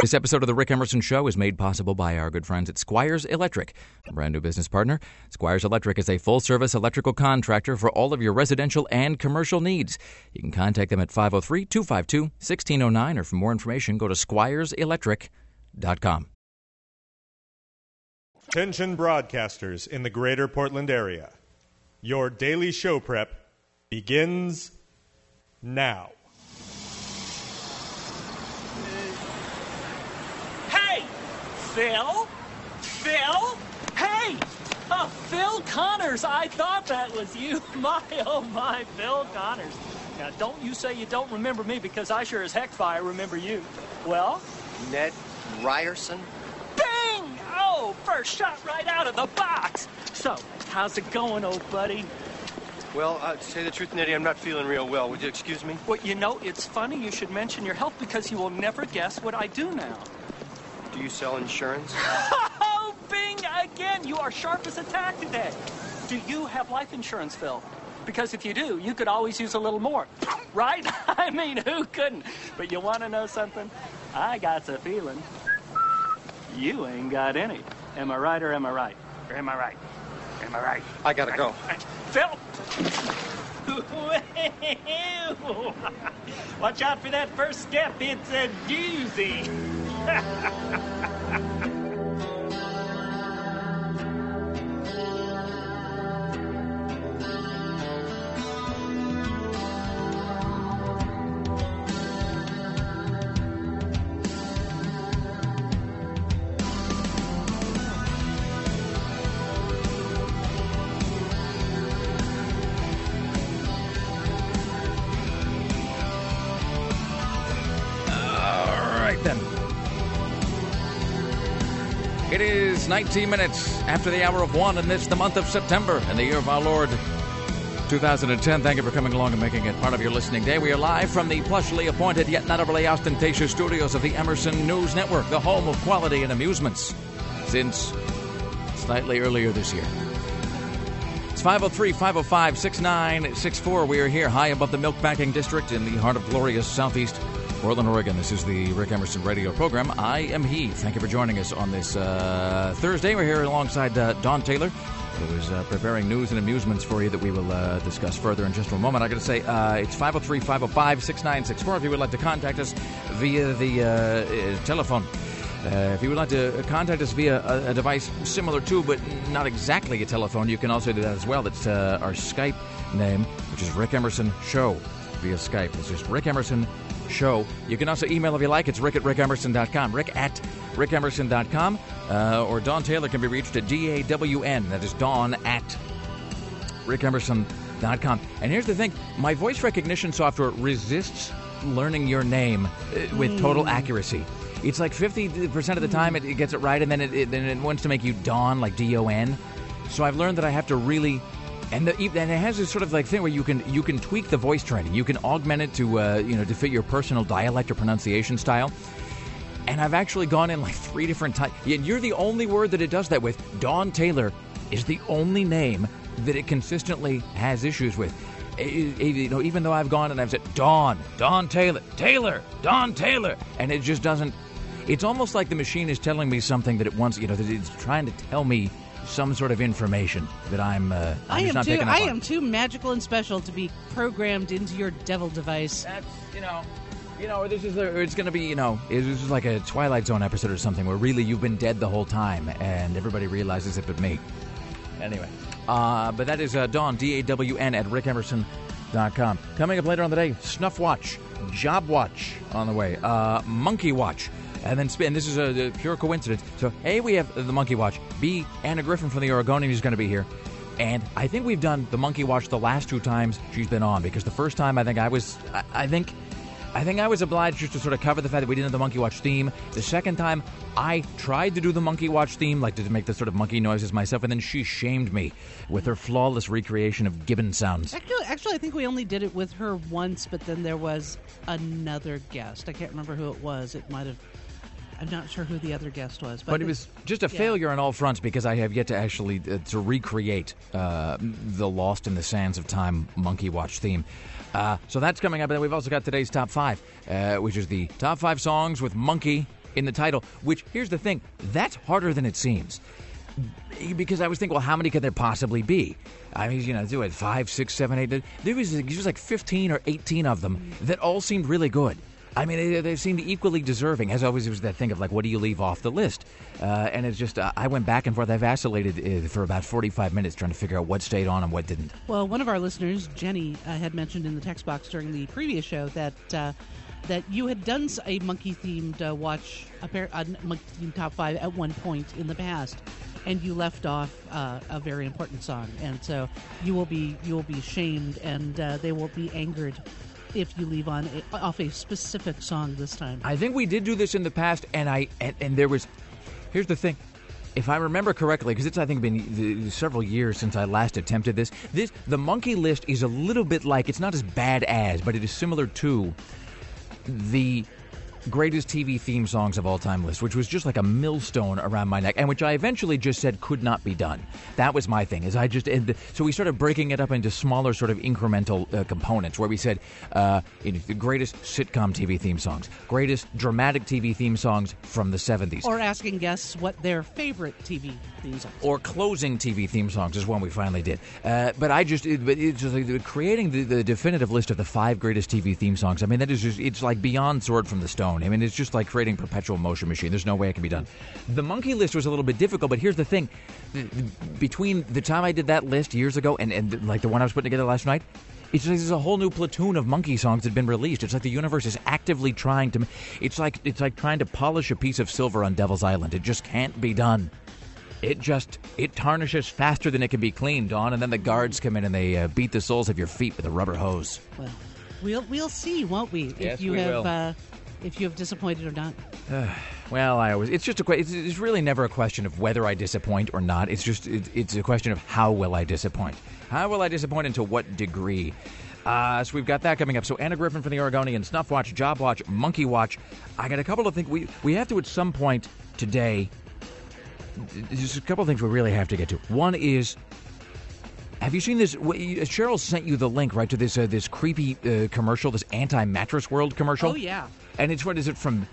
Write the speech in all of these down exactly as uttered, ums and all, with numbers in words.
This episode of The Rick Emerson Show is made possible by our good friends at Squires Electric, a brand new business partner. Squires Electric is a full-service electrical contractor for all of your residential and commercial needs. You can contact them at five oh three, two five two, one six oh nine, or for more information, go to squires electric dot com. Attention broadcasters in the greater Portland area. Your daily show prep begins now. Phil? Phil? Hey! Uh, Phil Connors! I thought that was you. My, oh my, Phil Connors. Now, don't you say you don't remember me, because I sure as heck fire remember you. Well? Ned Ryerson? Bing! Oh, first shot right out of the box. So, how's it going, old buddy? Well, uh, to say the truth, Nettie, I'm not feeling real well. Would you excuse me? Well, you know, it's funny you should mention your health, because you will never guess what I do now. Do you sell insurance? Oh, Bing! Again, you are sharp as a tack today. Do you have life insurance, Phil? Because if you do, you could always use a little more. Right? I mean, who couldn't? But you want to know something? I got a feeling you ain't got any. Am I right or am I right? Or am I right? Am I right? I gotta go. Phil! Watch out for that first step. It's a doozy. It is nineteen minutes after the hour of one, and it's the month of September in the year of our Lord two thousand ten. Thank you for coming along and making it part of your listening day. We are live from the plushly appointed yet not overly ostentatious studios of the Emerson News Network, the home of quality and amusements, since slightly earlier this year. It's five oh three, five oh five, six nine six four. We are here high above the Milkbacking District in the heart of glorious southeast Portland, Oregon. This is the Rick Emerson radio program. I am he. Thank you for joining us on this uh, Thursday. We're here alongside uh, Don Taylor, who is uh, preparing news and amusements for you that we will uh, discuss further in just a moment. I got to say, uh, it's five oh three, five oh five, six nine six four if you would like to contact us via the uh, uh, telephone. Uh, if you would like to contact us via a, a device similar to, but not exactly a telephone, you can also do that as well. That's uh, our Skype name, which is Rick Emerson Show via Skype. It's just Rick Emerson Show. You can also email if you like. It's rick at rick emerson dot com. Rick at rick emerson dot com. Uh, or Don Taylor can be reached at D A W N. That is Dawn at rick emerson dot com. And here's the thing. My voice recognition software resists learning your name uh, with total accuracy. It's like fifty percent of the time it, it gets it right, and then it, it, then it wants to make you Dawn, like D O N. So I've learned that I have to really... And, the, and it has this sort of like thing where you can you can tweak the voice training. You can augment it to uh, you know to fit your personal dialect or pronunciation style. And I've actually gone in like three different times. You're the only word that it does that with. Dawn Taylor is the only name that it consistently has issues with. It, it, you know, even though I've gone and I've said Dawn, Dawn Taylor, Taylor, Dawn Taylor, and it just doesn't. It's almost like the machine is telling me something that it wants. You know, that it's trying to tell me some sort of information that I'm, uh, I'm I just am not too, picking up I on. am too magical and special to be programmed into your devil device. That's, you know, you know, this is, a, it's going to be, you know, this is like a Twilight Zone episode or something where really you've been dead the whole time and everybody realizes it but me. Anyway, uh, but that is uh, Dawn, D A W N, at rick emerson dot com. Coming up later on the day, Snuff Watch, Job Watch on the way, uh, Monkey Watch. And then, and this is a, a pure coincidence. So, A, we have the Monkey Watch. B, Anna Griffin from the Oregonian is going to be here. And I think we've done the Monkey Watch the last two times she's been on, because the first time I think I was, I, I think, I think I was obliged just to sort of cover the fact that we didn't have the Monkey Watch theme. The second time, I tried to do the Monkey Watch theme, like to make the sort of monkey noises myself, and then she shamed me with her flawless recreation of gibbon sounds. Actually, actually, I think we only did it with her once, but then there was another guest. I can't remember who it was. It might have. I'm not sure who the other guest was. But, but it was just a yeah. failure on all fronts, because I have yet to actually uh, to recreate uh, the Lost in the Sands of Time Monkey Watch theme. Uh, so that's coming up. And then we've also got today's top five, uh, which is the top five songs with monkey in the title, which, here's the thing, that's harder than it seems. Because I was thinking, well, how many could there possibly be? I mean, you know, do it five, six, seven, eight. There was, there was like fifteen or eighteen of them that all seemed really good. I mean, they, they seemed equally deserving. As always, it was that thing of like, what do you leave off the list? Uh, and it's just, uh, I went back and forth. I vacillated uh, for about forty-five minutes trying to figure out what stayed on and what didn't. Well, one of our listeners, Jenny, uh, had mentioned in the text box during the previous show that uh, that you had done a monkey-themed uh, watch, a, pair, a monkey-themed top five at one point in the past, and you left off uh, a very important song, and so you will be you will be shamed, and uh, they will be angered if you leave on a, off a specific song this time. I think we did do this in the past, and I and, and there was. Here's the thing. If I remember correctly, because it's, I think, been several years since I last attempted this, this, the monkey list is a little bit like, it's not as bad as, but it is similar to the greatest T V theme songs of all time list, which was just like a millstone around my neck, and which I eventually just said could not be done. That was my thing. Is I just and so we started breaking it up into smaller, sort of incremental uh, components, where we said uh, you know, the greatest sitcom T V theme songs, greatest dramatic T V theme songs from the seventies, or asking guests what their favorite T V theme songs, or closing T V theme songs is one we finally did. Uh, but I just, it, but it's just like creating the, the definitive list of the five greatest T V theme songs. I mean, that is just, it's like beyond Sword from the Stone. I mean, it's just like creating perpetual motion machine. There's no way it can be done. The monkey list was a little bit difficult, but here's the thing. Between the time I did that list years ago and, and like the one I was putting together last night, it's like there's a whole new platoon of monkey songs that have been released. It's like the universe is actively trying to, it's like, it's like trying to polish a piece of silver on Devil's Island. It just can't be done. It just, it tarnishes faster than it can be cleaned, Dawn, and then the guards come in and they uh, beat the soles of your feet with a rubber hose. Well, we'll we'll see, won't we? Yes, if you we have will. Uh, if you have disappointed or not. Uh, well, I always, it's just a, it's, it's really never a question of whether I disappoint or not. It's just, it, it's a question of how will I disappoint? How will I disappoint and to what degree? Uh, so we've got that coming up. So Anna Griffin from the Oregonian, Snuff Watch, Job Watch, Monkey Watch. I got a couple of things. We, we have to at some point today, there's a couple of things we really have to get to. One is, have you seen this? Cheryl sent you the link, right, to this uh, this creepy uh, commercial, this anti-mattress world commercial. Oh, yeah. And it's, what is it from,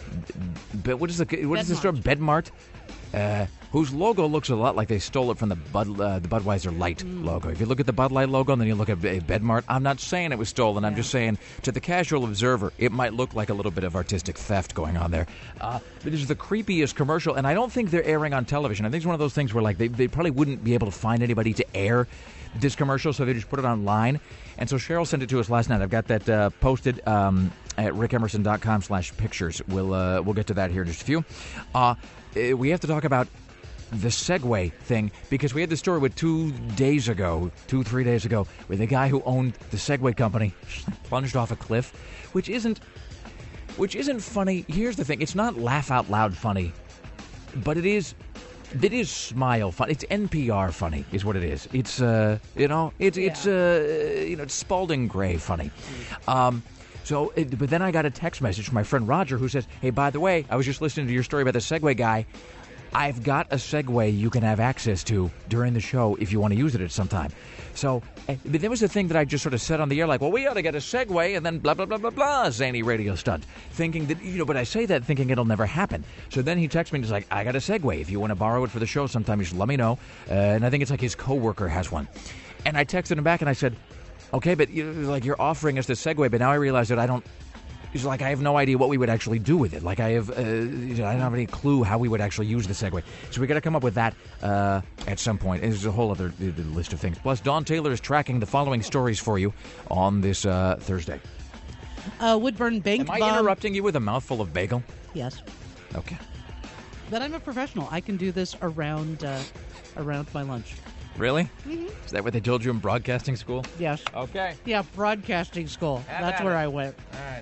but what is the what is the store? Bedmart, uh, whose logo looks a lot like they stole it from the Bud uh, the Budweiser Light mm. logo. If you look at the Bud Light logo and then you look at Bedmart, I'm not saying it was stolen. Yeah. I'm just saying to the casual observer, it might look like a little bit of artistic theft going on there. Uh, but this is the creepiest commercial, and I don't think they're airing on television. I think it's one of those things where like they they probably wouldn't be able to find anybody to air this commercial, so they just put it online. And so Cheryl sent it to us last night. I've got that uh, posted um, at rickemerson.com slash pictures. We'll uh, we'll get to that here in just a few. Uh, we have to talk about the Segway thing, because we had the story with two days ago, two, three days ago, where the guy who owned the Segway company plunged off a cliff, which isn't, which isn't funny. Here's the thing. It's not laugh out loud funny, but it is... It is smile fun. It's N P R funny, is what it is. It's uh, you know, it's yeah. it's uh, you know, it's Spalding Gray funny. Um, so, it, but then I got a text message from my friend Roger who says, "Hey, by the way, I was just listening to your story about the Segway guy. I've got a Segway you can have access to during the show if you want to use it at some time." So, but there was a thing that I just sort of said on the air, like, well, we ought to get a Segway, and then blah, blah, blah, blah, blah, zany radio stunt. Thinking that, you know, but I say that thinking it'll never happen. So then he texts me and he's like, I got a Segway. If you want to borrow it for the show sometime, you should let me know. Uh, and I think it's like his coworker has one. And I texted him back and I said, okay, but you, like you're offering us the Segway, but now I realize that I don't, He's like, I have no idea what we would actually do with it. Like, I have, uh, I don't have any clue how we would actually use the Segway. So we got to come up with that uh, at some point. And there's a whole other uh, list of things. Plus, Dawn Taylor is tracking the following stories for you on this uh, Thursday. Uh, Woodburn Bank Am I bomb. interrupting you with a mouthful of bagel? Yes. Okay. But I'm a professional. I can do this around uh, around my lunch. Really? Mm-hmm. Is that what they told you in broadcasting school? Yes. Okay. Yeah, broadcasting school. Have That's at where it. I went. All right.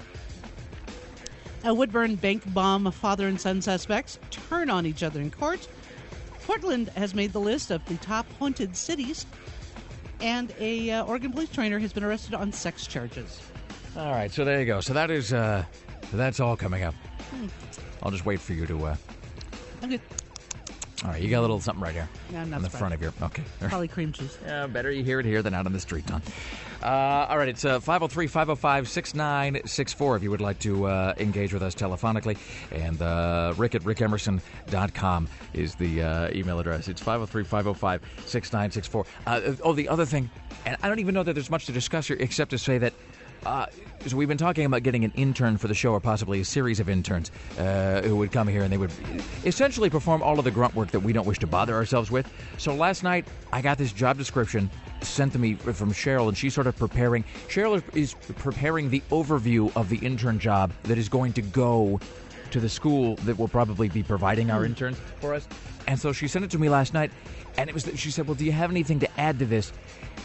A Woodburn bank bomb father and son suspects turn on each other in court. Portland has made the list of the top haunted cities, and a uh, Oregon police trainer has been arrested on sex charges. All right, so there you go. So that is, uh, so that's all coming up. Hmm. I'll just wait for you to. Uh... I'm good. All right, you got a little something right here Yeah, I'm not on the surprised. front of your. Okay. Probably cream cheese. Yeah, better you hear it here than out on the street, Don. Uh, all right, it's uh, five oh three, five oh five, six nine six four if you would like to uh, engage with us telephonically. And uh, rick at rick emerson dot com is the uh, email address. It's five oh three, five oh five, six nine six four. Uh, oh, the other thing, and I don't even know that there's much to discuss here except to say that Uh, so we've been talking about getting an intern for the show, or possibly a series of interns uh, who would come here and they would essentially perform all of the grunt work that we don't wish to bother ourselves with. So last night, I got this job description sent to me from Cheryl, and she's sort of preparing. Cheryl is preparing the overview of the intern job that is going to go to the school that will probably be providing our interns for us. And so she sent it to me last night, and it was. She said, "Well, do you have anything to add to this?"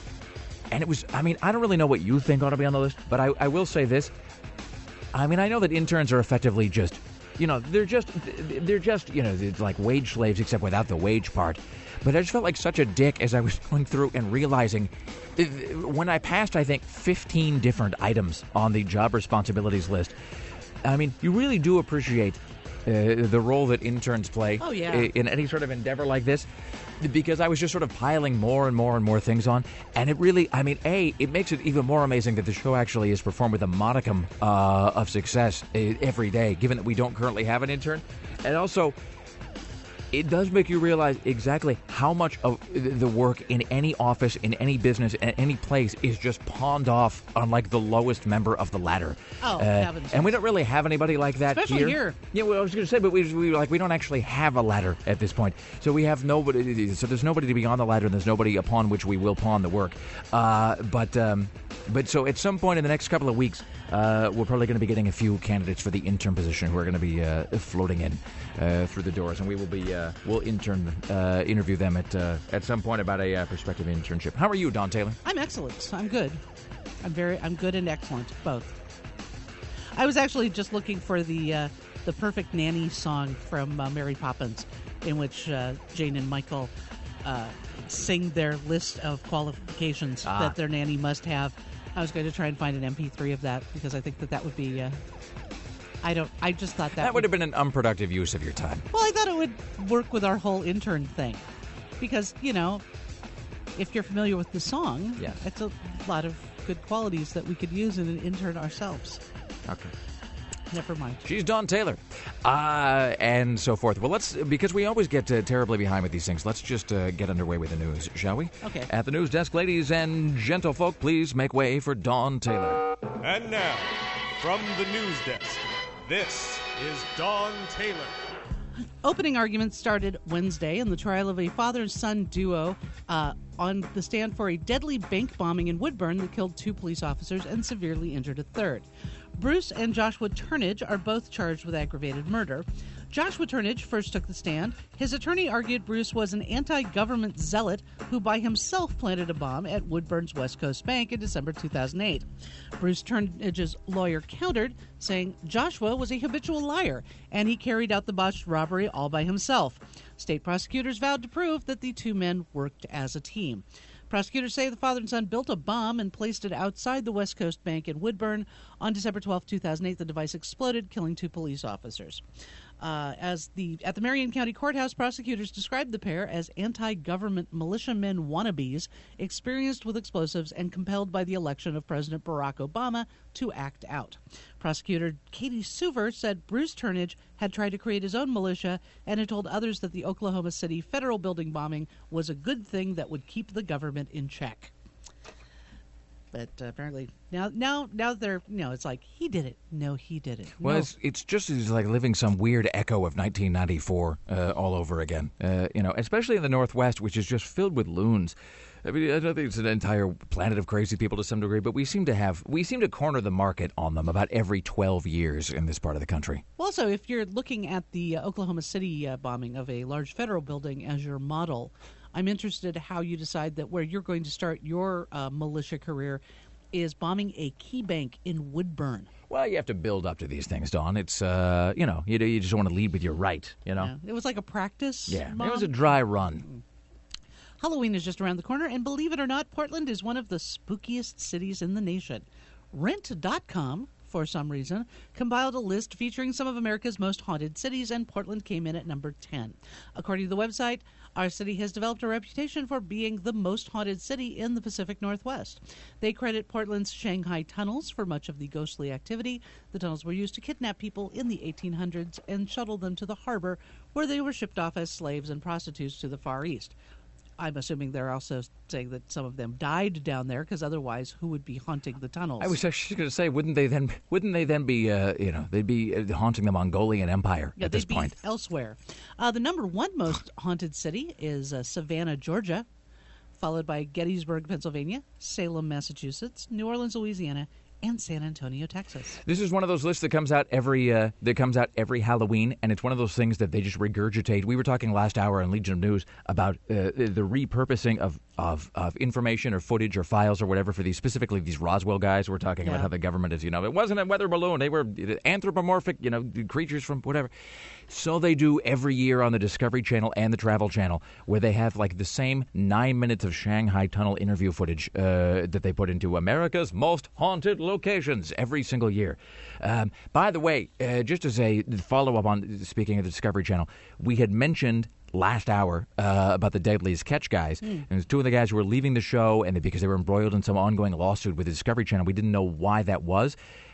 And it was, I mean, I don't really know what you think ought to be on the list, but I, I will say this. I mean, I know that interns are effectively just, you know, they're just, they're just, you know, it's like wage slaves except without the wage part. But I just felt like such a dick as I was going through and realizing when I passed, I think, fifteen different items on the job responsibilities list. I mean, you really do appreciate uh, the role that interns play Oh, yeah. in any sort of endeavor like this. Because I was just sort of piling more and more and more things on. And it really, I mean, A, it makes it even more amazing that the show actually is performed with a modicum uh, of success every day, given that we don't currently have an intern. And also, it does make you realize exactly how much of the work in any office, in any business, at any place is just pawned off on like the lowest member of the ladder. Oh, uh, heavens. and we don't really have anybody like that Especially here. here. Yeah, well, I was going to say, but we, we like we don't actually have a ladder at this point, so we have nobody. So there's nobody to be on the ladder, and there's nobody upon which we will pawn the work. Uh, but um, but so at some point in the next couple of weeks, uh, we're probably going to be getting a few candidates for the intern position who are going to be uh, floating in uh, through the doors, and we will be uh, we'll intern uh, interview them at uh, at some point about a uh, prospective internship. How are you, Don Taylor? I'm excellent. I'm good. I'm very. I'm good and excellent, both. I was actually just looking for the uh, the perfect nanny song from uh, Mary Poppins, in which uh, Jane and Michael uh, sing their list of qualifications Ah. that their nanny must have. I was going to try and find an M P three of that because I think that that would be. Uh, I don't. I just thought that, That would have been an unproductive use of your time. Well, I thought it would work with our whole intern thing, because you know, if you're familiar with the song, Yeah. it's a lot of good qualities that we could use in an intern ourselves. Okay. Never mind. She's Don Taylor, uh, and so forth. Well, let's, because we always get uh, terribly behind with these things, let's just uh, get underway with the news, shall we? Okay. At the news desk, ladies and gentlefolk, please make way for Don Taylor. And now, from the news desk, this is Dawn Taylor. Opening arguments started Wednesday in the trial of a father-son duo uh, on the stand for a deadly bank bombing in Woodburn that killed two police officers and severely injured a third. Bruce and Joshua Turnage are both charged with aggravated murder. Joshua Turnage first took the stand. His attorney argued Bruce was an anti-government zealot who by himself planted a bomb at Woodburn's West Coast Bank in December two thousand eight. Bruce Turnage's lawyer countered, saying Joshua was a habitual liar and he carried out the botched robbery all by himself. State prosecutors vowed to prove that the two men worked as a team. Prosecutors say the father and son built a bomb and placed it outside the West Coast Bank in Woodburn. On December twelfth, two thousand eight, the device exploded, killing two police officers. Uh, as the at the Marion County Courthouse, prosecutors described the pair as anti-government militiamen wannabes, experienced with explosives and compelled by the election of President Barack Obama to act out. Prosecutor Katie Suver said Bruce Turnage had tried to create his own militia and had told others that the Oklahoma City federal building bombing was a good thing that would keep the government in check. But uh, apparently now, now, now they're you know it's like he did it. No, he did it. Well, No. it's, it's just it's like living some weird echo of nineteen ninety-four uh, all over again. Uh, you know, especially in the Northwest, which is just filled with loons. I mean, I don't think it's an entire planet of crazy people to some degree, but we seem to have we seem to corner the market on them about every twelve years in this part of the country. Also, if you're looking at the uh, Oklahoma City uh, bombing of a large federal building as your model, I'm interested how you decide that where you're going to start your uh, militia career is bombing a key bank in Woodburn. Well, you have to build up to these things, Don. It's, uh, you know, you, you just want to lead with your right, you know? Yeah. It was like a practice Yeah, bomb. it was a dry run. Halloween is just around the corner, and believe it or not, Portland is one of the spookiest cities in the nation. Rent dot com for some reason, compiled a list featuring some of America's most haunted cities, and Portland came in at number ten. According to the website, our city has developed a reputation for being the most haunted city in the Pacific Northwest. They credit Portland's Shanghai tunnels for much of the ghostly activity. The tunnels were used to kidnap people in the eighteen hundreds and shuttle them to the harbor, where they were shipped off as slaves and prostitutes to the Far East. I'm assuming they're also saying that some of them died down there, because otherwise, who would be haunting the tunnels? I was actually going to say, wouldn't they then? Wouldn't they then be? Uh, you know, they'd be uh, haunting the Mongolian Empire yeah, at this they'd point. Be elsewhere. Uh, the number one most haunted city is uh, Savannah, Georgia, followed by Gettysburg, Pennsylvania, Salem, Massachusetts, New Orleans, Louisiana, and San Antonio, Texas. This is one of those lists that comes out every uh, that comes out every Halloween, and it's one of those things that they just regurgitate. We were talking last hour on Legion of News about uh, the repurposing of, of of information or footage or files or whatever for these, specifically these Roswell guys. We're talking yeah. about how the government is, you know, it wasn't a weather balloon. They were anthropomorphic, you know, creatures from whatever. So they do every year on the Discovery Channel and the Travel Channel, where they have like the same nine minutes of Shanghai tunnel interview footage uh, that they put into America's most haunted locations every single year. Um, by the way, uh, just as a follow-up on speaking of the Discovery Channel, we had mentioned last hour uh, about the Deadliest Catch guys. Mm. And it was two of the guys who were leaving the show, and they, because they were embroiled in some ongoing lawsuit with the Discovery Channel, we didn't know why that was.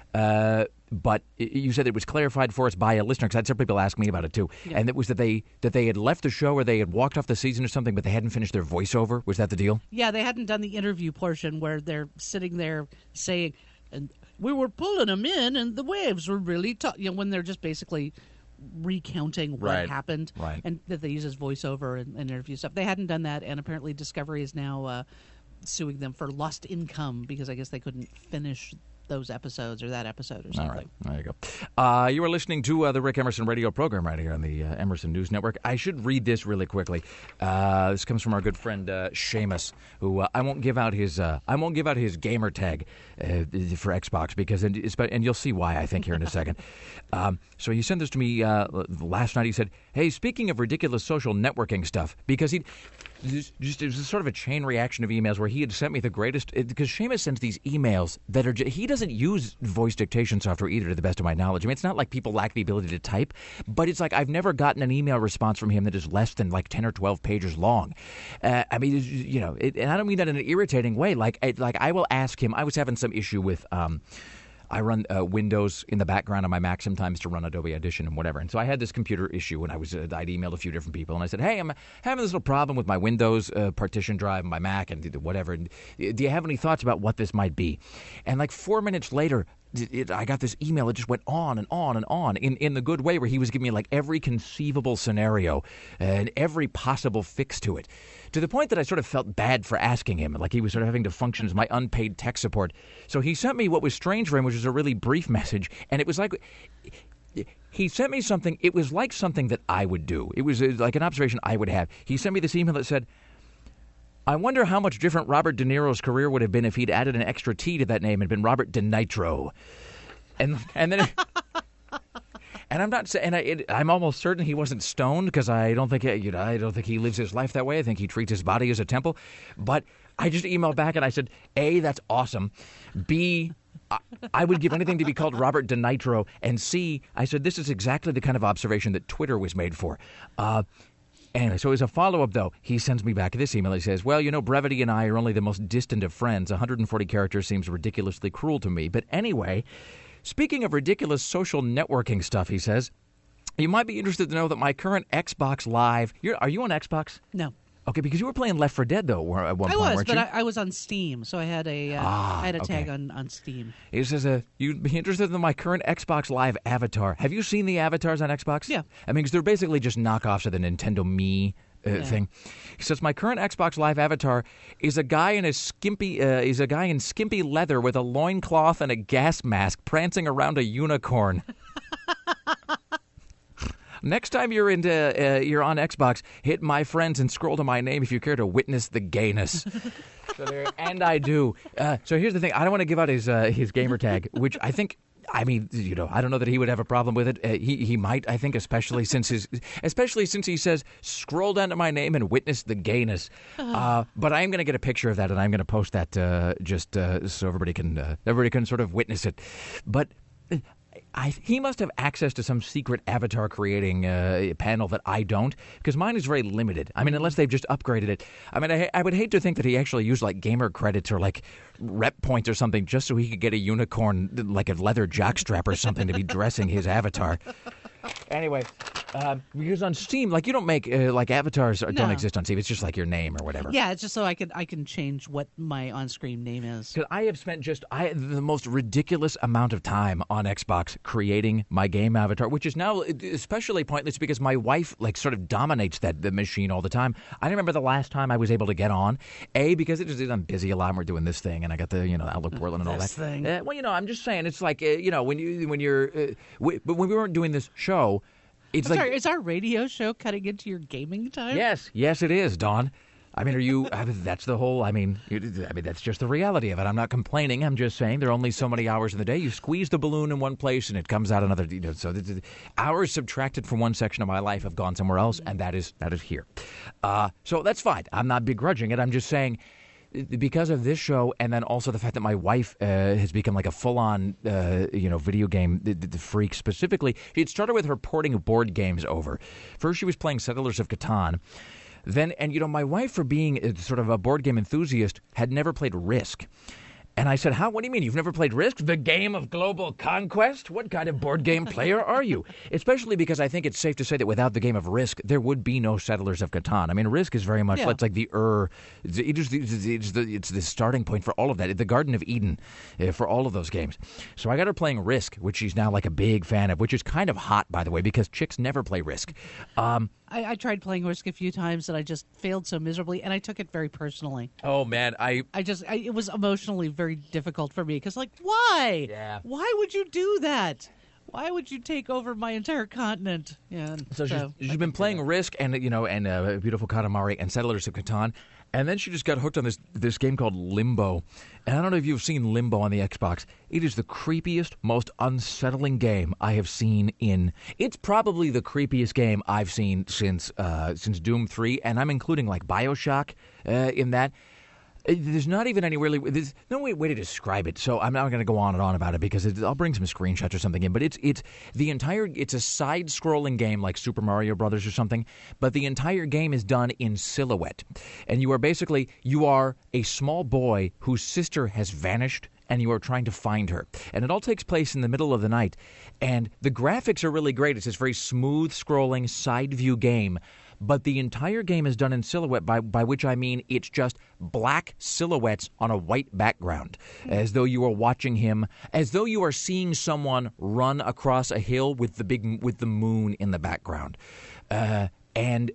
Uh, but you said it was clarified for us by a listener, because I had some people ask me about it too. Yeah. And it was that they that they had left the show, or they had walked off the season or something, but they hadn't finished their voiceover. Was that the deal? Yeah, they hadn't done the interview portion where they're sitting there saying, and we were pulling them in, and the waves were really tough. You know, when they're just basically recounting what right. happened, right. and that they use as voiceover and, and interview stuff. They hadn't done that, and apparently Discovery is now uh, suing them for lost income, because I guess they couldn't finish those episodes or that episode or something. All right. There you go. Uh, you are listening to uh, the Rick Emerson radio program right here on the uh, Emerson News Network. I should read this really quickly. Uh, this comes from our good friend uh, Seamus, who uh, I won't give out his uh, I won't give out his gamer tag uh, for Xbox, because and, and you'll see why, I think, here in a second. Um, so he sent this to me uh, last night. He said, "Hey, speaking of ridiculous social networking stuff," because he just it was sort of a chain reaction of emails where he had sent me the greatest, because Seamus sends these emails that are just, he doesn't use voice dictation software either, to the best of my knowledge. I mean, it's not like people lack the ability to type, but it's like I've never gotten an email response from him that is less than like ten or twelve pages long. Uh, I mean, you know, it, and I don't mean that in an irritating way. Like, I, like I will ask him. I was having some issue with. Um, I run uh, Windows in the background on my Mac sometimes to run Adobe Audition and whatever. And so I had this computer issue, and I was uh, I'd emailed a few different people, and I said, "Hey, I'm having this little problem with my Windows uh, partition drive and my Mac and whatever. And do you have any thoughts about what this might be?" And like four minutes later, It, it, I got this email. It just went on and on and on in, in the good way, where he was giving me like every conceivable scenario and every possible fix to it, to the point that I sort of felt bad for asking him, like he was sort of having to function as my unpaid tech support. So he sent me what was strange for him, which was a really brief message, and it was like he sent me something. It was like something that I would do. It was like an observation I would have. He sent me this email that said, "I wonder how much different Robert De Niro's career would have been if he'd added an extra T to that name and been Robert De Nitro." And and then, and I'm not saying, and I, it, I'm almost certain he wasn't stoned, because I don't think you know I don't think he lives his life that way. I think he treats his body as a temple. But I just emailed back and I said, A, that's awesome. B, I, I would give anything to be called Robert De Nitro. And C, I said, this is exactly the kind of observation that Twitter was made for. Uh, Anyway, so as a follow-up, though, he sends me back this email. He says, "Well, you know, brevity and I are only the most distant of friends. one hundred forty characters seems ridiculously cruel to me. But anyway, speaking of ridiculous social networking stuff," he says, "you might be interested to know that my current Xbox Live..." You're, are you on Xbox? No. Okay, because you were playing Left four Dead, though, at one I point, was, weren't but you? I, I was on Steam, so I had a uh, ah, I had a okay. tag on, on Steam. He says, uh, "You'd be interested in my current Xbox Live avatar." Have you seen the avatars on Xbox? Yeah. I mean, because they're basically just knockoffs of the Nintendo Me uh, yeah. thing. He says, "My current Xbox Live avatar is a guy in a skimpy uh, is a guy in skimpy leather with a loincloth and a gas mask prancing around a unicorn." Next time you're into uh, you're on Xbox, hit my friends and scroll to my name if you care to witness the gayness. So there, and I do. Uh, so here's the thing: I don't want to give out his uh, his gamer tag, which I think. I mean, you know, I don't know that he would have a problem with it. Uh, he he might, I think, especially since his, especially since he says, "Scroll down to my name and witness the gayness." Uh, but I'm going to get a picture of that, and I'm going to post that uh, just uh, so everybody can uh, everybody can sort of witness it. But I, he must have access to some secret avatar creating uh, panel that I don't, because mine is very limited. I mean, unless they've just upgraded it. I mean, I, I would hate to think that he actually used like gamer credits or like rep points or something just so he could get a unicorn, like a leather jockstrap or something, to be dressing his avatar. Anyway, uh, because on Steam, like you don't make uh, like avatars don't No. exist on Steam. It's just like your name or whatever. Yeah, it's just so I can I can change what my on-screen name is. Because I have spent just I the most ridiculous amount of time on Xbox creating my game avatar, which is now especially pointless because my wife like sort of dominates that the machine all the time. I remember the last time I was able to get on, A, because it is, I'm busy a lot and we're doing this thing, and I got the you know Outlook Portland and all that This thing. Uh, well, you know, I'm just saying it's like uh, you know when you when you're uh, we, but when we weren't doing this show, it's I'm like sorry, is our radio show cutting into your gaming time? yes, yes, it is, Dawn. I mean, are you? I mean, that's the whole. I mean, it, I mean, that's just the reality of it. I'm not complaining. I'm just saying there are only so many hours in the day. You squeeze the balloon in one place and it comes out another. You know, so the, the hours subtracted from one section of my life have gone somewhere else, and that is that is here. Uh, so that's fine. I'm not begrudging it. I'm just saying, because of this show, and then also the fact that my wife uh, has become like a full-on, uh, you know, video game the, the freak. Specifically, it started with her porting board games over. First, she was playing Settlers of Catan. Then, and you know, my wife, for being a, sort of a board game enthusiast, had never played Risk. And I said, "How? What do you mean? You've never played Risk? The game of global conquest? What kind of board game player are you?" Especially because I think it's safe to say that without the game of Risk, there would be no Settlers of Catan. I mean, Risk is very much Yeah. it's like the Ur. It's, it is the, it's, the, it's the starting point for all of that. The Garden of Eden uh, for all of those games. So I got her playing Risk, which she's now like a big fan of, which is kind of hot, by the way, because chicks never play Risk. Um, I, I tried playing Risk a few times and I just failed so miserably, and I took it very personally. oh, man, I... I just, I, it was emotionally very difficult for me because, like, why? Yeah. Why would you do that? Why would you take over my entire continent? Yeah. So she's, she's been playing Risk and you know and uh, Beautiful Katamari and Settlers of Catan, and then she just got hooked on this this game called Limbo. And I don't know if you've seen Limbo on the Xbox. It is the creepiest, most unsettling game I have seen in. It's probably the creepiest game I've seen since uh, since Doom three, and I'm including like BioShock uh, in that. There's not even any really. There's no way, way to describe it. So I'm not going to go on and on about it because it, I'll bring some screenshots or something in. But it's it's the entire. It's a side-scrolling game like Super Mario Brothers or something. But the entire game is done in silhouette, and you are basically you are a small boy whose sister has vanished, and you are trying to find her. And it all takes place in the middle of the night. And the graphics are really great. It's this very smooth-scrolling side-view game. But the entire game is done in silhouette, by, by which I mean it's just black silhouettes on a white background, as though you are watching him, as though you are seeing someone run across a hill with the big with the moon in the background. Uh, and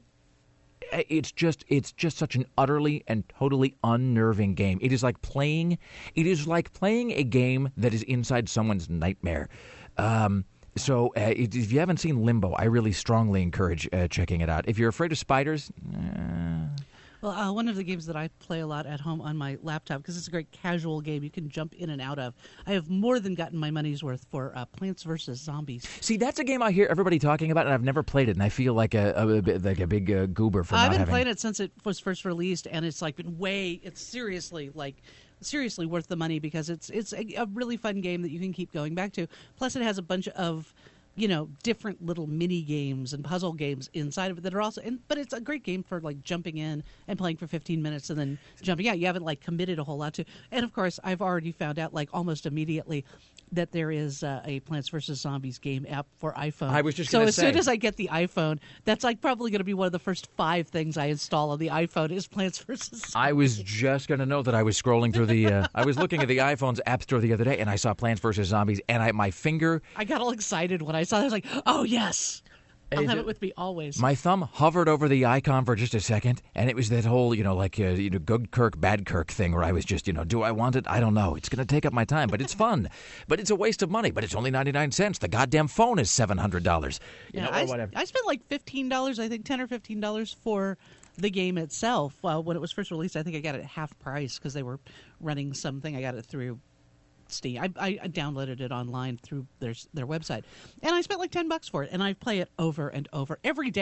it's just it's just such an utterly and totally unnerving game. It is like playing it is like playing a game that is inside someone's nightmare. Um So uh, if you haven't seen Limbo, I really strongly encourage uh, checking it out. If you're afraid of spiders, uh... Well, uh, one of the games that I play a lot at home on my laptop, because it's a great casual game you can jump in and out of, I have more than gotten my money's worth for uh, Plants versus Zombies. See, that's a game I hear everybody talking about, and I've never played it, and I feel like a, a, a like a big uh, goober for I've not been having. playing it since it was first released, and it's like been way. It's seriously like. seriously worth the money because it's it's a, a really fun game that you can keep going back to. Plus, it has a bunch of, you know, different little mini games and puzzle games inside of it that are also. And, but it's a great game for like jumping in and playing for fifteen minutes and then jumping out. You haven't like committed a whole lot to. And of course, I've already found out like almost immediately that there is uh, a Plants versus Zombies game app for iPhone. I was just so gonna as say. soon as I get the iPhone, that's like probably going to be one of the first five things I install on the iPhone is Plants versus Zombies. I was just going to know that I was scrolling through the. Uh, I was looking at the iPhone's App Store the other day, and I saw Plants versus Zombies, and I my finger. I got all excited when I saw it. I was like, oh, yes. I'll Is have it- it with me always. My thumb hovered over the icon for just a second, and it was that whole, you know, like, uh, you know, good Kirk, bad Kirk thing where I was just, you know, do I want it? I don't know. It's going to take up my time, but it's fun. But it's a waste of money, but it's only ninety-nine cents. The goddamn phone is seven hundred dollars. You yeah, know, I, or whatever. I spent like fifteen dollars, I think ten or fifteen dollars for the game itself. Well, when it was first released, I think I got it at half price because they were running something. I got it through Steam. I, I downloaded it online through their their website, and I spent like ten bucks for it. And I play it over and over every day,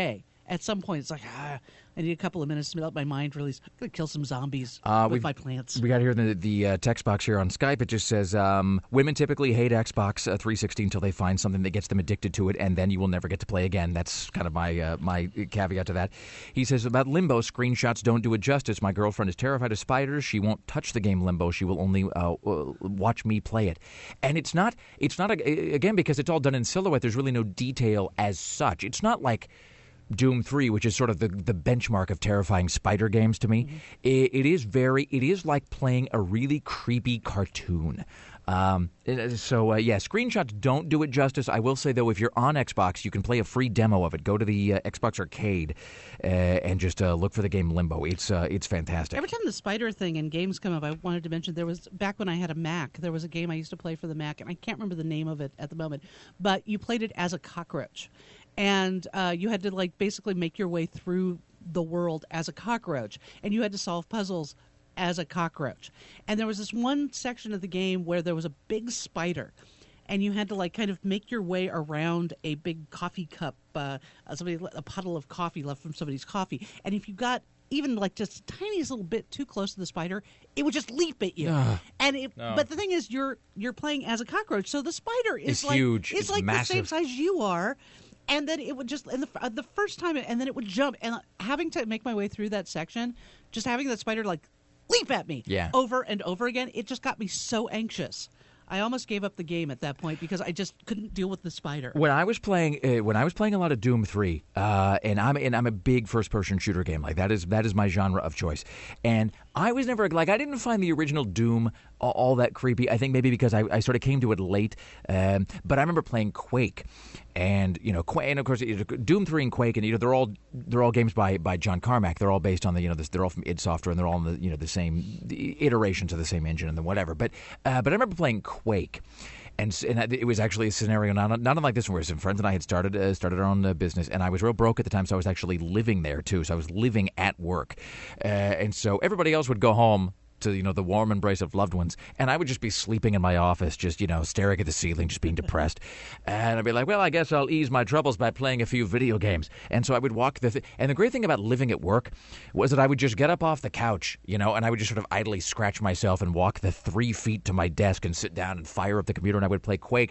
at some point it's like, ah, I need a couple of minutes to let my mind release. I'm going to kill some zombies Uh, with we've- my plants. We got here in the, the uh, text box here on Skype. It just says, um, women typically hate Xbox uh, three sixty until they find something that gets them addicted to it, and then you will never get to play again. That's kind of my uh, my caveat to that. He says, about Limbo, screenshots don't do it justice. My girlfriend is terrified of spiders. She won't touch the game Limbo. She will only uh, uh, watch me play it. And it's not, it's not a, again, because it's all done in silhouette, there's really no detail as such. It's not like Doom three, which is sort of the, the benchmark of terrifying spider games to me. Mm-hmm. It, it is very, it is like playing a really creepy cartoon. Um, so, uh, yeah, screenshots don't do it justice. I will say, though, if you're on Xbox, you can play a free demo of it. Go to the uh, Xbox Arcade uh, and just uh, look for the game Limbo. It's uh, it's fantastic. Every time the spider thing in games come up, I wanted to mention there was, back when I had a Mac, there was a game I used to play for the Mac, and I can't remember the name of it at the moment, but you played it as a cockroach. And uh, you had to, like, basically make your way through the world as a cockroach. And you had to solve puzzles as a cockroach. And there was this one section of the game where there was a big spider. And you had to, like, kind of make your way around a big coffee cup, uh, somebody a puddle of coffee left from somebody's coffee. And if you got even, like, just the tiniest little bit too close to the spider, it would just leap at you. Ugh. And it, No. But the thing is, you're you're playing as a cockroach. So the spider is It's like, huge. It's, It's like massive. the same size you are. And then it would just, and the, uh, the first time, and then it would jump. And having to make my way through that section, just having that spider, like, leap at me Yeah. over and over again, it just got me so anxious. I almost gave up the game at that point because I just couldn't deal with the spider. When I was playing, uh, when I was playing a lot of Doom three, uh, and I'm and I'm a big first-person shooter game. Like that is that is my genre of choice. And I was never like I didn't find the original Doom all, all that creepy. I think maybe because I, I sort of came to it late. Um, but I remember playing Quake, and you know, Quake, and of course Doom three and Quake, and you know they're all they're all games by, by John Carmack. They're all based on the you know this, they're all from id Software, and they're all in the you know the same the iterations of the same engine and then whatever. But uh, but I remember playing Quake. And, and it was actually a scenario not, not unlike this one, where some friends and I had started uh, started our own uh, business, and I was real broke at the time, so I was actually living there too. So I was living at work, uh, and so everybody else would go home to you know the warm embrace of loved ones, and I would just be sleeping in my office, just you know staring at the ceiling, just being depressed, and I'd be like, well, I guess I'll ease my troubles by playing a few video games. And so I would walk the th- and the great thing about living at work was that I would just get up off the couch, you know, and I would just sort of idly scratch myself and walk the three feet to my desk and sit down and fire up the computer, and I would play Quake.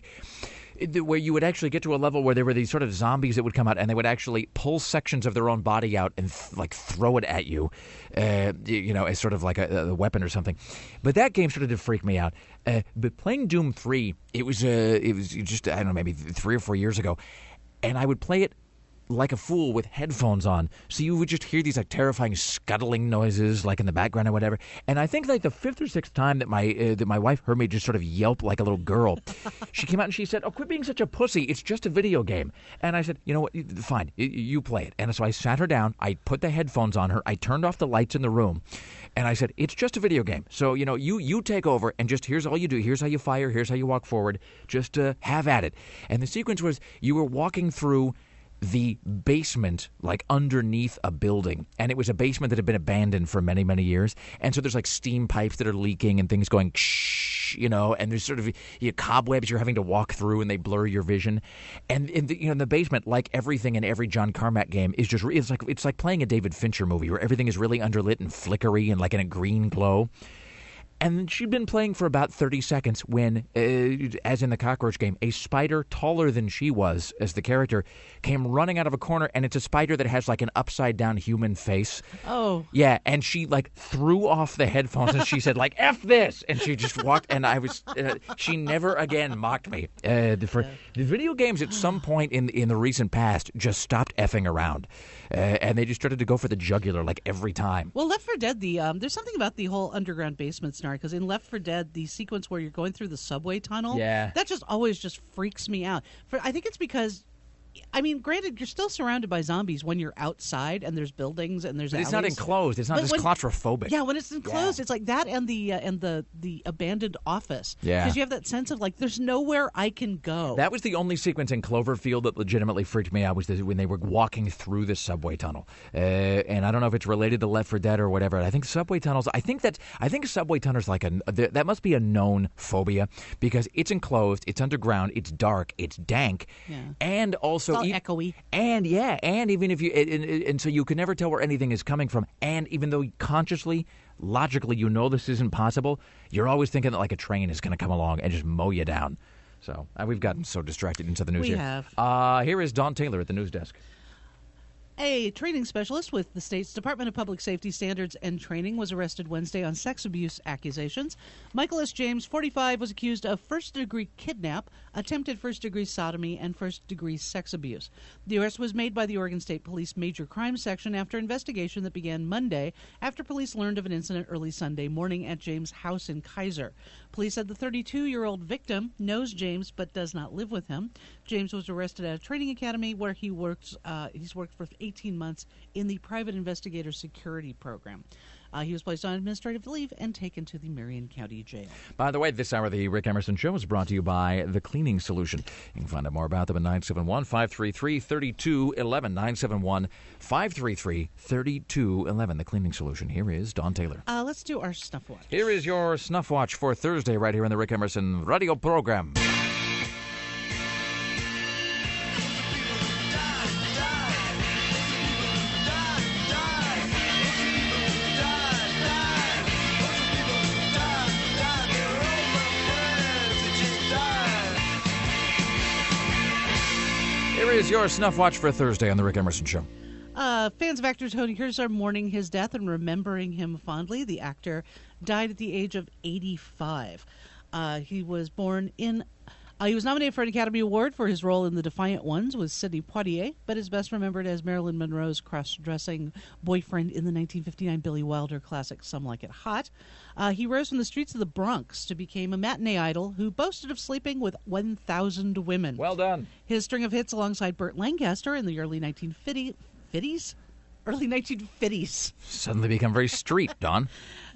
Where you would actually get to a level where there were these sort of zombies that would come out, and they would actually pull sections of their own body out and th- like throw it at you, uh, you know, as sort of like a, a weapon or something. But that game sort of did freak me out. Uh, but playing Doom three, it was uh, it was just I don't know maybe three or four years ago, and I would play it like a fool with headphones on, so you would just hear these like terrifying scuttling noises like in the background or whatever. And I think like the fifth or sixth time that my uh, that my wife heard me just sort of yelp like a little girl, she came out and she said, "Oh, quit being such a pussy. It's just a video game." And I said, "You know what? Fine, you play it." And so I sat her down. I put the headphones on her. I turned off the lights in the room, and I said, "It's just a video game. So you know, you you take over and just here's all you do. Here's how you fire. Here's how you walk forward. Just uh, have at it." And the sequence was you were walking through the basement, like underneath a building, and it was a basement that had been abandoned for many, many years. And so there's like steam pipes that are leaking and things going shh, you know, and there's sort of you know, cobwebs you're having to walk through, and they blur your vision. And in the, you know, in the basement, like everything in every John Carmack game, is just it's like it's like playing a David Fincher movie where everything is really underlit and flickery and like in a green glow. And she'd been playing for about thirty seconds when, uh, as in the cockroach game, a spider taller than she was as the character came running out of a corner, and it's a spider that has like an upside-down human face. Oh. Yeah, and she like threw off the headphones and she said like, F this! And she just walked, and I was, uh, she never again mocked me. Uh, the, for, the video games at some point in, in the recent past just stopped effing around. Uh, and they just started to go for the jugular like every time. Well, Left four Dead, the um, there's something about the whole underground basement scenario, because in Left four Dead, the sequence where you're going through the subway tunnel, Yeah. that just always just freaks me out. For I think it's because, I mean, granted, you're still surrounded by zombies when you're outside and there's buildings and there's But it's not alleys. enclosed. It's not But just when- claustrophobic. Yeah, when it's enclosed, Yeah. it's like that and the uh, and the the abandoned office. Yeah. Because you have that sense of like, there's nowhere I can go. That was the only sequence in Cloverfield that legitimately freaked me out, was the, when they were walking through the subway tunnel. Uh, and I don't know if it's related to Left four Dead or whatever. I think subway tunnels. I think that I think subway tunnels like a that must be a known phobia, because it's enclosed, it's underground, it's dark, it's dank, Yeah. and also also It's all e- echoey. and yeah, and even if you and, and, and so you can never tell where anything is coming from. And even though consciously, logically, you know this isn't possible, you're always thinking that like a train is going to come along and just mow you down. So uh, we've gotten so distracted into the news We here. have. Uh, here is Don Taylor at the news desk. A training specialist with the state's Department of Public Safety Standards and Training was arrested Wednesday on sex abuse accusations. Michael S. James, forty-five, was accused of first-degree kidnap, attempted first-degree sodomy, and first-degree sex abuse. The arrest was made by the Oregon State Police Major Crimes Section after investigation that began Monday after police learned of an incident early Sunday morning at James' house in Kaiser. Police said the thirty-two-year-old victim knows James but does not live with him. James was arrested at a training academy where he works. Uh, he's worked for eighteen months in the Private Investigator Security Program. Uh, he was placed on administrative leave and taken to the Marion County Jail. By the way, this hour of the Rick Emerson Show is brought to you by The Cleaning Solution. You can find out more about them at nine seven one, five three three, three two one one, nine seven one, five three three, three two one one. The Cleaning Solution. Here is Don Taylor. Uh, let's do our snuff watch. Here is your Snuff Watch for Thursday right here in the Rick Emerson radio program. Here is your Snuff Watch for Thursday on the Rick Emerson Show. Uh, fans of actor Tony Curtis are mourning his death and remembering him fondly. The actor died at the age of eighty-five. Uh, he was born in... Uh, he was nominated for an Academy Award for his role in The Defiant Ones with Sidney Poitier, but is best remembered as Marilyn Monroe's cross-dressing boyfriend in the nineteen fifty-nine Billy Wilder classic Some Like It Hot. Uh, he rose from the streets of the Bronx to become a matinee idol who boasted of sleeping with one thousand women. Well done. His string of hits alongside Burt Lancaster in the early nineteen fifties? Early nineteen fifties. Suddenly become very street, Don.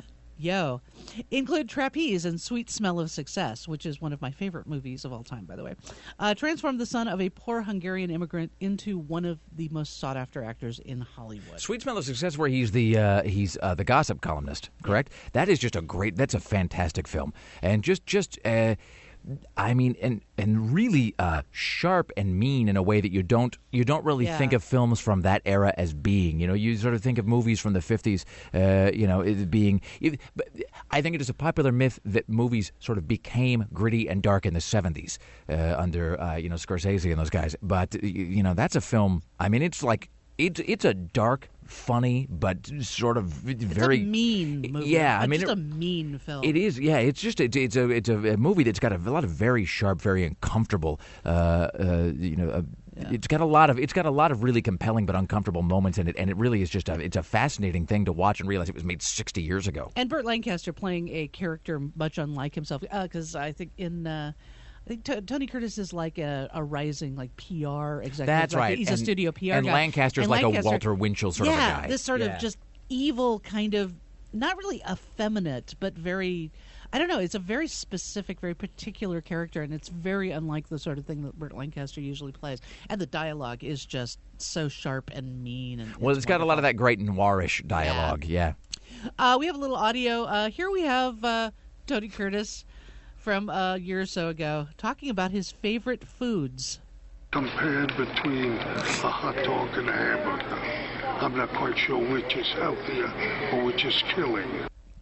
Yo. Include Trapeze and Sweet Smell of Success, which is one of my favorite movies of all time, by the way. Uh, transformed the son of a poor Hungarian immigrant into one of the most sought-after actors in Hollywood. Sweet Smell of Success, where he's the uh, he's uh, the gossip columnist, correct? That is just a great. That's a fantastic film, and just just. Uh, I mean, and and really uh, sharp and mean in a way that you don't you don't really Yeah. think of films from that era as being. You know, you sort of think of movies from the fifties, uh, you know, it being. It, but I think it is a popular myth that movies sort of became gritty and dark in the seventies uh, under uh, you know Scorsese and those guys. But you know, that's a film. I mean, it's like it's it's a dark, funny, but sort of very it's a mean movie. Yeah, I It's mean, just it- a mean film. It is, yeah. It's just it's, it's a it's a, a movie that's got a, lot of very sharp, very uncomfortable. Uh, uh, you know, uh, it's got a lot of it's got a lot of really compelling but uncomfortable moments in it, and it really is just a it's a fascinating thing to watch and realize it was made sixty years ago. And Burt Lancaster playing a character much unlike himself, because I think in uh, I think T- Tony Curtis is like a, a rising like P R executive. That's Like, right. He's and, a studio P R and guy. Lancaster's And like Lancaster- a Walter Winchell sort yeah, of a guy. this sort Yeah. of just evil kind of, not really effeminate, but very. I don't know. It's a very specific, very particular character, and it's very unlike the sort of thing that Burt Lancaster usually plays. And the dialogue is just so sharp and mean. And Well, it's got a lot of that great noirish dialogue. Yeah. Uh, we have a little audio. Uh, here we have uh, Tony Curtis from a year or so ago talking about his favorite foods. Compared between a hot dog and a hamburger, I'm not quite sure which is healthier or which is killing.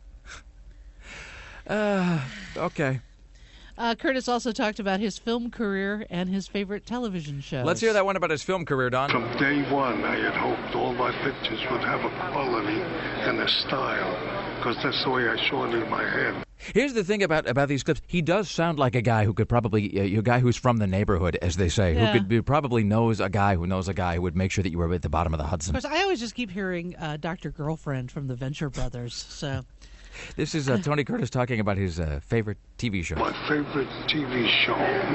Uh, okay. Uh, Curtis also talked about his film career and his favorite television shows. Let's hear that one about his film career, Don. From day one, I had hoped all my pictures would have a quality and a style, because that's the way I saw it in my head. Here's the thing about, about these clips. He does sound like a guy who could probably, uh, a guy who's from the neighborhood, as they say, Yeah. who could who probably knows a guy who knows a guy who would make sure that you were at the bottom of the Hudson. Of course, I always just keep hearing uh, Doctor Girlfriend from the Venture Brothers. So This is uh, Tony Curtis talking about his uh, favorite T V show. My favorite T V show.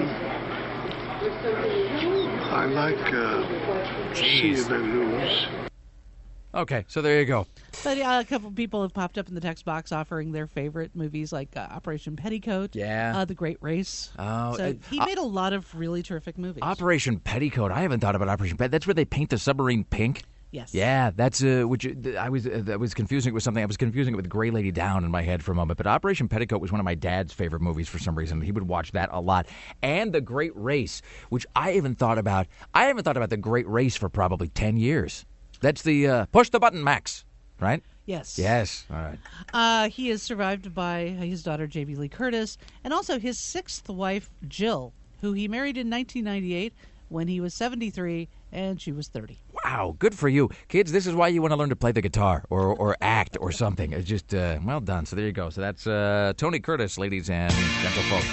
I like uh, seeing the news. Okay, so there you go. But uh, a couple people have popped up in the text box offering their favorite movies, like uh, Operation Petticoat, Yeah. uh, The Great Race. Oh, so uh, he uh, made a lot of really terrific movies. Operation Petticoat. I haven't thought about Operation Petticoat. That's where they paint the submarine pink. Yes. Yeah, that's uh, which uh, I was uh, that was confusing it with something. I was confusing it with Grey Lady Down in my head for a moment. But Operation Petticoat was one of my dad's favorite movies for some reason. He would watch that a lot. And The Great Race, which I even thought about. I haven't thought about The Great Race for probably ten years. That's the uh, push the button, Max. Right? Yes. Yes. All right. Uh, he is survived by his daughter, Jamie Lee Curtis, and also his sixth wife, Jill, who he married in nineteen ninety-eight when he was seventy-three and she was thirty. Wow, good for you. Kids, this is why you want to learn to play the guitar or or act or something. It's just, uh, well done. So there you go. So that's uh, Tony Curtis, ladies and gentlefolk.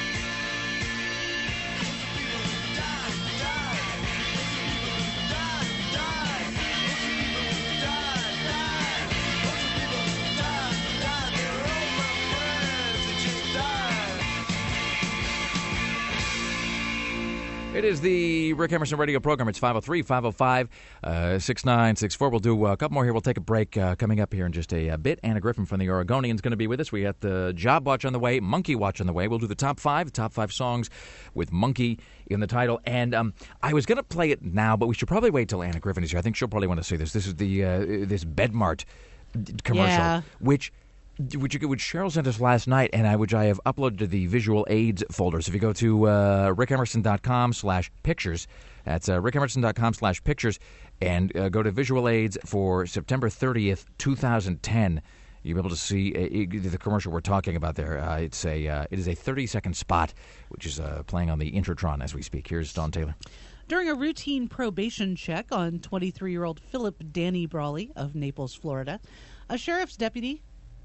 It is the Rick Emerson radio program. It's five oh three, five oh five, six nine six four. We'll do a couple more here. We'll take a break uh, coming up here in just a, a bit. Anna Griffin from the Oregonian is going to be with us. We got the Job Watch on the way, Monkey Watch on the way. We'll do the top five, the top five songs with Monkey in the title. And um, I was going to play it now, but we should probably wait till Anna Griffin is here. I think she'll probably want to see this. This is the uh, this Bedmart commercial, yeah. which... Which, which Cheryl sent us last night, and I, which I have uploaded to the visual aids folder. So if you go to uh, rickemerson.com slash pictures, that's uh, rickemerson.com slash pictures, and uh, go to visual aids for September thirtieth, twenty ten, you'll be able to see uh, the commercial we're talking about there. Uh, it's a uh, it is a thirty-second spot, which is uh, playing on the Introtron as we speak. Here's Dawn Taylor. During a routine probation check on twenty-three-year-old Philip Danny Brawley of Naples, Florida, a sheriff's deputy...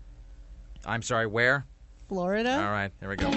I'm sorry, where? Florida. All right, there we go.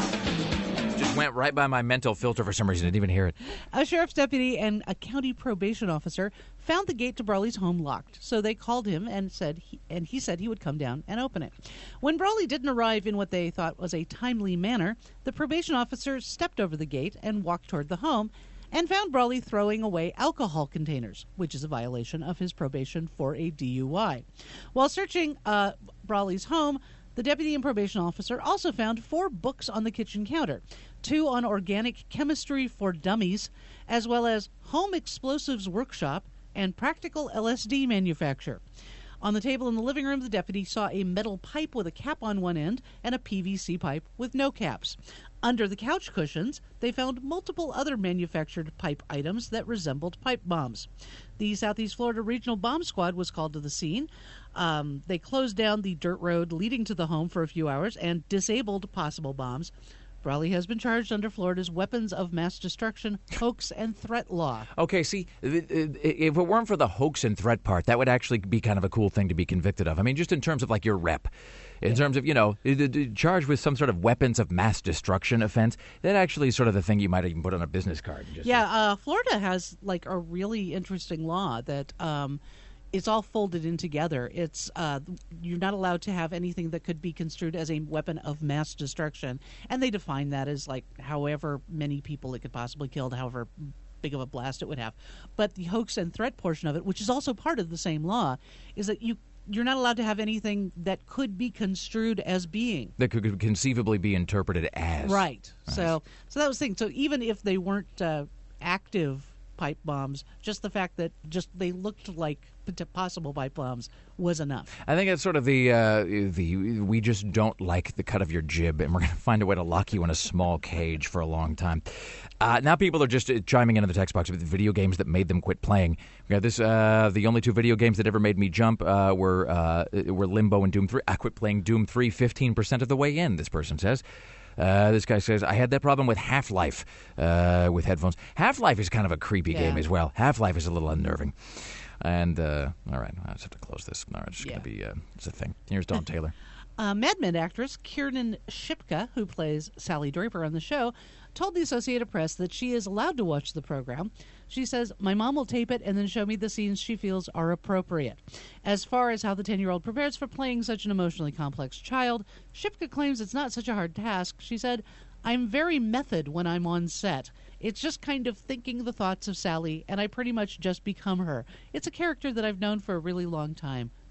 Just went right by my mental filter for some reason. I didn't even hear it. A sheriff's deputy and a county probation officer found the gate to Brawley's home locked, so they called him and said, he, and he said he would come down and open it. When Brawley didn't arrive in what they thought was a timely manner, the probation officer stepped over the gate and walked toward the home, and found Brawley throwing away alcohol containers, which is a violation of his probation for a D U I. While searching uh, Brawley's home, the deputy and probation officer also found four books on the kitchen counter, two on organic chemistry for dummies, as well as Home Explosives Workshop and Practical L S D Manufacture. On the table in the living room, the deputy saw a metal pipe with a cap on one end and a P V C pipe with no caps. Under the couch cushions, they found multiple other manufactured pipe items that resembled pipe bombs. The Southeast Florida Regional Bomb Squad was called to the scene. Um, they closed down the dirt road leading to the home for a few hours and disabled possible bombs. Brawley has been charged under Florida's weapons of mass destruction, hoax, and threat law. Okay, see, if it weren't for the hoax and threat part, that would actually be kind of a cool thing to be convicted of. I mean, just in terms of, like, your rep. In yeah. terms of, you know, charged with some sort of weapons of mass destruction offense, that actually is sort of the thing you might even put on a business card. Just yeah, uh, Florida has, like, a really interesting law that... Um, It's all folded in together. It's uh, you're not allowed to have anything that could be construed as a weapon of mass destruction, and they define that as like however many people it could possibly kill, however big of a blast it would have. But the hoax and threat portion of it, which is also part of the same law, is that you you're not allowed to have anything that could be construed as being that could conceivably be interpreted as right. Nice. So so that was the thing. So even if they weren't uh, active pipe bombs, just the fact that just they looked like possible pipe bombs was enough. I think it's sort of the uh, the we just don't like the cut of your jib, and we're going to find a way to lock you in a small cage for a long time. Uh, now people are just chiming into the text box with video games that made them quit playing. We got this. Uh, the only two video games that ever made me jump uh, were uh, were Limbo and Doom three. I quit playing Doom three fifteen percent of the way in, this person says. Uh, this guy says, I had that problem with Half-Life uh, with headphones. Half-Life is kind of a creepy yeah. game as well. Half-Life is a little unnerving. And, uh, all right, I just have to close this. All right, it's just yeah. going to be, uh, it's a thing. Here's Dawn Taylor. Uh, Mad Men actress Kiernan Shipka, who plays Sally Draper on the show, told the Associated Press that she is allowed to watch the program. She says, my mom will tape it and then show me the scenes she feels are appropriate. As far as how the ten-year-old prepares for playing such an emotionally complex child, Shipka claims it's not such a hard task. She said, I'm very method when I'm on set. It's just kind of thinking the thoughts of Sally, and I pretty much just become her. It's a character that I've known for a really long time.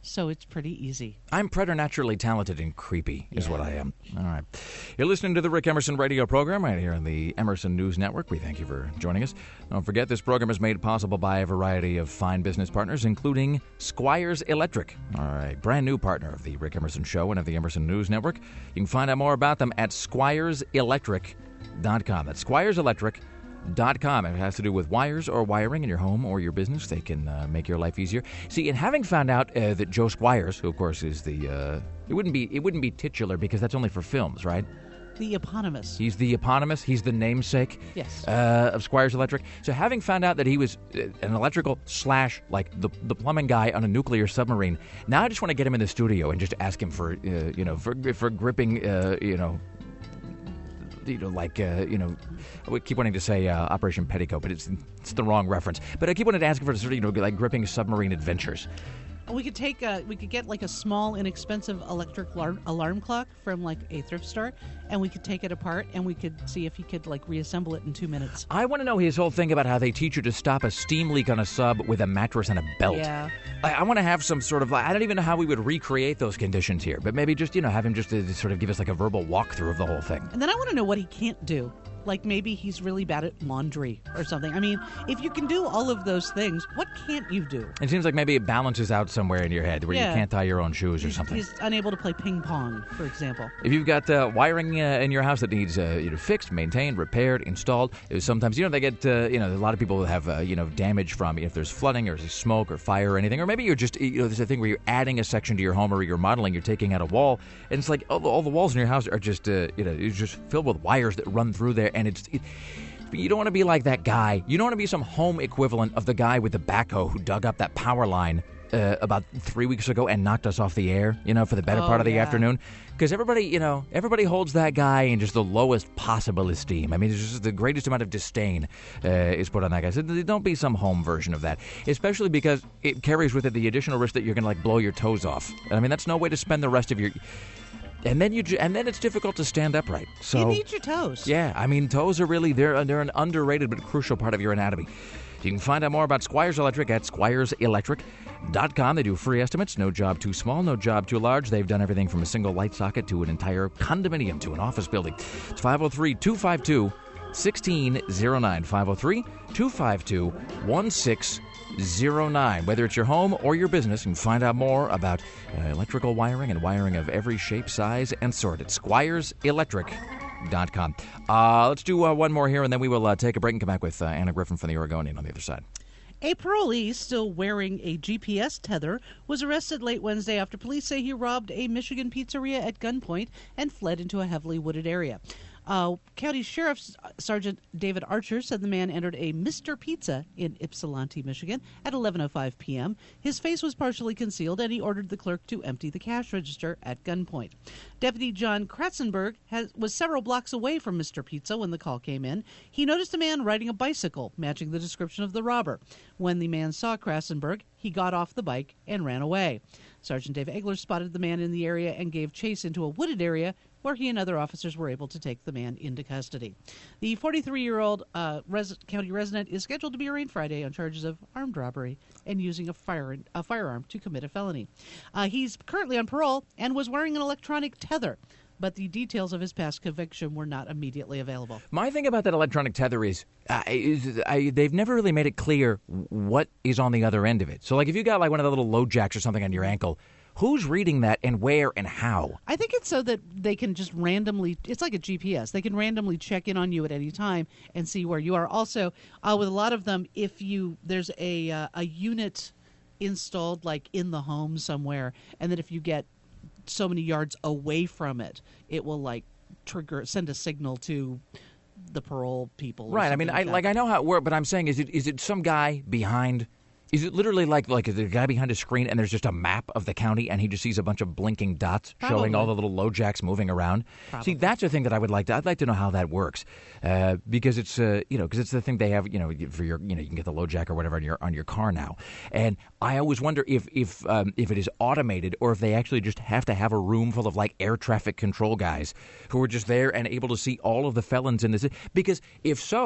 so it's pretty easy. I'm preternaturally talented and creepy, is yeah. what I am. All right. You're listening to the Rick Emerson radio program right here on the Emerson News Network. We thank you for joining us. Don't forget, this program is made possible by a variety of fine business partners, including Squires Electric, all right, brand new partner of the Rick Emerson Show and of the Emerson News Network. You can find out more about them at squires electric dot com. That's squires electric dot com. If it has to do with wires or wiring in your home or your business, they can uh, make your life easier. See, and having found out uh, that Joe Squires, who of course is the, uh, it wouldn't be it wouldn't be titular because that's only for films, right? The eponymous. He's the eponymous. He's the namesake. Yes. Uh, of Squires Electric. So having found out that he was an electrical slash like the the plumbing guy on a nuclear submarine, now I just want to get him in the studio and just ask him for uh, you know for for gripping uh, you know. You know, like, uh, you know, I keep wanting to say uh, Operation Petticoat, but it's it's the wrong reference. But I keep wanting to ask for sort of, you know, like gripping submarine adventures. We could take a, we could get like a small, inexpensive electric alarm, alarm clock from like a thrift store, and we could take it apart, and we could see if he could like reassemble it in two minutes. I want to know his whole thing about how they teach you to stop a steam leak on a sub with a mattress and a belt. Yeah. I, I want to have some sort of, like, I don't even know how we would recreate those conditions here, but maybe just, you know, have him just uh, sort of give us like a verbal walkthrough of the whole thing. And then I want to know what he can't do. Like maybe he's really bad at laundry or something. I mean, if you can do all of those things, what can't you do? It seems like maybe it balances out somewhere in your head where yeah. you can't tie your own shoes or he's, something. He's unable to play ping pong, for example. If you've got uh, wiring uh, in your house that needs uh, you know, fixed, maintained, repaired, installed, sometimes, you know, they get, uh, you know, a lot of people have, uh, you know, damage from if there's flooding or smoke or fire or anything. Or maybe you're just, you know, there's a thing where you're adding a section to your home or you're modeling, you're taking out a wall, and it's like all the, all the walls in your house are just, uh, you know, it's just filled with wires that run through there, and it's... It, you don't want to be like that guy. You don't want to be some home equivalent of the guy with the backhoe who dug up that power line uh, about three weeks ago and knocked us off the air, you know, for the better oh, part of the yeah. afternoon. Because everybody, you know, everybody holds that guy in just the lowest possible esteem. I mean, it's just the greatest amount of disdain uh, is put on that guy. So don't be some home version of that, especially because it carries with it the additional risk that you're going to, like, blow your toes off. And I mean, that's no way to spend the rest of your... And then you and then it's difficult to stand upright. So you need your toes. Yeah, I mean, toes are really they're they're an underrated but crucial part of your anatomy. You can find out more about Squires Electric at squires electric dot com. They do free estimates. No job too small, no job too large. They've done everything from a single light socket to an entire condominium to an office building. It's five oh three, two five two, one six oh nine. five oh three, two five two, one six oh nine. Whether it's your home or your business, you can find out more about uh, electrical wiring and wiring of every shape, size, and sort at squires electric dot com. Uh, let's do uh, one more here, and then we will uh, take a break and come back with uh, Anna Griffin from the Oregonian on the other side. A parolee still wearing a G P S tether was arrested late Wednesday after police say he robbed a Michigan pizzeria at gunpoint and fled into a heavily wooded area. Uh, County Sheriff Sergeant David Archer said the man entered a Mister Pizza in Ypsilanti, Michigan at eleven oh five p.m. His face was partially concealed, and he ordered the clerk to empty the cash register at gunpoint. Deputy John Kratzenberg has, was several blocks away from Mister Pizza when the call came in. He noticed a man riding a bicycle, matching the description of the robber. When the man saw Kratzenberg, he got off the bike and ran away. Sergeant Dave Egler spotted the man in the area and gave chase into a wooded area where he and other officers were able to take the man into custody. The forty-three-year-old uh, res- county resident is scheduled to be arraigned Friday on charges of armed robbery and using a, fire- a firearm to commit a felony. Uh, he's currently on parole and was wearing an electronic tether, but the details of his past conviction were not immediately available. My thing about that electronic tether is, uh, is I, they've never really made it clear what is on the other end of it. So, like, if you got, like, one of the little low jacks or something on your ankle, who's reading that and where and how? I think it's so that they can just randomly, it's like a G P S. They can randomly check in on you at any time and see where you are. Also, uh, with a lot of them, if you, there's a uh, a unit installed like in the home somewhere, and that if you get so many yards away from it, it will like trigger, send a signal to the parole people. Right. I mean, like I like I know how it works, but I'm saying, is it is it some guy behind? Is it literally like like the guy behind a screen and there's just a map of the county and he just sees a bunch of blinking dots Probably. showing all the little low jacks moving around? Probably. See, that's the thing that I would like to. I'd like to know how that works, uh, because it's uh, you know because it's the thing they have, you know, for your, you know, you can get the low jack or whatever on your on your car now. And I always wonder if if um, if it is automated or if they actually just have to have a room full of like air traffic control guys who are just there and able to see all of the felons in this. Because if so,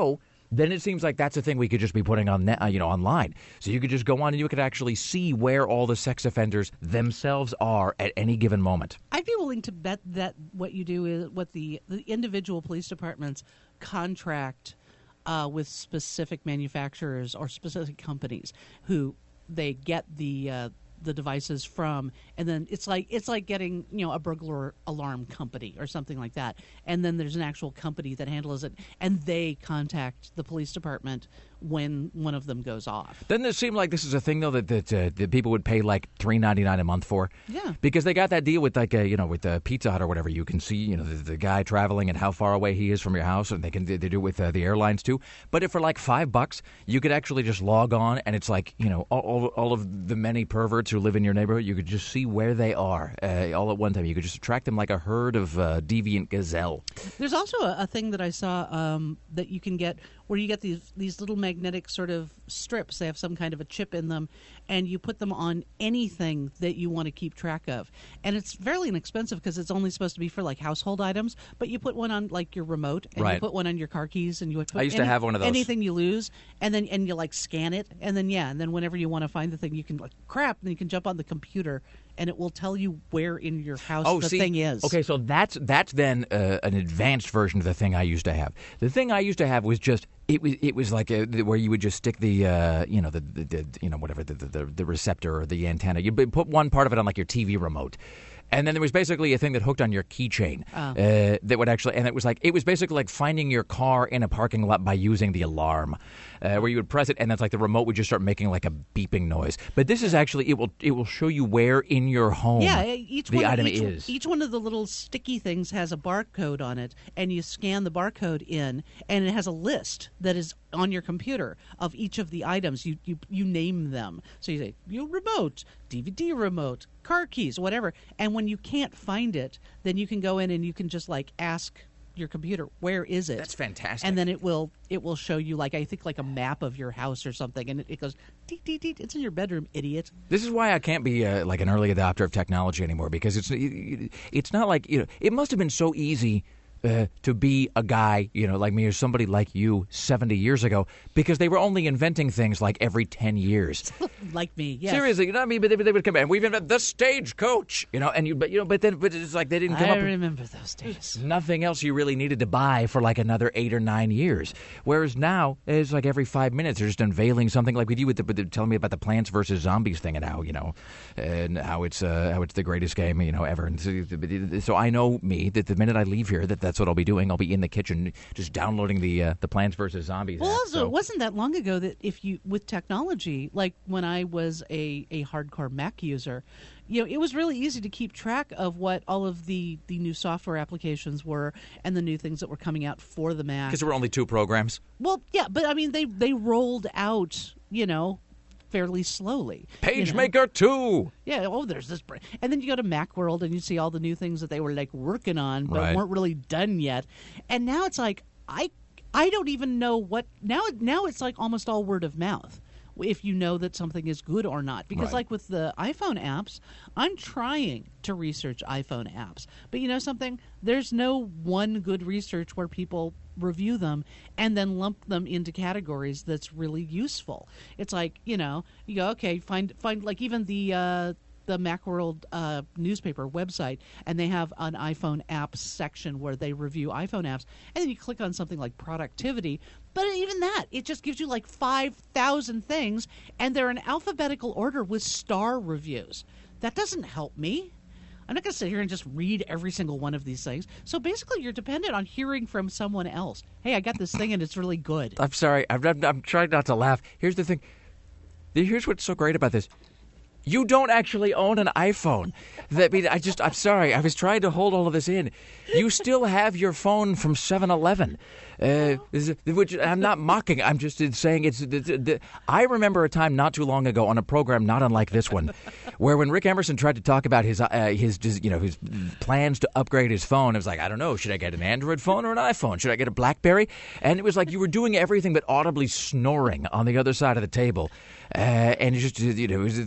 then it seems like that's a thing we could just be putting on, net, uh, you know, online. So you could just go on and you could actually see where all the sex offenders themselves are at any given moment. I'd be willing to bet that what you do is what the, the individual police departments contract uh, with specific manufacturers or specific companies who they get the uh, the devices from, and then it's like it's like getting, you know, a burglar alarm company or something like that, and then there's an actual company that handles it, and they contact the police department when one of them goes off. Doesn't it seem like this is a thing though that that, uh, that people would pay like three ninety-nine a month for? Yeah, because they got that deal with like a, you know, with the Pizza Hut or whatever. You can see, you know, the, the guy traveling and how far away he is from your house, and they can they do it with uh, the airlines too. But if for like five bucks, you could actually just log on, and it's like, you know, all, all, all of the many perverts who live in your neighborhood, you could just see where they are uh, all at one time. You could just track them like a herd of uh, deviant gazelle. There's also a, a thing that I saw um, that you can get where you get these these little magnetic sort of strips. They have some kind of a chip in them, and you put them on anything that you want to keep track of. And it's fairly inexpensive because it's only supposed to be for like household items. But you put one on like your remote, and right. you put one on your car keys, and you would put I used any, to have one of those. Anything you lose, and then and you like scan it, and then yeah, and then whenever you want to find the thing, you can like crap, then you can jump on the computer, and it will tell you where in your house oh, the see, thing is. Okay, so that's that's then uh, an advanced version of the thing I used to have. The thing I used to have was just it was it was like a, where you would just stick the uh, you know the, the, the you know whatever the, the the receptor or the antenna. You put one part of it on like your T V remote. And then there was basically a thing that hooked on your keychain oh. uh, that would actually, and it was like it was basically like finding your car in a parking lot by using the alarm, uh, where you would press it, and that's like the remote would just start making like a beeping noise. But this is actually it will it will show you where in your home yeah, each the one, item each, is. Each one of the little sticky things has a barcode on it, and you scan the barcode in, and it has a list that is on your computer of each of the items. You you you name them. So you say your remote, D V D remote, car keys, whatever. And when you can't find it, then you can go in and you can just like ask your computer, where is it? That's fantastic. And then it will it will show you like I think like a map of your house or something, and it, it goes deet, deet, deet, it's in your bedroom, idiot. This is why I can't be uh, like an early adopter of technology anymore, because it's it's not like, you know, it must have been so easy Uh, to be a guy, you know, like me or somebody like you seventy years ago, because they were only inventing things like every ten years. Like me, yes. Seriously, you know what I mean? But they, they would come in, we've invented the stagecoach, you know, and you, but you know, but then, but it's like they didn't come I up with remember those days. nothing else you really needed to buy for like another eight or nine years. Whereas now, it's like every five minutes they're just unveiling something, like with you, with the, with the telling me about the Plants versus Zombies thing, and how, you know, and how it's uh, how it's the greatest game, you know, ever. And so, so I know me that the minute I leave here, that that's what I'll be doing. I'll be in the kitchen just downloading the uh, the Plants versus Zombies Well, app, also, so. it wasn't that long ago that if you, with technology, like when I was a, a hardcore Mac user, you know, it was really easy to keep track of what all of the, the new software applications were and the new things that were coming out for the Mac. Because there were only two programs. Well, yeah, but I mean, they, they rolled out, you know, fairly slowly. PageMaker you know? two. Yeah, oh, there's this. Br- and then you go to Macworld and you see all the new things that they were like working on but Right. weren't really done yet. And now it's like, I I don't even know what. Now, now it's like almost all word of mouth if you know that something is good or not. Because Right. like with the iPhone apps, I'm trying to research iPhone apps. But you know something? There's no one good research where people review them and then lump them into categories that's really useful. It's like, you know, you go, okay, find find like even the uh the Macworld uh, newspaper website, and they have an iPhone apps section where they review iPhone apps, and then you click on something like productivity, but even that, it just gives you like five thousand things, and they're in alphabetical order with star reviews. That doesn't help me. I'm not going to sit here and just read every single one of these things. So basically, you're dependent on hearing from someone else. Hey, I got this thing, and it's really good. I'm sorry. I'm, I'm, I'm trying not to laugh. Here's the thing. Here's what's so great about this. You don't actually own an iPhone. That mean, I just, I'm sorry. I was trying to hold all of this in. You still have your phone from seven eleven, uh, which I'm not mocking. I'm just saying it's. The, the, I remember a time not too long ago on a program not unlike this one, where when Rick Emerson tried to talk about his uh, his you know his plans to upgrade his phone, it was like, I don't know, should I get an Android phone or an iPhone? Should I get a BlackBerry? And it was like you were doing everything but audibly snoring on the other side of the table. Uh, and it just, you know, it was, this was a very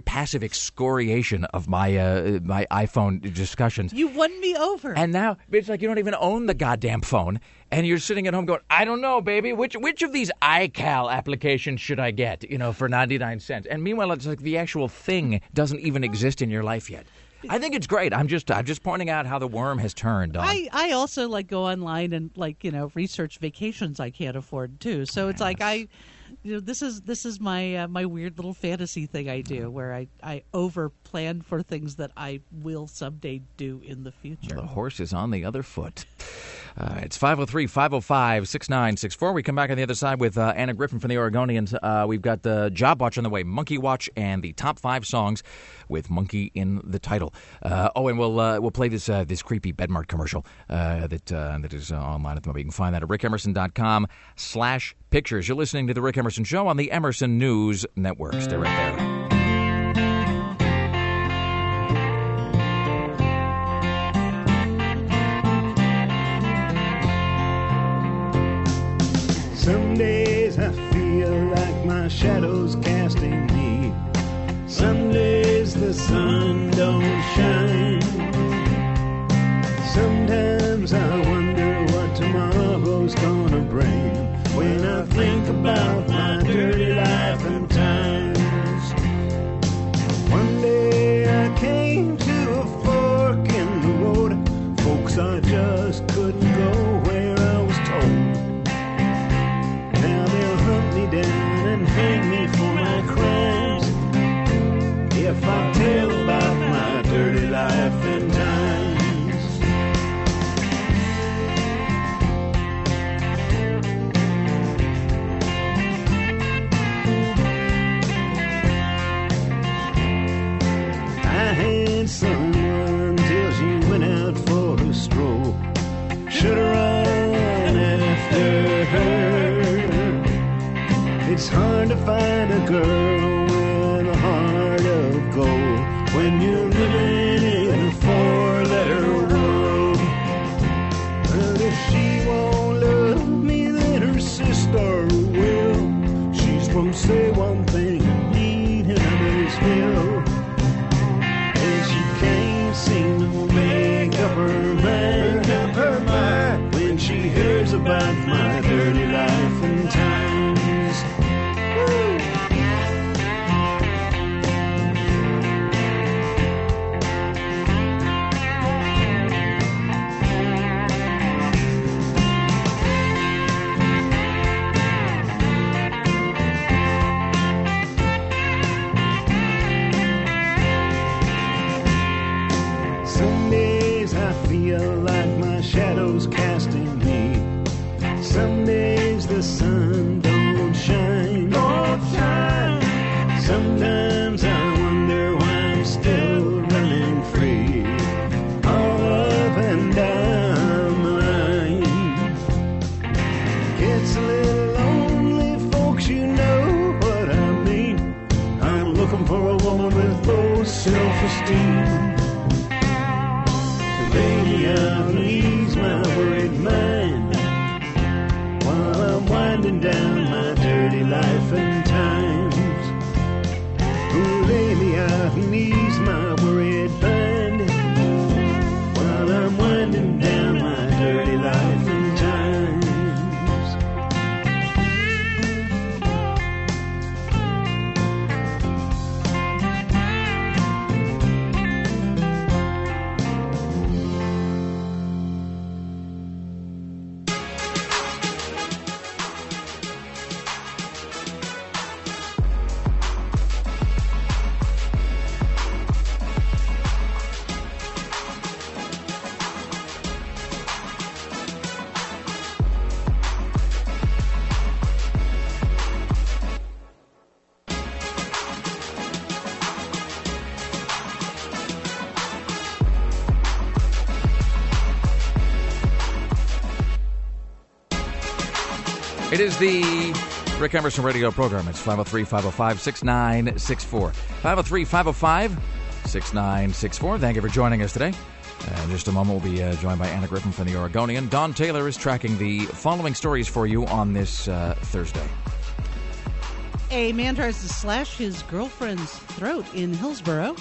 very passive excoriation of my uh, my iPhone discussions. You won me over. And now it's like you don't even own the goddamn phone, and you're sitting at home going, I don't know, baby, which which of these iCal applications should I get, you know, for ninety-nine cents? And meanwhile, it's like the actual thing doesn't even exist in your life yet. I think it's great. I'm just I'm just pointing out how the worm has turned. Dawn. I, I also like go online and like, you know, research vacations I can't afford too. So it's like I, you know, this is this is my uh, my weird little fantasy thing I do where I, I over plan for things that I will someday do in the future. The horse is on the other foot. Uh, it's five oh three, five oh five, six nine six four. We come back on the other side with uh, Anna Griffin from the Oregonians. Uh, we've got the Job Watch on the way, Monkey Watch, and the top five songs with monkey in the title. Uh, oh, and we'll uh, we'll play this uh, this creepy Bedmart commercial uh, that uh, that is uh, online at the moment. You can find that at rick emerson dot com slash pictures. You're listening to The Rick Emerson Show on the Emerson News Network. Stay right there. Some days I feel like my shadow's casting me. Some days the sun don't shine. Sometimes I wonder what tomorrow's gonna bring when I think about my dirty life and times. One day I came to a fork in the road. Folks, I just couldn't go where I was told. Down and hang me for my crimes if I tell about my dirty life and times. I had someone till she went out for a stroll. Should have run after her. It's hard to find a girl with a heart of gold when you're living in a four-letter world. But if she won't love me, then her sister will. She's gonna say one thing and mean another's will. And she can't seem to make up her mind, up her mind when she hears about my dirty life and times. Casting me. Some days the sun don't shine, don't shine. Sometimes I wonder why I'm still running free, all up and down the line. Gets a little lonely, folks, you know what I mean. I'm looking for a woman with low self-esteem. Baby, I'll ease my worried mind while I'm winding down my dirty life and times. Oh, baby, I'll ease my worried mind while I'm winding down my dirty life and times. It is the Rick Emerson radio program. It's five oh three, five oh five, six nine six four. five oh three, five oh five, six nine six four. Thank you for joining us today. Uh, in just a moment, we'll be uh, joined by Anna Griffin from the Oregonian. Don Taylor is tracking the following stories for you on this uh, Thursday. A man tries to slash his girlfriend's throat in Hillsborough.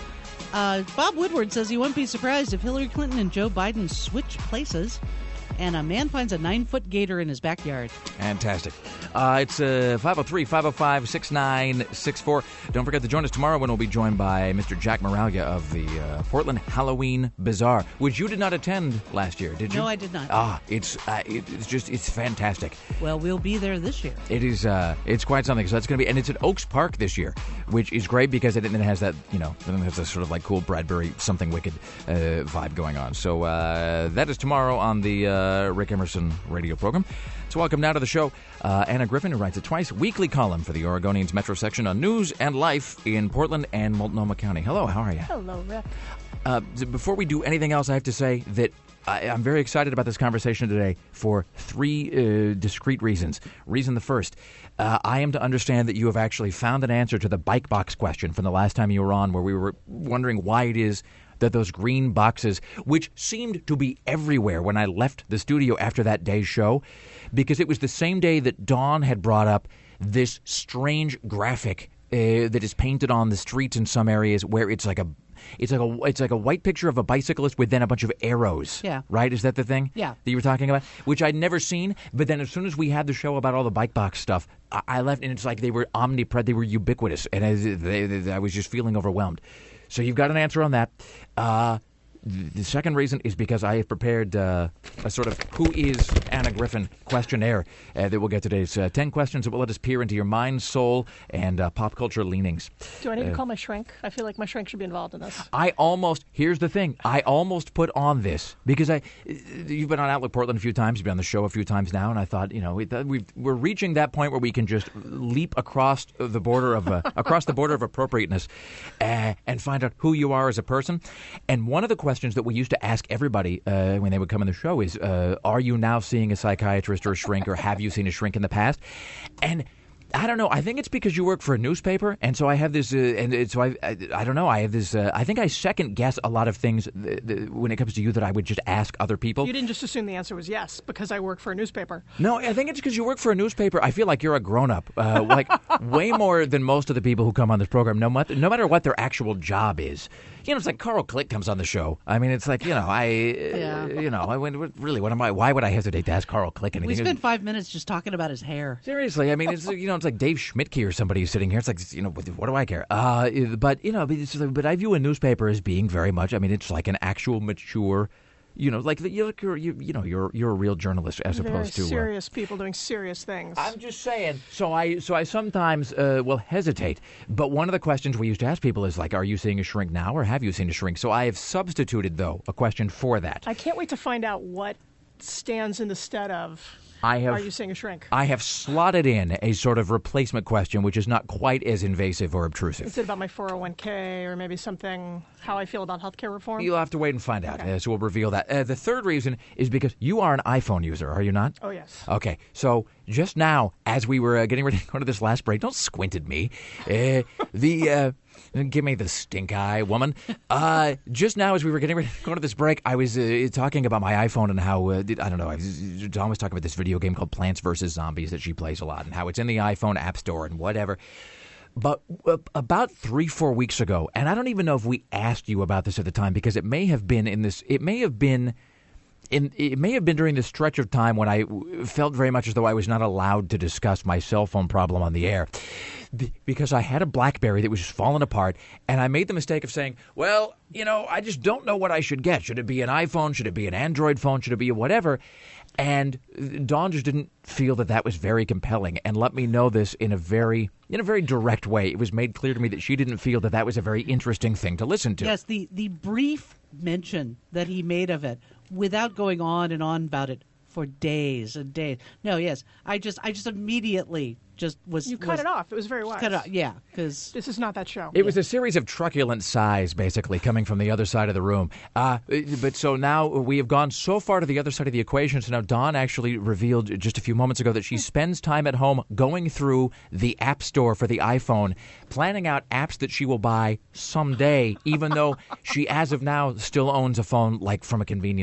Uh, Bob Woodward says he won't be surprised if Hillary Clinton and Joe Biden switch places. And a man finds a nine-foot gator in his backyard. Fantastic. Uh, it's uh, five oh three, five oh five, six nine six four. Don't forget to join us tomorrow when we'll be joined by Mister Jack Moralia of the uh, Portland Halloween Bazaar, which you did not attend last year, did you? No, I did not. Ah, it's uh, it, it's just it's fantastic. Well, we'll be there this year. It is uh, it's quite something. So that's going to be, and it's at Oaks Park this year, which is great because it, it has that, you know, it has this sort of like cool Bradbury something wicked uh, vibe going on. So uh, that is tomorrow on the uh, Rick Emerson radio program. So welcome now to the show, uh, Anna Griffin, who writes a twice-weekly column for the Oregonian's Metro section on news and life in Portland and Multnomah County. Hello, how are you? Hello, Rick. Uh, before we do anything else, I have to say that I, I'm very excited about this conversation today for three uh, discrete reasons. Reason the first, uh, I am to understand that you have actually found an answer to the bike box question from the last time you were on, where we were wondering why it is that those green boxes, which seemed to be everywhere when I left the studio after that day's show, because it was the same day that Dawn had brought up this strange graphic uh, that is painted on the streets in some areas where it's like a It's like a it's like a white picture of a bicyclist with then a bunch of arrows. Yeah. Right? Is that the thing? Yeah. That you were talking about? Which I'd never seen. But then as soon as we had the show about all the bike box stuff, I, I left, and it's like they were omnipresent. They were ubiquitous, and I, they, they, I was just feeling overwhelmed. So you've got an answer on that. Uh, the second reason is because I have prepared uh, a sort of Who is Anna Griffin questionnaire uh, that we'll get today. It's uh, ten questions that will let us peer into your mind, soul, and uh, pop culture leanings. Do I need uh, to call my shrink? I feel like my shrink should be involved in this. I almost, here's the thing, I almost put on this because I, you've been on Outlook Portland a few times, you've been on the show a few times now, and I thought, you know, we, we've, we're reaching that point where we can just leap across the border of uh, across the border of appropriateness uh, and find out who you are as a person. And one of the questions that we used to ask everybody uh, when they would come on the show is, uh, are you now seeing a psychiatrist or a shrink, or have you seen a shrink in the past? And I don't know. I think it's because you work for a newspaper, and so I have this. Uh, and it, so I, I, I don't know. I have this. Uh, I think I second guess a lot of things th- th- when it comes to you that I would just ask other people. You didn't just assume the answer was yes because I work for a newspaper. No, I think it's because you work for a newspaper. I feel like you're a grown-up, uh, like way more than most of the people who come on this program. No matter, no matter what their actual job is. You know, it's like Carl Click comes on the show. I mean, it's like, you know, I, Yeah. uh, you know, I went, really, what am I? Why would I hesitate to ask Carl Click anything? We spent five minutes just talking about his hair. Seriously, I mean, it's, you know, it's like Dave Schmidtke or somebody who's sitting here. It's like, you know, what, what do I care? Uh, but you know, but, it's, but I view a newspaper as being very much. I mean, it's like an actual mature. You know, like you're, you, you know, you're you're a real journalist as Very opposed to serious uh, people doing serious things. I'm just saying. So I so I sometimes uh, will hesitate. But one of the questions we used to ask people is like, are you seeing a shrink now, or have you seen a shrink? So I have substituted, though, a question for that. I can't wait to find out what stands in the stead of. I have, Are you seeing a shrink? I have slotted in a sort of replacement question, which is not quite as invasive or obtrusive. Is it about my four oh one k or maybe something, how I feel about healthcare reform? You'll have to wait and find out. Okay. Uh, so we'll reveal that. Uh, the third reason is because you are an iPhone user, are you not? Oh, yes. Okay. So just now, as we were uh, getting ready to go to this last break, don't squint at me. Uh, the... Uh, Give me the stink eye, woman. Uh, just now, as we were getting ready to go to this break, I was uh, talking about my iPhone and how, uh, I don't know, I was, Dawn was talking about this video game called Plants versus. Zombies that she plays a lot and how it's in the iPhone App Store and whatever. But uh, about three, four weeks ago, and I don't even know if we asked you about this at the time because it may have been in this, it may have been... In, it may have been during this stretch of time when I felt very much as though I was not allowed to discuss my cell phone problem on the air because I had a BlackBerry that was just falling apart, and I made the mistake of saying, well, you know, I just don't know what I should get. Should it be an iPhone? Should it be an Android phone? Should it be a whatever? And Dawn just didn't feel that that was very compelling and let me know this in a very in a very direct way. It was made clear to me that she didn't feel that that was a very interesting thing to listen to. Yes, the, the brief mention that he made of it without going on and on about it for days and days. No, yes, I just I just immediately just was... You cut was, it off. It was very wise. Cut it off, yeah, because... This is not that show. It was a series of truculent sighs, basically, coming from the other side of the room. Uh, but so now we have gone so far to the other side of the equation. So now Dawn actually revealed just a few moments ago that she spends time at home going through the App Store for the iPhone, planning out apps that she will buy someday, even though she, as of now, still owns a phone like from a convenience store.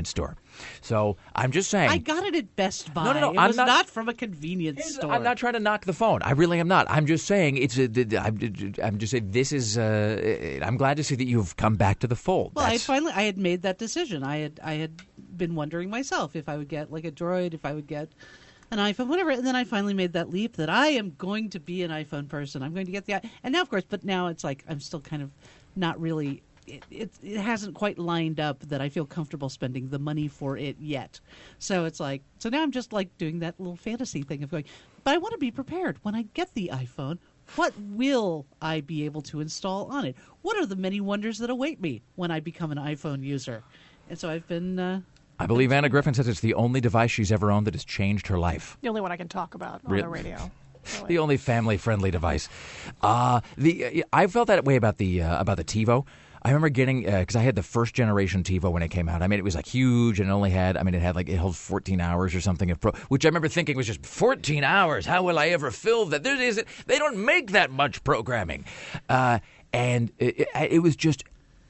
So I'm just saying. I got it at Best Buy. No, no, no. It I'm was not, not from a convenience store. I'm not trying to knock the phone. I really am not. I'm just saying it's. A, I'm, I'm just saying this is. Uh, I'm glad to see that you've come back to the fold. Well, I That's, had finally I had made that decision. I had I had been wondering myself if I would get like a Droid, if I would get an iPhone, whatever. And then I finally made that leap that I am going to be an iPhone person. I'm going to get the and now of course, but now it's like I'm still kind of not really. It, it it hasn't quite lined up that I feel comfortable spending the money for it yet. So it's like so now I'm just like doing that little fantasy thing of going. But I want to be prepared when I get the iPhone. What will I be able to install on it? What are the many wonders that await me when I become an iPhone user? And so I've been. Uh, I believe Anna Griffin says it's the only device she's ever owned that has changed her life. The only one I can talk about on Really? the radio. Really. The only family-friendly device. Uh, the I felt that way about the uh, about the TiVo. I remember getting because uh, I had the first generation TiVo when it came out. I mean, it was like huge and it only had. I mean, it had like it held fourteen hours or something of pro, which I remember thinking was just fourteen hours. How will I ever fill that? There isn't. They don't make that much programming, uh, and it, it, it was just.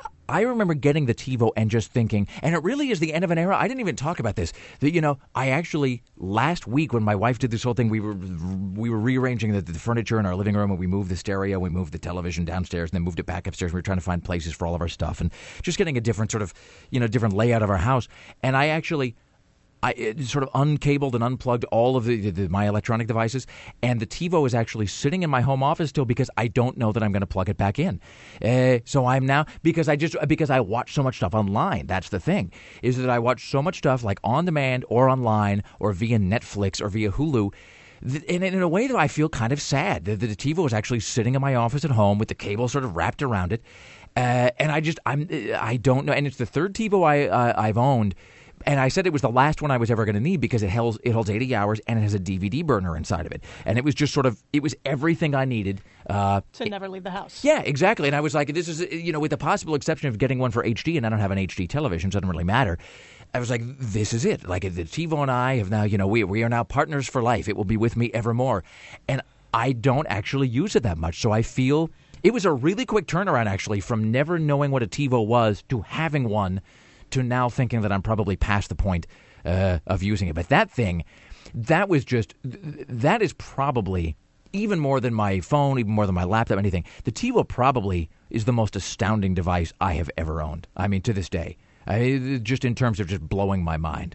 I remember getting the TiVo and just thinking, and it really is the end of an era. I didn't even talk about this. That you know, I actually last week when my wife did this whole thing, we were we were rearranging the, the furniture in our living room, and we moved the stereo, we moved the television downstairs, and then moved it back upstairs. We were trying to find places for all of our stuff, and just getting a different sort of, you know, different layout of our house. And I actually. I it sort of uncabled and unplugged all of the, the, my electronic devices, and the TiVo is actually sitting in my home office still because I don't know that I'm going to plug it back in. Uh, so I'm now because I just because I watch so much stuff online. That's the thing is that I watch so much stuff like on demand or online or via Netflix or via Hulu. And in a way that I feel kind of sad that the TiVo is actually sitting in my office at home with the cable sort of wrapped around it, uh, and I just I'm I don't know. And it's the third TiVo I uh, I've owned. And I said it was the last one I was ever going to need because it holds it holds eighty hours and it has a D V D burner inside of it. And it was just sort of it was everything I needed uh, to never leave the house. Yeah, exactly. And I was like, this is you know, with the possible exception of getting one for H D, and I don't have an H D television, so it doesn't really matter. I was like, this is it. Like the TiVo and I have now, you know, we we are now partners for life. It will be with me evermore. And I don't actually use it that much, so I feel it was a really quick turnaround actually from never knowing what a TiVo was to having one. To now thinking that I'm probably past the point uh, of using it. But that thing, that was just, that is probably, even more than my phone, even more than my laptop, anything, the TiVo probably is the most astounding device I have ever owned. I mean, to this day. I, just in terms of just blowing my mind.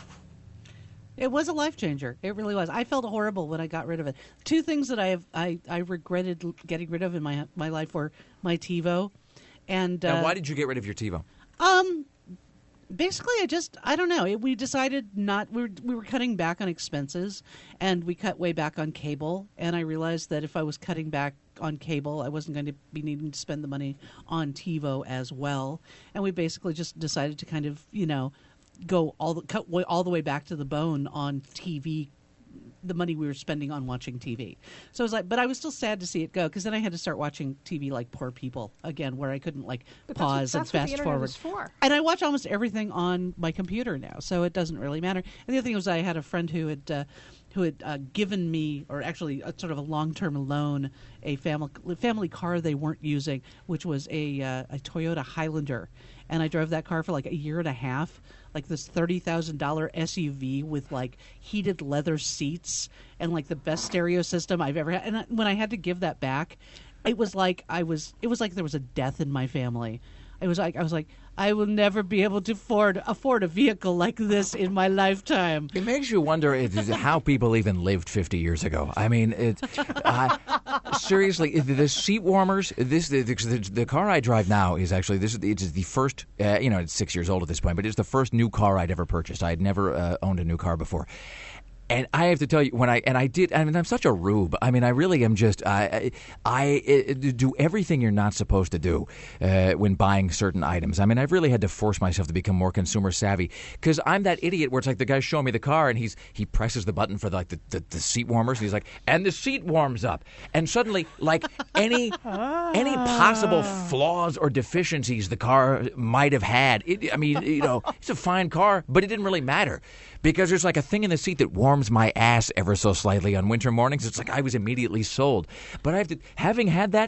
It was a life changer. It really was. I felt horrible when I got rid of it. Two things that I have I, I regretted getting rid of in my my life were my TiVo. And uh, now, why did you get rid of your TiVo? Um... Basically, I just, I don't know. We decided not, we were, we were cutting back on expenses, and we cut way back on cable. And I realized that if I was cutting back on cable, I wasn't going to be needing to spend the money on TiVo as well. And we basically just decided to kind of, you know, go all the, cut way, all the way back to the bone on T V, the money we were spending on watching T V. So I was like, but I was still sad to see it go because then I had to start watching T V like poor people again, where I couldn't like but pause that's what, that's and what fast the forward. Is for. And I watch almost everything on my computer now, so it doesn't really matter. And the other thing was I had a friend who had uh, who had uh, given me, or actually a, sort of a long-term loan, a family family car they weren't using, which was a uh, a Toyota Highlander, and I drove that car for like a year and a half. Like this thirty thousand dollars S U V with like heated leather seats and like the best stereo system I've ever had. And I, when I had to give that back, it was like I was. It was like there was a death in my family. It was like I was like I will never be able to afford afford a vehicle like this in my lifetime. It makes you wonder if, how people even lived fifty years ago. I mean, it, uh, seriously, the seat warmers. This the, the, the car I drive now is actually this is it is the first. Uh, you know, it's six years old at this point, but it's the first new car I'd ever purchased. I had never uh, owned a new car before. And I have to tell you, when I and I did, I mean, I'm such a rube. I mean, I really am just, I, I, I do everything you're not supposed to do uh, when buying certain items. I mean, I've really had to force myself to become more consumer savvy because I'm that idiot where it's like the guy's showing me the car and he's he presses the button for the, like the, the, the seat warmers and he's like, and the seat warms up, and suddenly like any any possible flaws or deficiencies the car might have had. It, I mean, you know, it's a fine car, but it didn't really matter. Because there's like a thing in the seat that warms my ass ever so slightly on winter mornings. It's like I was immediately sold. But I have to, having had that,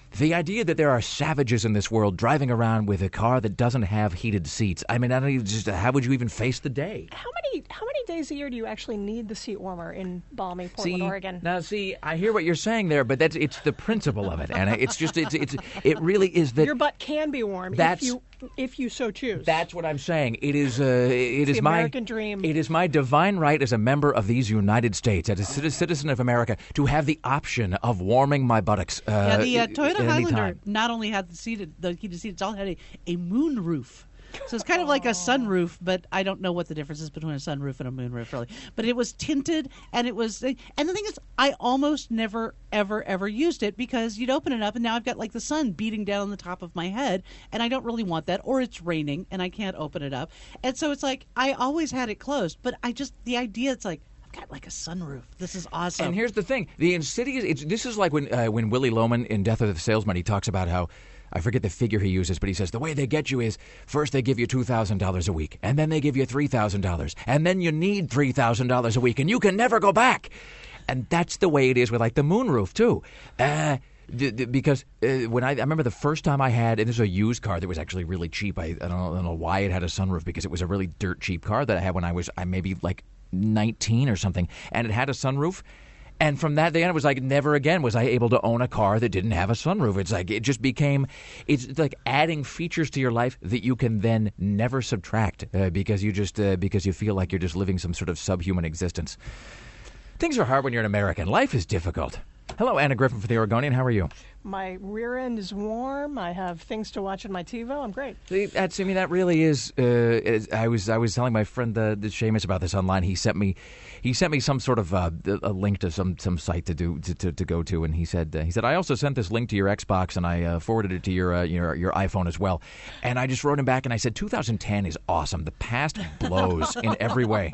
The idea that there are savages in this world driving around with a car that doesn't have heated seats. I mean, I don't even just, how would you even face the day? How many how many days a year do you actually need the seat warmer in balmy Portland, see, Oregon? Now, see, I hear what you're saying there, but that's it's the principle of it, Anna. It's just it's it's it really is that your butt can be warm that's, if you if you so choose. That's what I'm saying. It is uh, it it's is the my American dream. It is my divine right as a member of these United States, as a citizen of America, to have the option of warming my buttocks. Uh, yeah, the uh, Toyota at any Highlander time. not only had the seated the heated seats, it all had a, a moon roof. So it's kind of like a sunroof, but I don't know what the difference is between a sunroof and a moonroof, really. But it was tinted, and it was, and the thing is, I almost never, ever, ever used it because you'd open it up, and now I've got like the sun beating down on the top of my head, and I don't really want that, or it's raining, and I can't open it up, and so it's like I always had it closed, but I just the idea, it's like. Got like a sunroof. This is awesome. And here's the thing: the insidious. It's, this is like when uh, when Willie Loman in Death of the Salesman, he talks about how I forget the figure he uses, but he says the way they get you is first they give you two thousand dollars a week, and then they give you three thousand dollars, and then you need three thousand dollars a week, and you can never go back. And that's the way it is with like the moonroof too. Uh, D- d- because uh, when I, I remember the first time I had, and this was a used car that was actually really cheap. I, I, don't know, I don't know why it had a sunroof because it was a really dirt cheap car that I had when I was I maybe like nineteen or something, and it had a sunroof. And from that day on, it was like never again was I able to own a car that didn't have a sunroof. It's like it just became, it's like adding features to your life that you can then never subtract uh, because you just uh, because you feel like you're just living some sort of subhuman existence. Things are hard when you're an American. Life is difficult. Hello, Anna Griffin for the Oregonian. How are you? My rear end is warm. I have things to watch in my TiVo. I'm great. See, that's, I mean, that really is. Uh, is I was I was telling my friend uh, Seamus about this online. He sent me, he sent me some sort of uh, a link to some, some site to do to, to, to go to, and he said uh, he said I also sent this link to your Xbox and I uh, forwarded it to your uh, your your iPhone as well. And I just wrote him back and I said two thousand ten is awesome. The past blows in every way.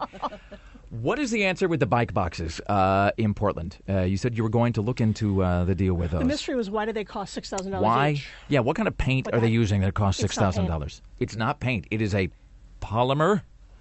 What is the answer with the bike boxes uh, in Portland? Uh, you said you were going to look into uh, the deal with those. The mystery was why do they cost six thousand dollars Why? each? Yeah, what kind of paint But are they that- using that costs it's six not thousand dollars? It's not paint. It is a polymer.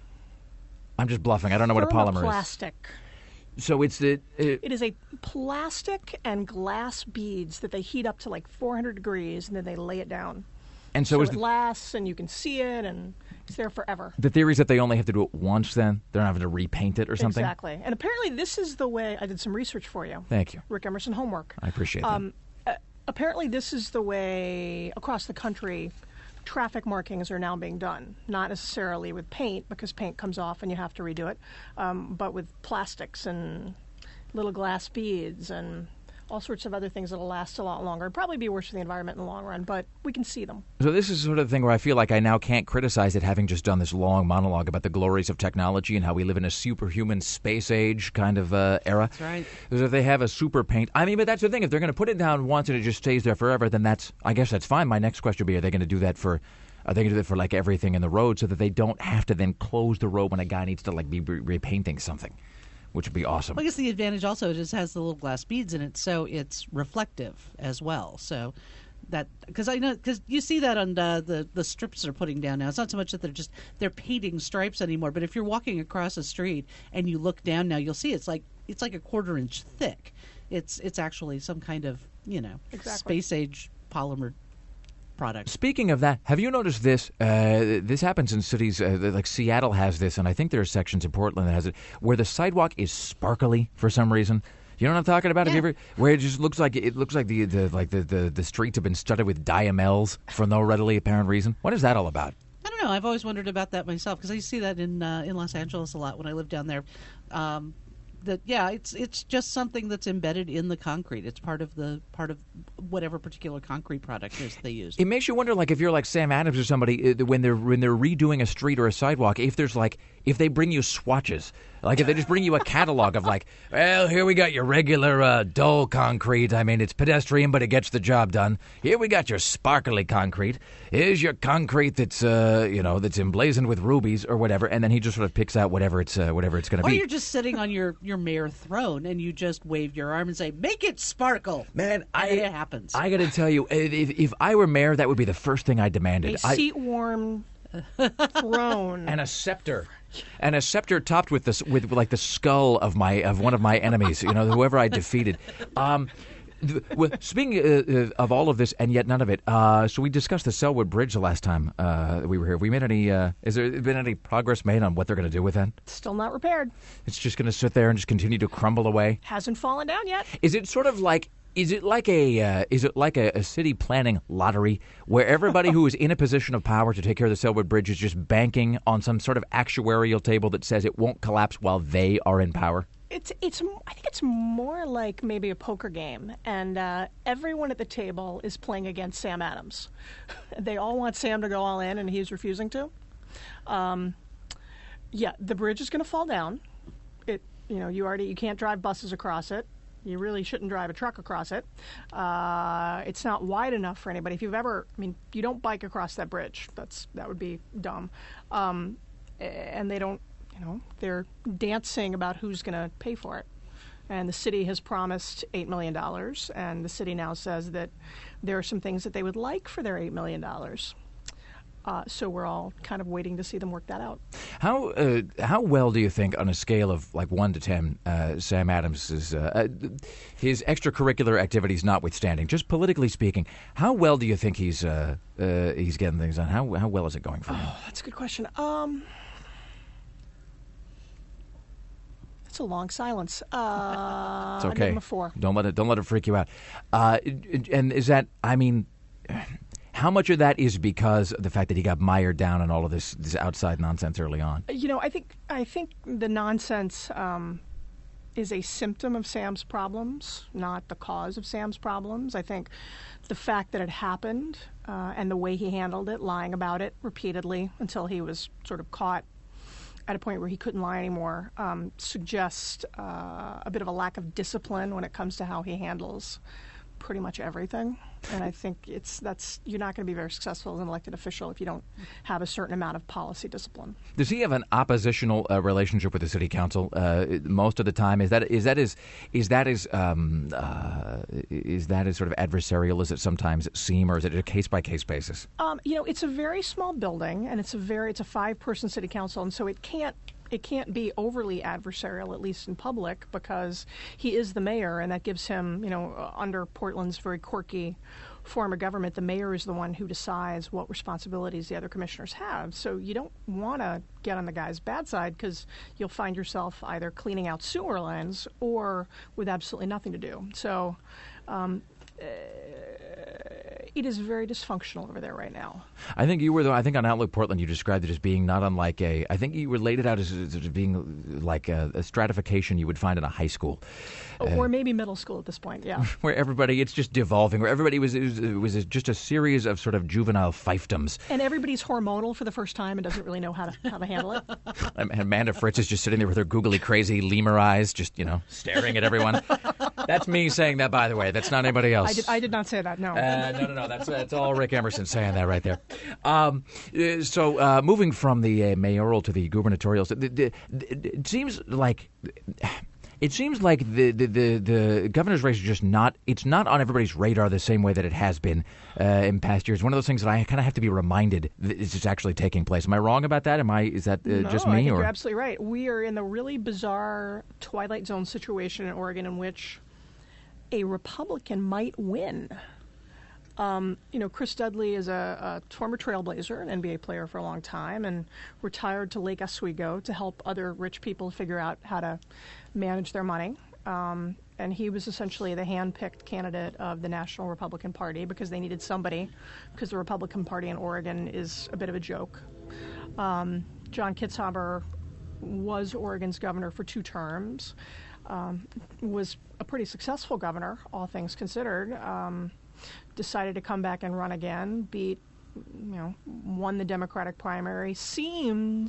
I'm just bluffing. I don't know what a polymer Thermoplastic. is. So it's the. Uh, It is a plastic and glass beads that they heat up to like four hundred degrees, and then they lay it down. and so, So is it the, lasts, and you can see it, and it's there forever. the theory is that they only have to do it once. Then they're not having to repaint it or something. Exactly. And apparently this is the way, I did some research for you. Thank you. Rick Emerson homework. I appreciate that. Um, uh, apparently this is the way across the country traffic markings are now being done. Not necessarily with paint, because paint comes off and you have to redo it, um, but with plastics and little glass beads and all sorts of other things that'll last a lot longer. It'd probably be worse for the environment in the long run, but we can see them. So this is sort of the thing where I feel like I now can't criticize it, having just done this long monologue about the glories of technology and how we live in a superhuman space age kind of uh, era. That's right. Because if they have a super paint, I mean, but that's the thing. If they're going to put it down once and it just stays there forever, then that's, I guess that's fine. My next question would be, are they going to do that for, are they going to do that for like everything in the road so that they don't have to then close the road when a guy needs to like be re- repainting something? Which would be awesome. Well, I guess the advantage also is it has the little glass beads in it, so it's reflective as well. So that because I know because you see that on the, the the strips they're putting down now. It's not so much that they're just they're painting stripes anymore, but if you're walking across a street and you look down now, you'll see it's like it's like a quarter inch thick. It's it's actually some kind of you know Exactly. space age polymer product. Speaking of that, have you noticed this? Uh, this happens in cities uh, like Seattle has this, and I think there are sections in Portland that has it, where the sidewalk is sparkly for some reason. You know what I'm talking about? Have you Yeah. ever, where it just looks like it looks like the, the like the, the, the streets have been studded with diamels for no readily apparent reason? What is that all about? I don't know. I've always wondered about that myself because I see that in uh, in Los Angeles a lot when I lived down there. Um, that yeah, it's it's just something that's embedded in the concrete. It's part of the part of whatever particular concrete product is they use. It makes you wonder, like if you're like Sam Adams or somebody, uh, when they're when they're redoing a street or a sidewalk, if there's like if they bring you swatches, like if they just bring you a catalog of like, well, here we got your regular uh, dull concrete. I mean, it's pedestrian, but it gets the job done. Here we got your sparkly concrete. Here's your concrete that's uh, you know that's emblazoned with rubies or whatever, and then he just sort of picks out whatever it's uh, whatever it's going to Or be. you're just sitting on your, your mayor throne and you just wave your arm and say, "Make it sparkle." Man, I And it happens. I got to tell you, if, if I were mayor, that would be the first thing I demanded. A I, seat-warm throne. and a scepter, and a scepter topped with this with like the skull of my of one of my enemies. You know, whoever I defeated. Um, th- well, speaking uh, of all of this and yet none of it, uh, so we discussed the Selwood Bridge the last time uh, we were here. Have we made any? Uh, is there been any progress made on what they're going to do with that? Still not repaired. It's just going to sit there and just continue to crumble away. Hasn't fallen down yet. Is it sort of like? Is it like a uh, is it like a, a city planning lottery where everybody who is in a position of power to take care of the Selwood Bridge is just banking on some sort of actuarial table that says it won't collapse while they are in power? It's it's. I think it's more like maybe a poker game, and uh, everyone at the table is playing against Sam Adams. They all want Sam to go all in, and he's refusing to. Um, yeah, the bridge is going to fall down. It, you know, you already you can't drive buses across it. You really shouldn't drive a truck across it. Uh, it's not wide enough for anybody. If you've ever, I mean, you don't bike across that bridge. That's that would be dumb. Um, and they don't. You know, they're dancing about who's going to pay for it. And the city has promised eight million dollars, and the city now says that there are some things that they would like for their eight million dollars. Uh, so we're all kind of waiting to see them work that out. How uh, how well do you think, on a scale of like one to ten, uh, Sam Adams is uh, uh, his extracurricular activities notwithstanding, just politically speaking, how well do you think he's uh, uh, he's getting things done? How how well is it going for him? Oh, that's a good question. Um, It's a long silence. Uh, it's okay. I give him a four. Don't let it. Don't let it freak you out. Uh, and is that? I mean, how much of that is because of the fact that he got mired down in all of this, this outside nonsense early on? You know, I think I think the nonsense um, is a symptom of Sam's problems, not the cause of Sam's problems. I think the fact that it happened uh, and the way he handled it, lying about it repeatedly until he was sort of caught at a point where he couldn't lie anymore, um, suggests uh, a bit of a lack of discipline when it comes to how he handles pretty much everything. And I think it's that's you're not going to be very successful as an elected official if you don't have a certain amount of policy discipline. Does he have an oppositional uh, relationship with the city council uh, most of the time? Is that is that as is that as um, uh, is that as sort of adversarial as it sometimes seem, or is it a case by case basis? Um, you know, it's a very small building, and it's a very it's a five person city council, and so it can't. It can't be overly adversarial, at least in public, because he is the mayor, and that gives him, you know, uh, under Portland's very quirky form of government, the mayor is the one who decides what responsibilities the other commissioners have. So you don't want to get on the guy's bad side because you'll find yourself either cleaning out sewer lines or with absolutely nothing to do. So um, uh, it is very dysfunctional over there right now. I think you were, the, I think on Outlook Portland, you described it as being not unlike a, I think you laid it out as, as being like a, a stratification you would find in a high school. Uh, uh, or maybe middle school at this point, yeah. Where everybody, it's just devolving, where everybody was, it was, it was just a series of sort of juvenile fiefdoms. And everybody's hormonal for the first time and doesn't really know how to how to handle it. And Amanda Fritz is just sitting there with her googly crazy lemur eyes, just, you know, staring at everyone. That's me saying that, by the way. That's not anybody else. I did, I did not say that, no. Uh, no, no, no. That's that's all Rick Emerson saying that right there. Um, uh, so uh, moving from the uh, mayoral to the gubernatorials, the, the, the, it seems like it seems like the, the, the, the governor's race is just not. It's not on everybody's radar the same way that it has been uh, in past years. One of those things that I kind of have to be reminded that it's actually taking place. Am I wrong about that? Am I? Is that uh, no, just me? I think or? You're absolutely right. We are in the really bizarre Twilight Zone situation in Oregon in which a Republican might win. Um, you know, Chris Dudley is a, a former trailblazer, an N B A player for a long time, and retired to Lake Oswego to help other rich people figure out how to manage their money. Um, and he was essentially the hand-picked candidate of the National Republican Party because they needed somebody, because the Republican Party in Oregon is a bit of a joke. Um, John Kitzhaber was Oregon's governor for two terms, um, was a pretty successful governor, all things considered. Um, decided to come back and run again, beat, you know, won the Democratic primary, seemed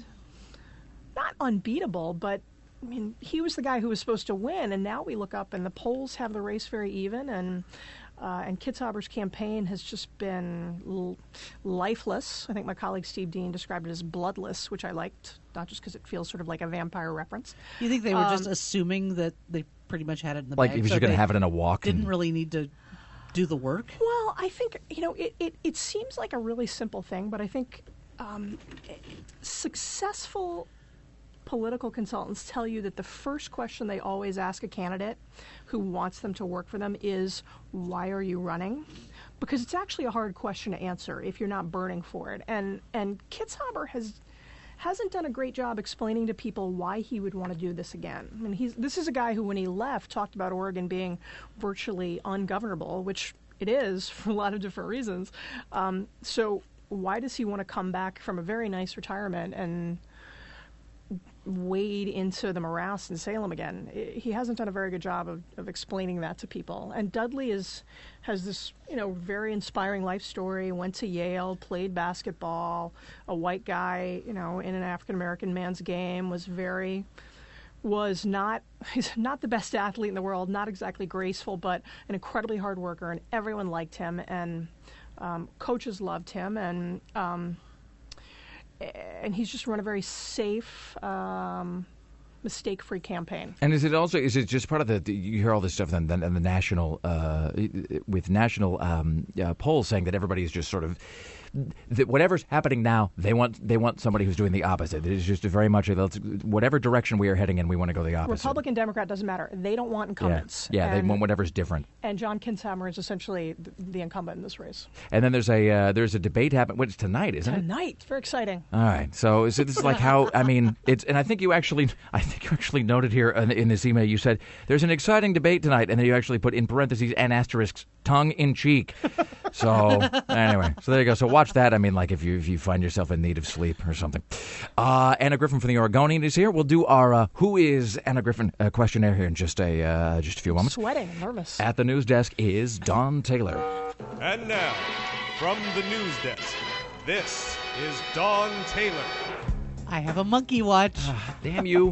not unbeatable, but, I mean, he was the guy who was supposed to win, and now we look up and the polls have the race very even, and uh, and Kitzhaber's campaign has just been l- lifeless. I think my colleague Steve Dean described it as bloodless, which I liked, not just because it feels sort of like a vampire reference. You think they were um, just assuming that they pretty much had it in the Like bag? he was so just going to they have it in a walk. Didn't and... really need to do the work? Well, I think, you know, it, it, it seems like a really simple thing, but I think um, successful political consultants tell you that the first question they always ask a candidate who wants them to work for them is, why are you running? Because it's actually a hard question to answer if you're not burning for it. And and Kitzhaber has hasn't done a great job explaining to people why he would want to do this again. I mean, he's this is a guy who, when he left, talked about Oregon being virtually ungovernable, which it is for a lot of different reasons. Um, so why does he want to come back from a very nice retirement and wade into the morass in Salem again? He hasn't done a very good job of, of explaining that to people. And Dudley is has this, you know, very inspiring life story. Went to Yale, played basketball, a white guy, you know, in an African American man's game. Was very was not he's not the best athlete in the world. Not exactly graceful, but an incredibly hard worker, and everyone liked him. And um, coaches loved him, and um, and he's just run a very safe, um, mistake-free campaign. And is it also is it just part of the, the you hear all this stuff then then and the national uh, with national um, uh, polls saying that everybody is just sort of that whatever's happening now, they want they want somebody who's doing the opposite. It is just very much a, whatever direction we are heading in, we want to go the opposite. Republican, Democrat, doesn't matter. They don't want incumbents. Yeah, yeah and, they want whatever's different. And John Kitzhaber is essentially the, the incumbent in this race. And then there's a uh, there's a debate happening. What's tonight, isn't tonight. it? Tonight, it's very exciting. All right, so, so this is like how I mean it's, and I think you actually I think you actually noted here in, in this email you said there's an exciting debate tonight, and then you actually put in parentheses and asterisks tongue in cheek. So anyway, so there you go. So watch that. I mean, like if you if you find yourself in need of sleep or something. Uh, Anna Griffin from the Oregonian is here. We'll do our uh, Who is Anna Griffin uh, questionnaire here in just a uh, just a few moments. Sweating, nervous. At the news desk is Don Taylor. And now, from the news desk, this is Don Taylor. I have a monkey watch. Damn you.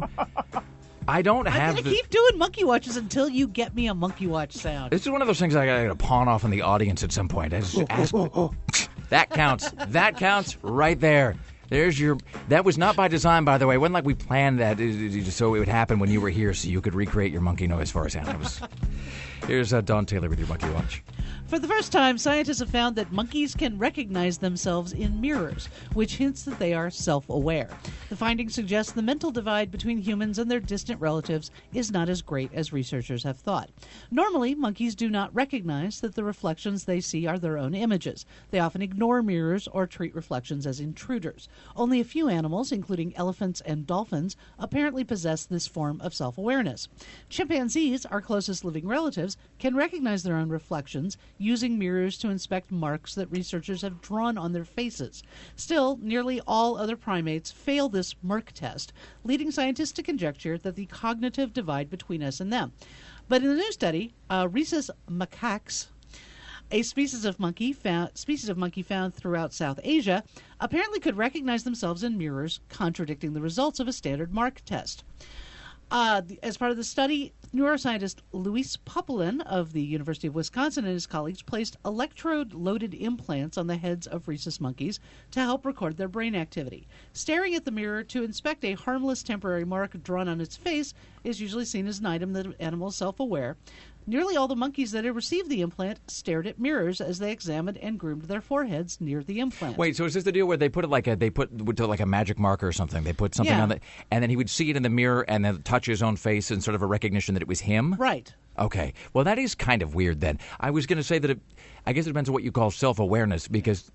I don't have I'm going to the... keep doing monkey watches until you get me a monkey watch sound. This is one of those things I got to pawn off in the audience at some point. I just ask... That counts. That counts right there. There's your... That was not by design, by the way. It wasn't like we planned that it, it, it, so it would happen when you were here so you could recreate your monkey noise for us, Anna. It was... Here's uh, Don Taylor with your monkey watch. For the first time, scientists have found that monkeys can recognize themselves in mirrors, which hints that they are self-aware. The findings suggest the mental divide between humans and their distant relatives is not as great as researchers have thought. Normally, monkeys do not recognize that the reflections they see are their own images. They often ignore mirrors or treat reflections as intruders. Only a few animals, including elephants and dolphins, apparently possess this form of self-awareness. Chimpanzees, our closest living relatives, can recognize their own reflections, using mirrors to inspect marks that researchers have drawn on their faces. Still, nearly all other primates fail this mark test, leading scientists to conjecture that the cognitive divide between us and them. But in the new study, uh, rhesus macaques, a species of monkey found species of monkey found throughout South Asia, apparently could recognize themselves in mirrors, contradicting the results of a standard mark test. Uh, as part of the study, neuroscientist Luis Populin of the University of Wisconsin and his colleagues placed electrode-loaded implants on the heads of rhesus monkeys to help record their brain activity. Staring at the mirror to inspect a harmless temporary mark drawn on its face is usually seen as an item that an animal is self-aware. Nearly all the monkeys that had received the implant stared at mirrors as they examined and groomed their foreheads near the implant. Wait, so is this the deal where they put it like a they put would do like a magic marker or something? They put something Yeah. on it, and then he would see it in the mirror and then touch his own face and sort of a recognition that it was him. Right. Okay. Well, that is kind of weird. Then I was going to say that it, I guess it depends on what you call self-awareness, because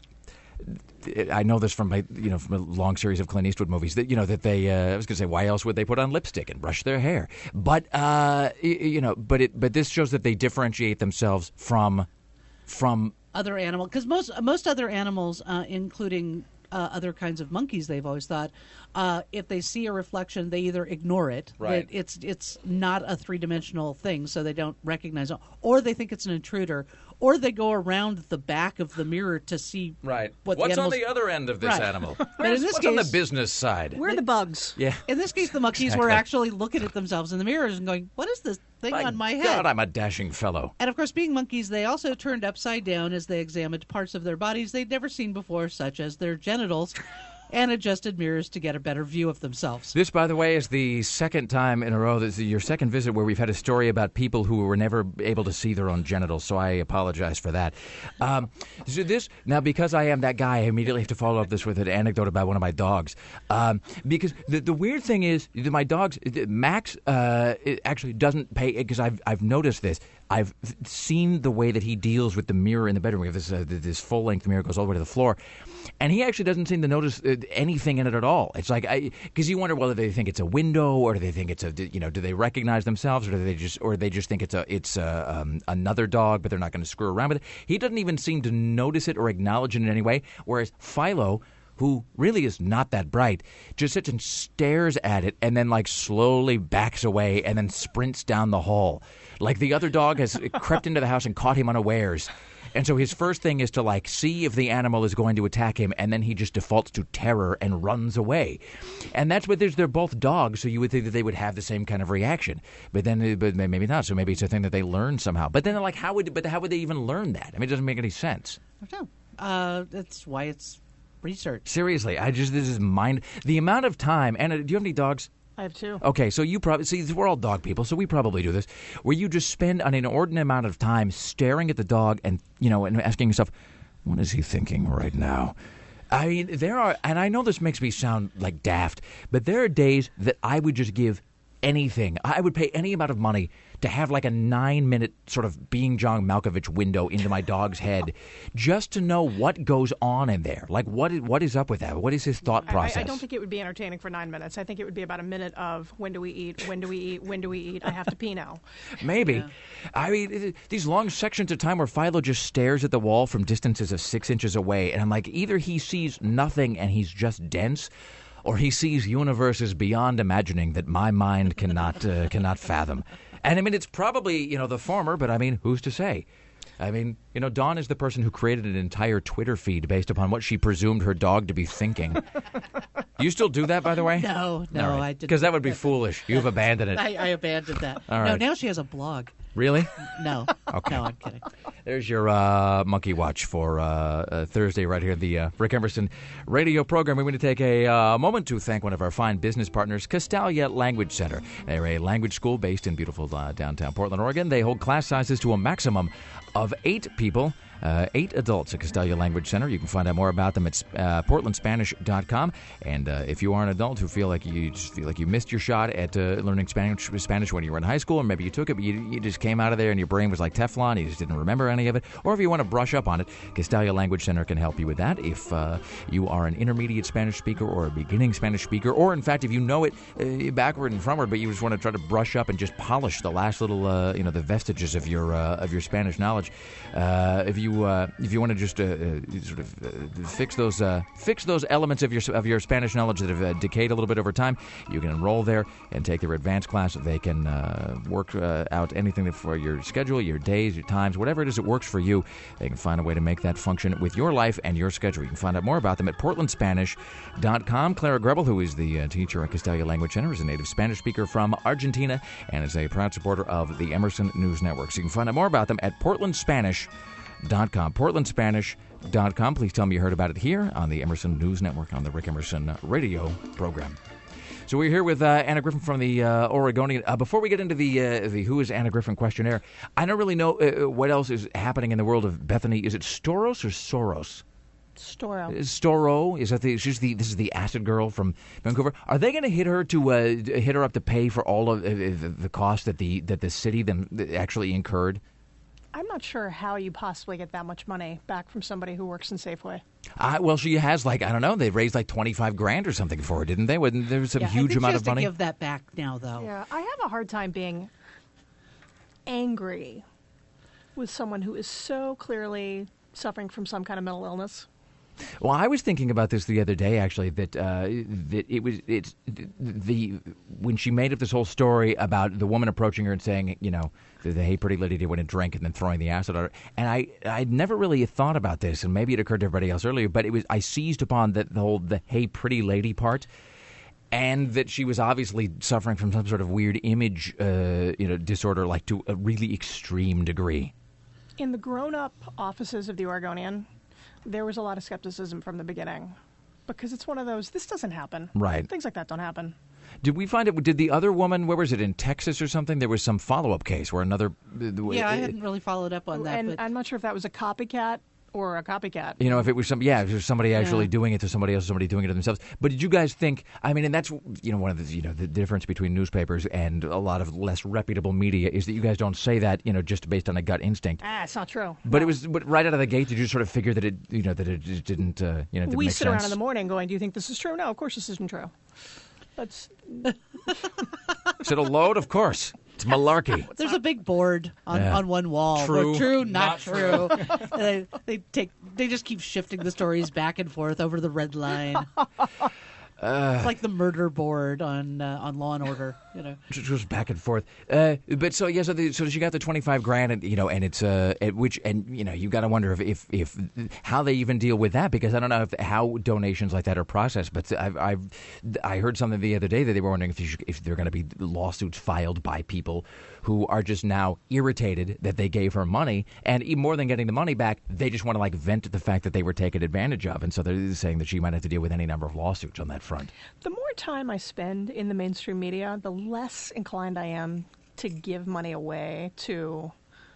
I know this from my, you know, from a long series of Clint Eastwood movies that, you know, that they, uh, I was going to say, why else would they put on lipstick and brush their hair? But, uh, you know, but it, but this shows that they differentiate themselves from, from Other animal, because most most other animals, uh, including uh, other kinds of monkeys, they've always thought, uh, if they see a reflection, they either ignore it, Right. that it's it's not a three dimensional thing, so they don't recognize it, or they think it's an intruder, or they go around the back of the mirror to see right. what What's the on animals... the other end of this Right. animal? But in Where's- this What's on the case- business side? We're the bugs. Yeah. In this case, the monkeys were Exactly. actually looking at themselves in the mirrors and going, "What is this thing on my head?" God, I'm a dashing fellow. And of course, being monkeys, they also turned upside down as they examined parts of their bodies they'd never seen before, such as their genitals, and adjusted mirrors to get a better view of themselves. This, by the way, is the second time in a row, this is your second visit where we've had a story about people who were never able to see their own genitals, so I apologize for that. Um, so this, now, because I am that guy, I immediately have to follow up this with an anecdote about one of my dogs. Um, because the, the weird thing is, that my dogs, Max uh, actually doesn't pay, because I've, I've noticed this. I've seen the way that he deals with the mirror in the bedroom. We have this, uh, this full-length mirror that goes all the way to the floor. And he actually doesn't seem to notice uh, anything in it at all. It's like, because you wonder whether they think it's a window, or do they think it's a, you know, do they recognize themselves, or do they just, or they just think it's a, it's a, um, another dog, but they're not going to screw around with it. He doesn't even seem to notice it or acknowledge it in any way. Whereas Philo, who really is not that bright, just sits and stares at it, and then like slowly backs away, and then sprints down the hall, like the other dog has crept into the house and caught him unawares. And so his first thing is to, like, see if the animal is going to attack him, and then he just defaults to terror and runs away. And that's what there's, they're both dogs, so you would think that they would have the same kind of reaction. But then, but maybe not. So maybe it's a thing that they learn somehow. But then, like, how would, but how would they even learn that? I mean, it doesn't make any sense. I don't know. Uh, that's why it's research. Seriously, I just, this is mind, the amount of time, Anna, do you have any dogs? I have two. Okay, so you probably, see, we're all dog people, so we probably do this, where you just spend an inordinate amount of time staring at the dog and, you know, and asking yourself, what is he thinking right now? I mean, there are, and I know this makes me sound like daft, but there are days that I would just give anything. I would pay any amount of money to have like a nine-minute sort of being John Malkovich window into my dog's head, just to know what goes on in there. Like, what is, what is up with that? What is his thought process? I, I don't think it would be entertaining for nine minutes. I think it would be about a minute of when do we eat, when do we eat, when do we eat, I have to pee now. Maybe. Yeah. I mean, it, these long sections of time where Philo just stares at the wall from distances of six inches away, and I'm like, either he sees nothing and he's just dense, or he sees universes beyond imagining that my mind cannot uh, cannot fathom. And I mean, it's probably, you know, the former, but I mean, who's to say? I mean, you know, Dawn is the person who created an entire Twitter feed based upon what she presumed her dog to be thinking. Do you still do that, by the way? No, no, right. I didn't. Because that would be foolish. You've abandoned it. I, I abandoned that. All No, right. now she has a blog. Really? No. Okay. No, I'm kidding. There's your uh, monkey watch for uh, uh, Thursday right here, the uh, Rick Emerson radio program. We're going to take a uh, moment to thank one of our fine business partners, Castalia Language Center. They're a language school based in beautiful uh, downtown Portland, Oregon. They hold class sizes to a maximum of eight people. Uh, eight adults at Castalia Language Center. You can find out more about them at uh, portland spanish dot com. And uh, if you are an adult who feel like you just feel like you missed your shot at uh, learning Spanish, Spanish when you were in high school, or maybe you took it, but you, you just came out of there and your brain was like Teflon, you just didn't remember any of it, or if you want to brush up on it, Castalia Language Center can help you with that. If uh, you are an intermediate Spanish speaker or a beginning Spanish speaker, or in fact, if you know it uh, backward and frontward, but you just want to try to brush up and just polish the last little, uh, you know, the vestiges of your uh, of your Spanish knowledge, uh, if you uh, if you want to just uh, uh, sort of uh, fix those uh, fix those elements of your of your Spanish knowledge that have uh, decayed a little bit over time, you can enroll there and take their advanced class. They can uh, work uh, out anything for your schedule, your days, your times, whatever it is that works for you. They can find a way to make that function with your life and your schedule. You can find out more about them at portland spanish dot com. Clara Grebel, who is the uh, teacher at Castalia Language Center, is a native Spanish speaker from Argentina and is a proud supporter of the Emerson News Network. So you can find out more about them at portland spanish dot com. portland spanish dot com. Please tell me you heard about it here on the Emerson News Network on the Rick Emerson radio program. So we're here with uh, Anna Griffin from the uh, Oregonian. Uh, before we get into the uh, the Who is Anna Griffin questionnaire, I don't really know uh, what else is happening in the world of Bethany. Is it Storos or Soros? Storo. Is Storo, is that the, she's the, this is the acid girl from Vancouver. Are they going to hit her to uh, hit her up to pay for all of uh, the, the cost that the that the city them actually incurred? I'm not sure how you possibly get that much money back from somebody who works in Safeway. Uh, well, she has, like, I don't know, they raised like twenty-five grand or something for her, didn't they? Wasn't there was some Yeah, huge I think amount she has of money? to give that back now, though. Yeah, I have a hard time being angry with someone who is so clearly suffering from some kind of mental illness. Well, I was thinking about this the other day, actually, that uh, that it was it's the when she made up this whole story about the woman approaching her and saying, you know, the, the hey pretty lady did went and drank and then throwing the acid on her. And I I'd never really thought about this, and maybe it occurred to everybody else earlier, but it was I seized upon the, the whole the hey pretty lady part. And that she was obviously suffering from some sort of weird image, uh, you know, disorder, like to a really extreme degree. In the grown-up offices of the Oregonian, there was a lot of skepticism from the beginning because it's one of those, this doesn't happen. Right. Things like that don't happen. Did we find it? Did the other woman, where was it, in Texas or something? There was some follow-up case where another... Yeah, I hadn't really followed up on that. And but... I'm not sure if that was a copycat or a copycat. You know, if it was some, yeah, if it was somebody actually Yeah. doing it to somebody else, somebody doing it to themselves. But did you guys think? I mean, and that's you know one of the you know the difference between newspapers and a lot of less reputable media is that you guys don't say that you know just based on a gut instinct. Ah, it's not true. But No. it was, but right out of the gate, did you sort of figure that it you know that it just didn't uh, you know didn't We make sit sense? around in the morning going, do you think this is true? No, of course this isn't true. That's Is it a load? Of course, it's malarkey. There's a big board on, Yeah. on one wall. True, Or true, not not, true. And they, they take they just keep shifting the stories back and forth over the red line. It's like the murder board on uh, on Law and Order, you know. Just goes back and forth. Uh, but so yeah, so, the, so she got the twenty-five grand, and you know, and it's uh, at which, and you know, you got to wonder if, if if how they even deal with that, because I don't know if how donations like that are processed. But I've, I've I heard something the other day that they were wondering if you should, if there are going to be lawsuits filed by people who are just now irritated that they gave her money, and even more than getting the money back, they just want to like vent the fact that they were taken advantage of, and so they're saying that she might have to deal with any number of lawsuits on that front. the more time I spend in the mainstream media, the less inclined I am to give money away to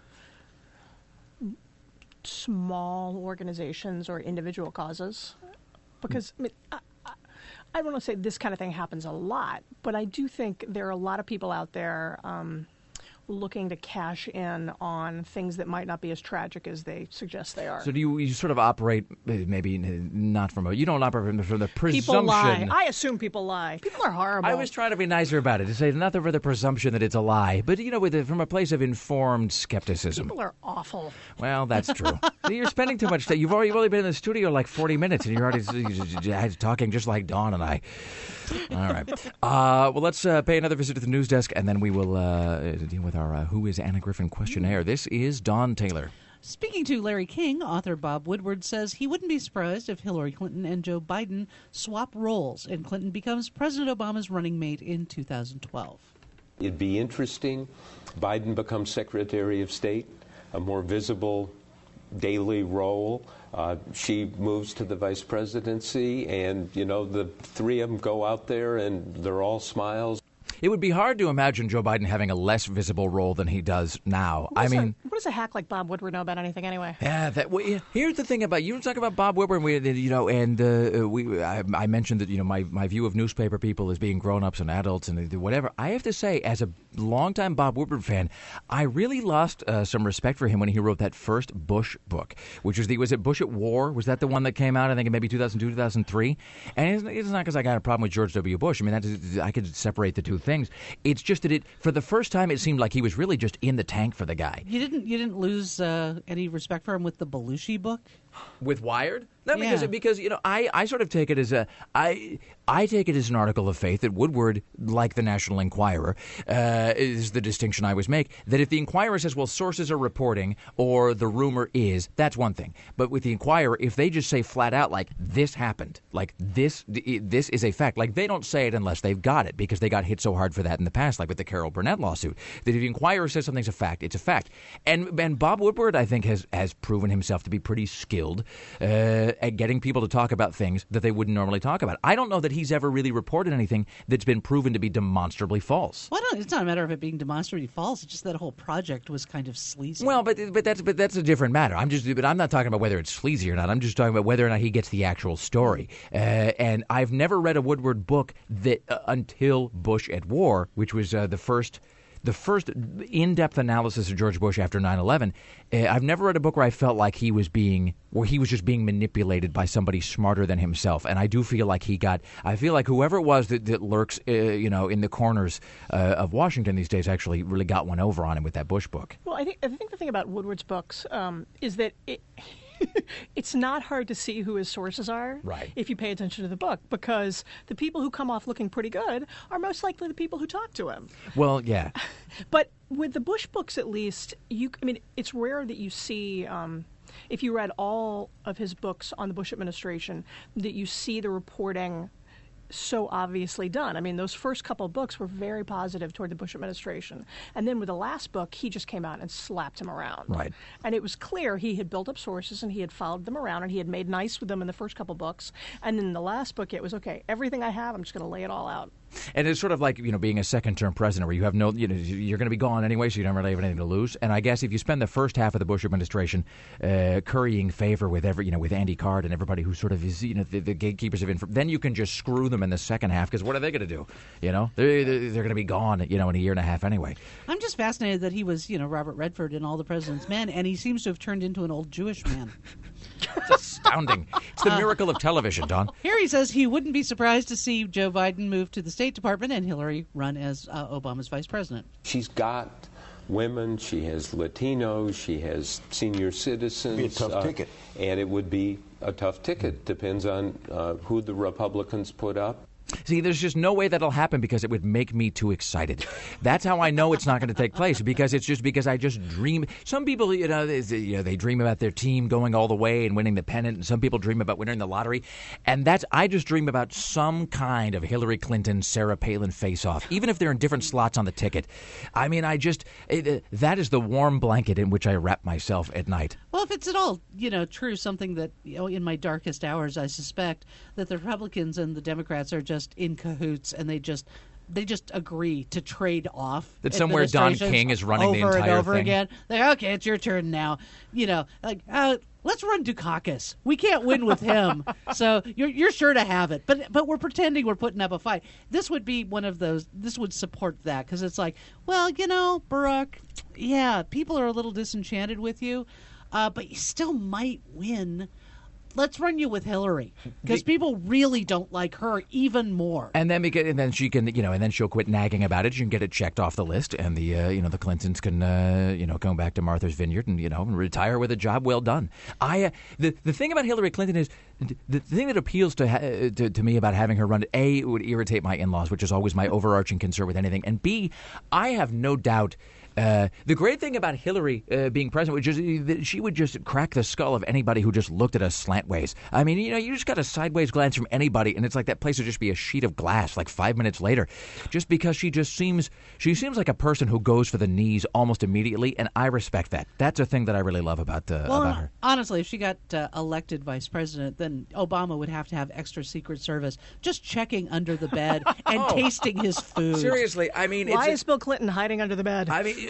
small organizations or individual causes. Because I, mean, I, I, I don't want to say this kind of thing happens a lot, but I do think there are a lot of people out there um, looking to cash in on things that might not be as tragic as they suggest they are. So do you, you sort of operate uh, maybe n- not from a you don't operate from the, from the presumption. People lie. I assume people lie. People are horrible. I was trying to be nicer about it to say nothing for the presumption that it's a lie, but you know, with it, from a place of informed skepticism. People are awful. Well, that's true. You're spending too much time. You've already, you've only been in the studio like forty minutes, and you're already you're talking just like Dawn and I. All right. Uh, well, let's uh, pay another visit to the news desk, and then we will uh, deal with our uh, Who is Anna Griffin questionnaire. This is Dawn Taylor. Speaking to Larry King, author Bob Woodward says he wouldn't be surprised if Hillary Clinton and Joe Biden swap roles and Clinton becomes President Obama's running mate in two thousand twelve. It'd be interesting. Biden becomes Secretary of State, a more visible daily role. Uh, she moves to the vice presidency, and, you know, the three of them go out there and they're all smiles. It would be hard to imagine Joe Biden having a less visible role than he does now. What I does mean, a, what does a hack like Bob Woodward know about anything anyway? yeah. That well, yeah, here's the thing about you talk about Bob Woodward, and we, you know, and uh, we. I, I mentioned that you know my, my view of newspaper people as being grown-ups and adults and whatever. I have to say, as a longtime Bob Woodward fan, I really lost uh, some respect for him when he wrote that first Bush book, which was the was it Bush at War? Was that the one that came out? I think in maybe two thousand two, two thousand three. And it's, it's not because I got a problem with George W. Bush. I mean, that is, I could separate the two things. It's just that it, for the first time, it seemed like he was really just in the tank for the guy. You didn't you didn't lose uh, any respect for him with the Belushi book? With Wired? No, because Yeah. because you know I, I sort of take it as a I I take it as an article of faith that Woodward, like the National Enquirer, uh, is the distinction I always make. That if the Enquirer says, well, sources are reporting or the rumor is, that's one thing. But with the Enquirer, if they just say flat out like this happened, like this this is a fact, like they don't say it unless they've got it because they got hit so hard for that in the past, like with the Carol Burnett lawsuit. That if the Enquirer says something's a fact, it's a fact. And and Bob Woodward, I think, has has proven himself to be pretty skilled Uh, at getting people to talk about things that they wouldn't normally talk about. I don't know that he's ever really reported anything that's been proven to be demonstrably false. Well, no, it's not a matter of it being demonstrably false. It's just that whole project was kind of sleazy. Well, but but that's but that's a different matter. I'm just but I'm not talking about whether it's sleazy or not. I'm just talking about whether or not he gets the actual story. Uh, and I've never read a Woodward book that uh, until Bush at War, which was uh, the first. The first in-depth analysis of George Bush after nine eleven, uh, I've never read a book where I felt like he was being, where he was just being manipulated by somebody smarter than himself. And I do feel like he got, I feel like whoever it was that, that lurks, uh, you know, in the corners uh, of Washington these days actually really got one over on him with that Bush book. Well, I think I think the thing about Woodward's books um, is that it. It's not hard to see who his sources are Right. if you pay attention to the book, because the people who come off looking pretty good are most likely the people who talk to him. Well, yeah. But with the Bush books, at least, you I mean, it's rare that you see, um, if you read all of his books on the Bush administration, that you see the reporting so obviously done. I mean, those first couple of books were very positive toward the Bush administration. And then with the last book, he just came out and slapped him around. Right. And it was clear he had built up sources and he had followed them around and he had made nice with them in the first couple books. And then the last book, it was, okay, everything I have, I'm just going to lay it all out. And it's sort of like, you know, being a second-term president where you have no, you know, you're going to be gone anyway, so you don't really have anything to lose. And I guess if you spend the first half of the Bush administration uh, currying favor with every, you know, with Andy Card and everybody who sort of is, you know, the, the gatekeepers of information, then you can just screw them in the second half because what are they going to do? You know, they're, they're, they're going to be gone, you know, in a year and a half anyway. I'm just fascinated that he was, you know, Robert Redford in All the President's Men, and he seems to have turned into an old Jewish man. It's astounding. It's the miracle of television, Don. Here he says he wouldn't be surprised to see Joe Biden move to the State Department and Hillary run as uh, Obama's vice president. She's got women, she has Latinos, she has senior citizens. It'd be a tough uh, ticket. And it would be a tough ticket. Depends on uh, who the Republicans put up. See, there's just no way that'll happen because it would make me too excited. That's how I know it's not going to take place, because it's just because I just dream. Some people, you know, they, you know, they dream about their team going all the way and winning the pennant, and some people dream about winning the lottery. And that's I just dream about some kind of Hillary Clinton, Sarah Palin face-off, even if they're in different slots on the ticket. I mean, I just it, uh, that is the warm blanket in which I wrap myself at night. Well, if it's at all, you know, true, something that, you know, in my darkest hours, I suspect that the Republicans and the Democrats are just in cahoots, and they just they just agree to trade off. That somewhere Don King is running the entire over and over thing. again. They're, okay, it's your turn now. You know, like uh, let's run Dukakis. We can't win with him, so you're you're sure to have it. But but we're pretending we're putting up a fight. This would be one of those. This would support that because it's like, well, you know, Barack, yeah, people are a little disenchanted with you, uh, but you still might win. Let's run you with Hillary because people really don't like her even more. And then because, and then she can, you know, and then she'll quit nagging about it. She can get it checked off the list, and the, uh, you know, the Clintons can, uh, you know, go back to Martha's Vineyard and, you know, retire with a job well done. I, uh, the the thing about Hillary Clinton is the thing that appeals to, ha- to to me about having her run. A, it would irritate my in-laws, which is always my overarching concern with anything, and B, I have no doubt. Uh, the great thing about Hillary uh, being president was just that she would just crack the skull of anybody who just looked at us slantways. I mean, you know, you just got a sideways glance from anybody, and it's like that place would just be a sheet of glass like five minutes later, just because she just seems she seems like a person who goes for the knees almost immediately, and I respect that. That's a thing that I really love about uh, well, about her. Honestly, if she got uh, elected vice president, then Obama would have to have extra Secret Service just checking under the bed and Oh. tasting his food. Seriously, I mean, Why it's is Bill Clinton hiding under the bed? I mean,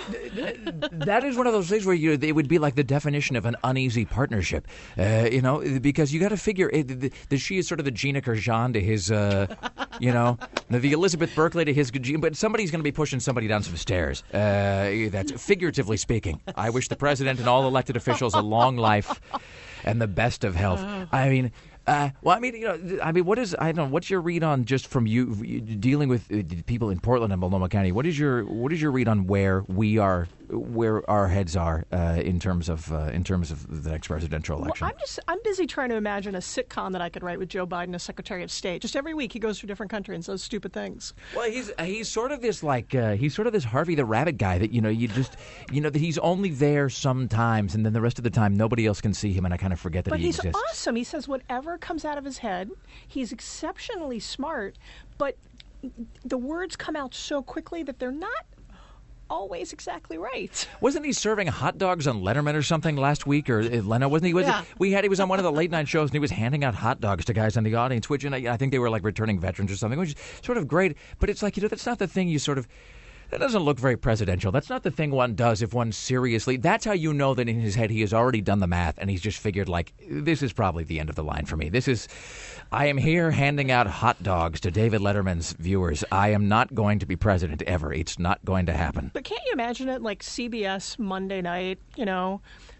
that is one of those things where you they would be like the definition of an uneasy partnership, uh, you know, because you got to figure it, that she is sort of the Gina Gershon to his, uh, you know, the Elizabeth Berkley to his, but somebody's going to be pushing somebody down some stairs. Uh, that's figuratively speaking. I wish the president and all elected officials a long life and the best of health. I mean. Uh, well, I mean, you know, I mean, what is I don't know. What's your read on just from you, you dealing with uh, people in Portland and Multnomah County? What is your what is your read on where we are, where our heads are uh, in terms of uh, in terms of the next presidential election? Well, I'm just I'm busy trying to imagine a sitcom that I could write with Joe Biden as Secretary of State. Just every week he goes to a different country and says stupid things. Well, he's he's sort of this like uh, he's sort of this Harvey the Rabbit guy that you know you just you know that he's only there sometimes and then the rest of the time nobody else can see him and I kind of forget that But he he's exists. awesome. He says whatever comes out of his head. He's exceptionally smart, but the words come out so quickly that they're not always exactly right. Wasn't he serving hot dogs on Letterman or something last week, or uh, Leno? Wasn't he? Was Yeah. it, we had he was on one of the late night shows and he was handing out hot dogs to guys in the audience, which and I, I think they were like returning veterans or something, which is sort of great. But it's like you know that's not the thing you sort of. That doesn't look very presidential. That's not the thing one does if one seriously... That's how you know that in his head he has already done the math and he's just figured, like, this is probably the end of the line for me. This is... I am here handing out hot dogs to David Letterman's viewers. I am not going to be president ever. It's not going to happen. But can't you imagine it like C B S Monday night, you know...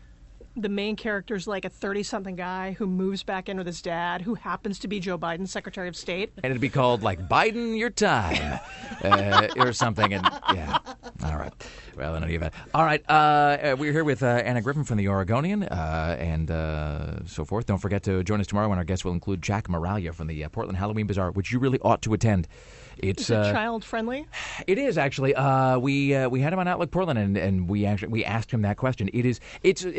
The main character's like a thirty-something guy who moves back in with his dad, who happens to be Joe Biden's Secretary of State. And it'd be called, like, Biden Your Time uh, or something. And yeah. All right. Well, in any event. All right. Uh, we're here with uh, Anna Griffin from the Oregonian uh, and uh, so forth. Don't forget to join us tomorrow when our guests will include Jack Moralia from the uh, Portland Halloween Bazaar, which you really ought to attend. It's Is it uh, child-friendly? It is actually. Uh, we uh, we had him on Outlook Portland, and, and we actually we asked him that question. It is. It's. It, I would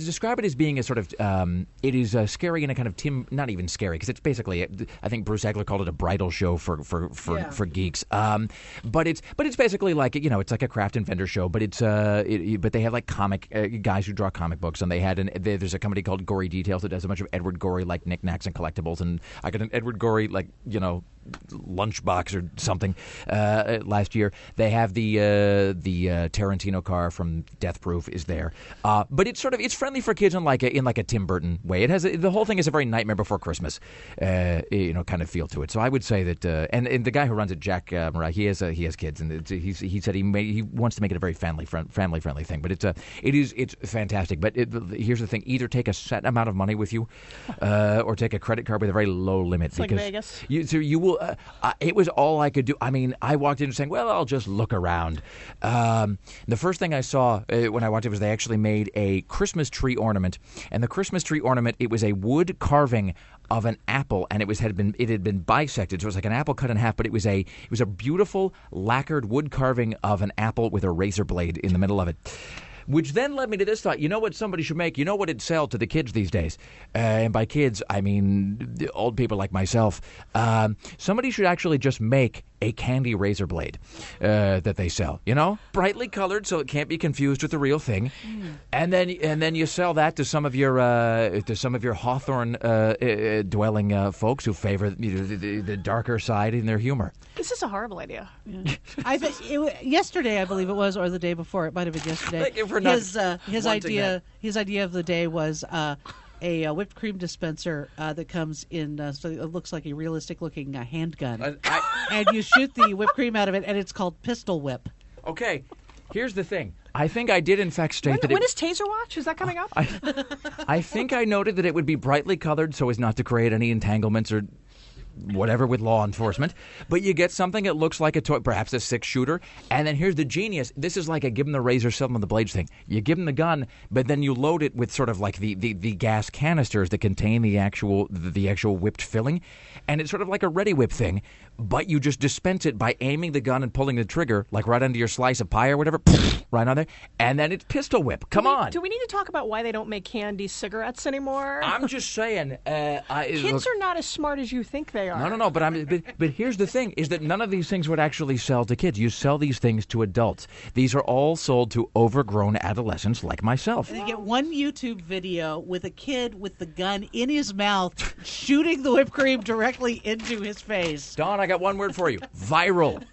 describe it as being a sort of, um, it is uh, scary in a kind of Tim, not even scary, because it's basically, I think Bruce Egler called it a bridal show for for for, Yeah. for geeks. Um, but it's but it's basically like, you know, it's like a craft and vendor show, but it's uh, it, but they have like comic uh, guys who draw comic books, and they had an they, there's a company called Gory Details that does a bunch of Edward Gorey like knickknacks and collectibles, and I got an Edward Gorey like, you know, lunchbox or something uh, last year. They have the uh, the uh, Tarantino car from Death Proof is there, uh, but it's sort of it's friendly for kids in like a, in like a Tim Burton way. It has a, the whole thing is a very Nightmare Before Christmas, uh, you know, kind of feel to it. So I would say that, uh, and, and the guy who runs it, Jack uh, Murray, he has uh, he has kids, and it's, he's, he said he may, he wants to make it a very family friend, family friendly thing. But it's a it is it's fantastic. But it, here's the thing: either take a set amount of money with you, uh, or take a credit card with a very low limit. It's like because Vegas. You, so you will. Uh, uh, it was all I could do. I mean, I walked in saying, "Well, I'll just look around." Um, the first thing I saw uh, when I walked in was they actually made a Christmas tree ornament, and the Christmas tree ornament, it was a wood carving of an apple, and it was had been it had been bisected, so it was like an apple cut in half, but it was a it was a beautiful lacquered wood carving of an apple with a razor blade in the middle of it. Which then led me to this thought: you know what somebody should make? You know what it'd sell to the kids these days? Uh, and by kids, I mean the old people like myself. Um, somebody should actually just make a candy razor blade uh, that they sell. You know, brightly colored so it can't be confused with the real thing. Mm. And then and then you sell that to some of your uh, to some of your Hawthorne uh, uh, dwelling uh, folks who favor you know, the, the darker side in their humor. This is a horrible idea. Yeah. I th- it, yesterday, I believe it was, or the day before. It might have been yesterday. Thank you for not his uh, his wanting idea that. his idea of the day was uh, a, uh whipped cream dispenser uh, that comes in. Uh, so it looks like a realistic looking uh, handgun, I, I, and you shoot the whipped cream out of it, and it's called Pistol Whip. okay, here's the thing. I think I did in fact state When, that when it, is Taser Watch? Is that coming up? I, I think I noted that it would be brightly colored so as not to create any entanglements or whatever with law enforcement, but you get something that looks like a toy, perhaps a six-shooter, and then here's the genius. This is like a give them the razor, sell them the blades thing. You give them the gun, but then you load it with sort of like the, the, the gas canisters that contain the actual the, the actual whipped filling, and it's sort of like a Ready Whip thing, but you just dispense it by aiming the gun and pulling the trigger, like right under your slice of pie or whatever, right on there, and then it's Pistol Whip. Come do we, on. Do we need to talk about why they don't make candy cigarettes anymore? I'm just saying. Uh, I, Kids look, are not as smart as you think they are. No, no, no. But I'm. But, but here's the thing: is that none of these things would actually sell to kids. You sell these things to adults. These are all sold to overgrown adolescents like myself. And you get one YouTube video with a kid with the gun in his mouth, shooting the whipped cream directly into his face. Don, I got one word for you: viral.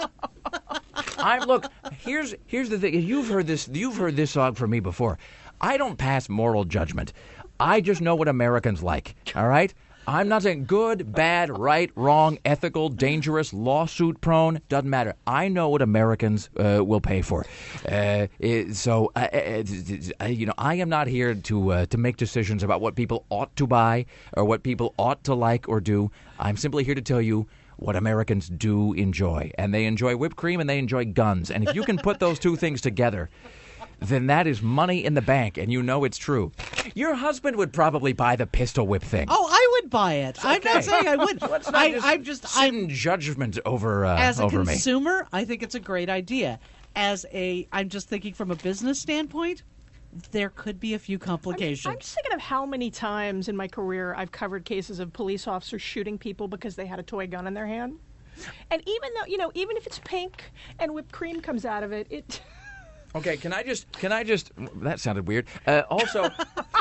I'm look. Here's here's the thing. You've heard this. You've heard this song from me before. I don't pass moral judgment. I just know what Americans like. All right. I'm not saying good, bad, right, wrong, ethical, dangerous, lawsuit prone. Doesn't matter. I know what Americans uh, will pay for. Uh, it, so, uh, uh, you know, I am not here to uh, to make decisions about what people ought to buy or what people ought to like or do. I'm simply here to tell you what Americans do enjoy. And they enjoy whipped cream and they enjoy guns. And if you can put those two things together, then that is money in the bank, and you know it's true. Your husband would probably buy the Pistol Whip thing. Oh, I would buy it. I'm Okay. not saying I wouldn't. Let's not I, just I'm just sit I'm in judgment over uh, as a over me. consumer, I think it's a great idea. As a, I'm just thinking from a business standpoint, there could be a few complications. I'm just thinking of how many times in my career I've covered cases of police officers shooting people because they had a toy gun in their hand. And even though, you know, even if it's pink and whipped cream comes out of it, it... Okay, can I just can I just that sounded weird. Uh, also,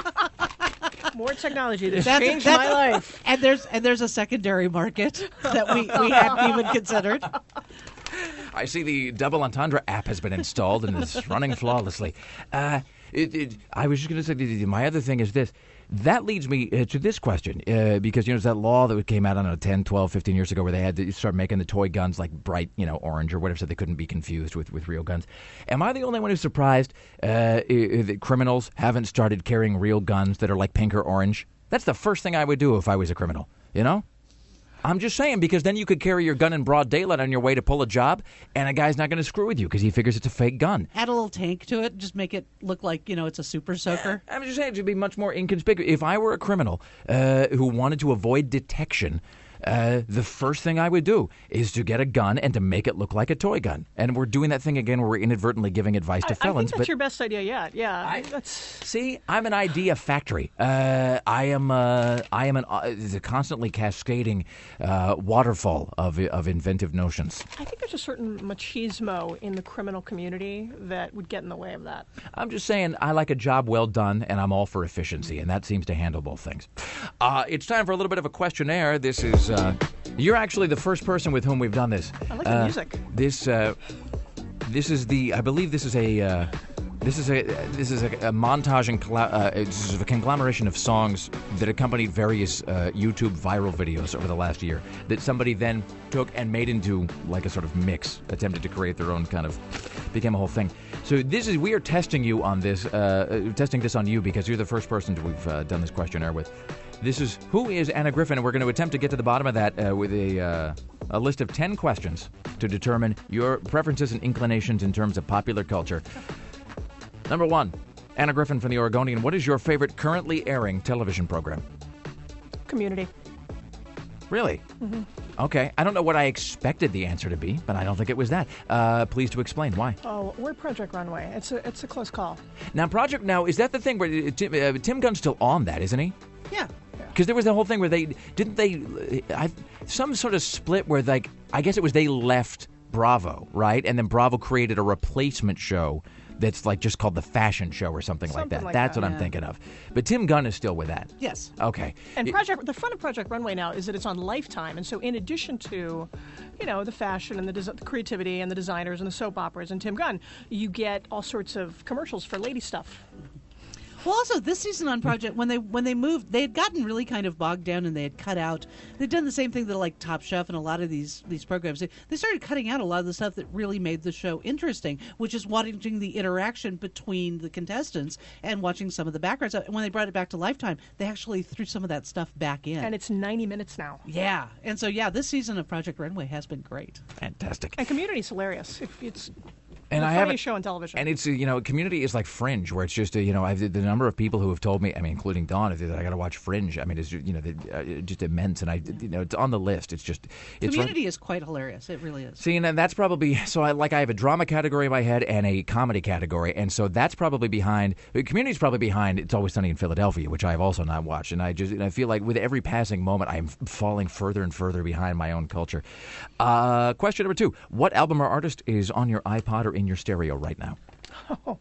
More technology that's That's- changed that's- my life. And there's and there's a secondary market that we, we hadn't even considered. I see the Double Entendre app has been installed and is running flawlessly. Uh, it, it, I was just going to say, my other thing is this. That leads me uh, to this question, uh, because, you know, there's that law that came out, I don't know, ten, twelve, fifteen years ago where they had to start making the toy guns like bright, you know, orange or whatever, so they couldn't be confused with, with real guns. Am I the only one who's surprised uh, that criminals haven't started carrying real guns that are like pink or orange? That's the first thing I would do if I was a criminal, you know? I'm just saying, because then you could carry your gun in broad daylight on your way to pull a job, and a guy's not going to screw with you because he figures it's a fake gun. Add a little tank to it, just make it look like, you know, it's a super soaker. I'm just saying it should be much more inconspicuous. If I were a criminal uh, who wanted to avoid detection, uh, the first thing I would do is to get a gun and to make it look like a toy gun. And we're doing that thing again where we're inadvertently giving advice to I, felons. I think that's but your best idea yet. Yeah, I, that's. See, I'm an idea factory. Uh, I am. Uh, I am an. Uh, it's a constantly cascading uh, waterfall of of inventive notions. I think there's a certain machismo in the criminal community that would get in the way of that. I'm just saying, I like a job well done, and I'm all for efficiency, and that seems to handle both things. Uh, it's time for a little bit of a questionnaire. This is. Uh, you're actually the first person with whom we've done this. I like the uh, music. This. Uh, this is the. I believe this is a. Uh, This is a this is a, a montage and colla- uh, it's a conglomeration of songs that accompanied various uh, YouTube viral videos over the last year that somebody then took and made into like a sort of mix, attempted to create their own kind of, became a whole thing. So this is we are testing you on this, uh, testing this on you because you're the first person we've uh, done this questionnaire with. This is who is Anna Griffin, and we're going to attempt to get to the bottom of that uh, with a uh, a list of ten questions to determine your preferences and inclinations in terms of popular culture. Number one, Anna Griffin from the Oregonian. What is your favorite currently airing television program? Community. Really? Mm-hmm. Okay. I don't know what I expected the answer to be, but I don't think it was that. Uh, please to explain why. Oh, we're Project Runway. It's a it's a close call. Now, Project. Now, is that the thing where uh, Tim, uh, Tim Gunn's still on that, isn't he? Yeah. Because there was the whole thing where they didn't they I some sort of split where like I guess it was they left Bravo, right, and then Bravo created a replacement show. That's like just called The Fashion Show or something, Something like that. like That's that, what yeah. I'm thinking of. But Tim Gunn is still with that. Yes. Okay. And It- Project, the fun of Project Runway now is that it's on Lifetime, and so in addition to, you know, the fashion and the, des- the creativity and the designers and the soap operas and Tim Gunn, you get all sorts of commercials for lady stuff. Well, also this season on Project, when they when they moved, they had gotten really kind of bogged down, and they had cut out. They'd done the same thing that like Top Chef and a lot of these these programs. They, they started cutting out a lot of the stuff that really made the show interesting, which is watching the interaction between the contestants and watching some of the background stuff. And when they brought it back to Lifetime, they actually threw some of that stuff back in. And it's ninety minutes now. Yeah, and so yeah, this season of Project Runway has been great. Fantastic. And Community's hilarious. It, it's And the I funniest haven't- show on television. And it's, uh, you know, Community is like Fringe, where it's just, uh, you know, I've, the number of people who have told me, I mean, including Dawn, is that I got to watch Fringe. I mean, it's, you know, the, uh, just immense. And I, you know, it's on the list. It's just, it's Community is quite hilarious. It really is. See, and that's probably so. I like I have a drama category in my head and a comedy category, and so that's probably behind. Community's probably behind. It's Always Sunny in Philadelphia, which I have also not watched, and I just and I feel like with every passing moment, I'm falling further and further behind my own culture. Uh, question number two: what album or artist is on your iPod or in your stereo right now? Oh.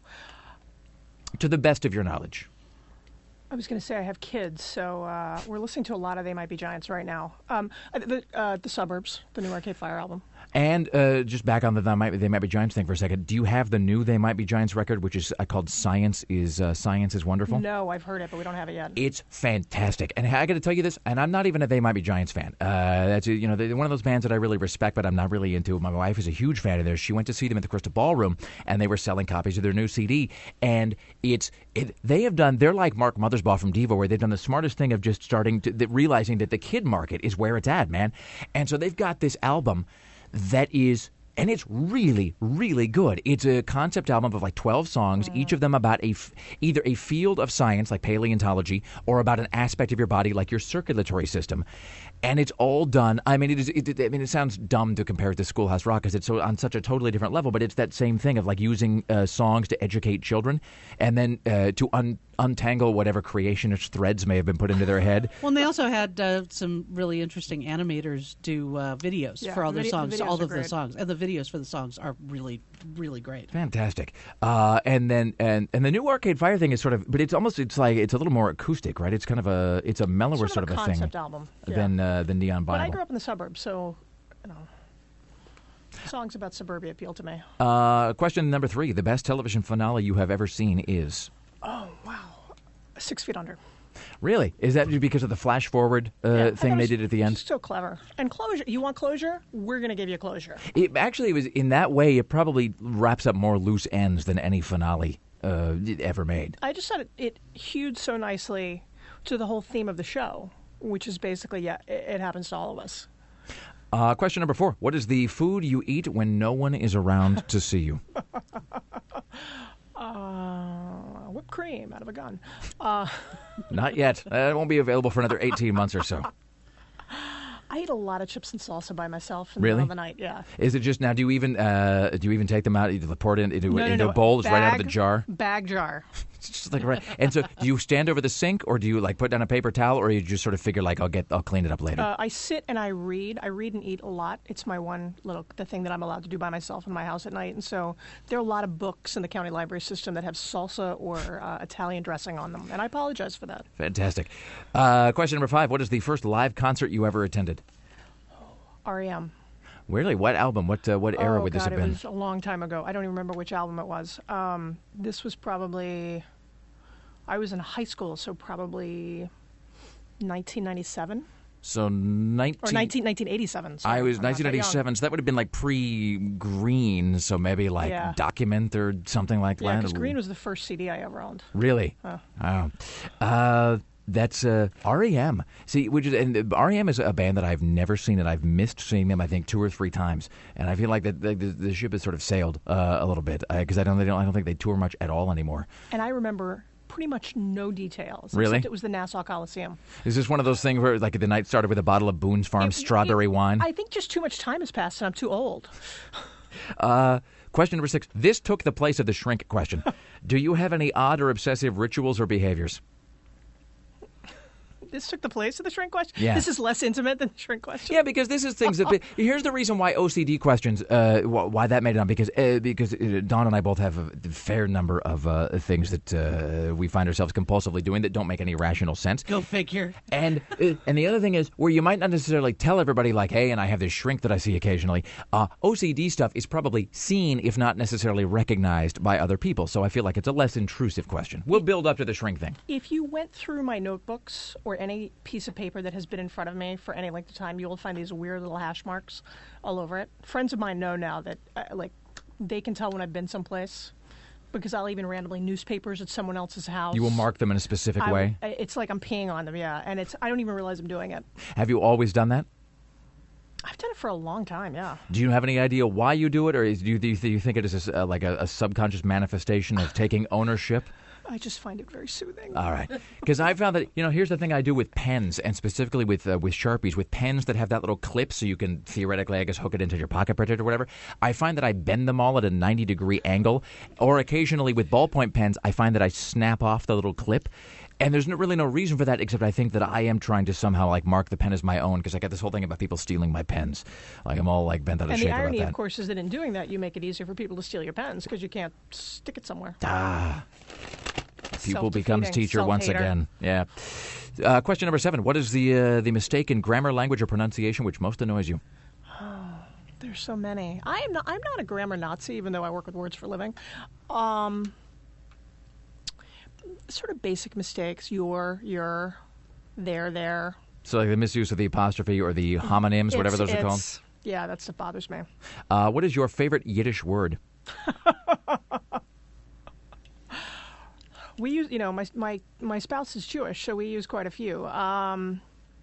To the best of your knowledge. I was going to say I have kids, so uh, we're listening to a lot of They Might Be Giants right now. Um, the, uh, the Suburbs, the new Arcade Fire album. And uh, just back on the They Might, They Might Be Giants thing for a second. Do you have the new They Might Be Giants record, which is uh, called Science is uh, Science is Wonderful? No, I've heard it, but we don't have it yet. It's fantastic, and I got to tell you this. And I'm not even a They Might Be Giants fan. Uh, that's you know they're one of those bands that I really respect, but I'm not really into. My wife is a huge fan of theirs. She went to see them at the Crystal Ballroom, and they were selling copies of their new C D. And it's it, they have done. They're like Mark Mothersbaugh from Devo, where they've done the smartest thing of just starting to the, realizing that the kid market is where it's at, man. And so they've got this album that is. And it's really, really good. It's a concept album of like twelve songs, each of them about a f- either a field of science like paleontology or about an aspect of your body like your circulatory system. And it's all done. I mean, it is. It, I mean, it sounds dumb to compare it to Schoolhouse Rock because it's so on such a totally different level. But it's that same thing of like using uh, songs to educate children, and then uh, to un- untangle whatever creationist threads may have been put into their head. Well, and they also had uh, some really interesting animators do uh, videos Yeah, for all the their vide- songs. the videos All are of the great. songs and the videos for the songs are really, really great. Fantastic. Uh, and then and and the new Arcade Fire thing is sort of, but it's almost it's like it's a little more acoustic, right? It's kind of a it's a mellower Sort of a sort of a thing concept album, yeah. than uh, the Neon But I Bible. grew up in the suburbs, so, you know, songs about suburbia appeal to me. Uh, question number three: the best television finale you have ever seen is? Oh, wow. Six Feet Under. Really? Is that because of the flash forward uh, Yeah, I thing thought they it was did at the end? So clever. And closure. You want closure? We're going to give you closure. It actually was in that way. It probably wraps up more loose ends than any finale uh, ever made. I just thought it, it hewed so nicely to the whole theme of the show, which is basically, yeah, it, it happens to all of us. Uh, question number four: what is the food you eat when no one is around to see you? Uh, whipped cream out of a gun. Uh, Not yet. Uh, it won't be available for another eighteen months or so. I I eat a lot of chips and salsa by myself in Really? the middle of the night. Yeah. Is it just now? Do you even uh, do you even take them out? You pour it in, into, No, no, into no. a bowl, just right out of Bag- the jar. Bag jar. It's just like right. And so, do you stand over the sink, or do you like put down a paper towel, or you just sort of figure like I'll get I'll clean it up later? Uh, I sit and I read. I read and eat a lot. It's my one little the thing that I'm allowed to do by myself in my house at night. And so there are a lot of books in the county library system that have salsa or uh, Italian dressing on them, and I apologize for that. Fantastic. Uh, question number five: what is the first live concert you ever attended? R E M. Really? What album? What uh, what era oh, would this God, have been? It was a long time ago. I don't even remember which album it was. Um, this was probably, I was in high school, so probably nineteen ninety-seven. So nineteen. Or nineteen, nineteen eighty-seven. Sorry. I was I'm not that nineteen eighty-seven, so that would have been like pre-Green, so maybe like Yeah. Document or something like Yeah, that. because Green was the first C D I ever owned. Really? Oh. Oh. Uh, that's uh, R E M. See, which is and R E M is a band that I've never seen, and I've missed seeing them. I think two or three times, and I feel like that the, the, the ship has sort of sailed uh, a little bit because I don't, they don't I don't think they tour much at all anymore. And I remember pretty much no details. Really? Except it was the Nassau Coliseum. Is this one of those things where like the night started with a bottle of Boone's Farm It- strawberry it- wine? I think just too much time has passed, and I'm too old. Uh, question number six. This took the place of the shrink question. Do you have any odd or obsessive rituals or behaviors? This took the place of the shrink question? Yeah. This is less intimate than the shrink question? Yeah, because this is things that. Here's the reason why O C D questions, uh, wh- why that made it on. Because uh, because uh, Don and I both have a fair number of uh, things that uh, we find ourselves compulsively doing that don't make any rational sense. Go figure. And uh, and the other thing is where you might not necessarily tell everybody like, hey, and I have this shrink that I see occasionally. Uh, O C D stuff is probably seen, if not necessarily recognized, by other people. So I feel like it's a less intrusive question. We'll build up to the shrink thing. If you went through my notebooks or any piece of paper that has been in front of me for any length of time, you will find these weird little hash marks all over it. Friends of mine know now that, uh, like, they can tell when I've been someplace because I'll even randomly newspapers at someone else's house. You will mark them in a specific I- way. It's like I'm peeing on them, yeah, and it's I don't even realize I'm doing it. Have you always done that? I've done it for a long time, yeah. Do you have any idea why you do it, or is, do, you, do you think it is a, uh, like a, a subconscious manifestation of taking ownership? I just find it very soothing. All right, because I found that you know here's the thing I do with pens, and specifically with uh, with Sharpies, with pens that have that little clip, so you can theoretically, I guess, hook it into your pocket protector or whatever. I find that I bend them all at a ninety degree angle, or occasionally with ballpoint pens, I find that I snap off the little clip. And there's no, really no reason for that, except I think that I am trying to somehow like mark the pen as my own because I got this whole thing about people stealing my pens. Like I'm all like bent out of And shape the irony, about that. of course, is that in doing that, you make it easier for people to steal your pens because you can't stick it somewhere. Ah. Pupil becomes Self-defeating, teacher once self-hater. again. Yeah. Uh, question number seven. What is the uh, the mistake in grammar, language, or pronunciation which most annoys you? There's so many. I am not. I'm not a grammar Nazi, even though I work with words for a living. Um, sort of basic mistakes. Your, your, there, there. So like the misuse of the apostrophe or the homonyms, whatever It's- those are called. it's- Yeah, that stuff bothers me. Uh, what is your favorite Yiddish word? We use, you know, my my my spouse is Jewish, so we use quite a few. Um,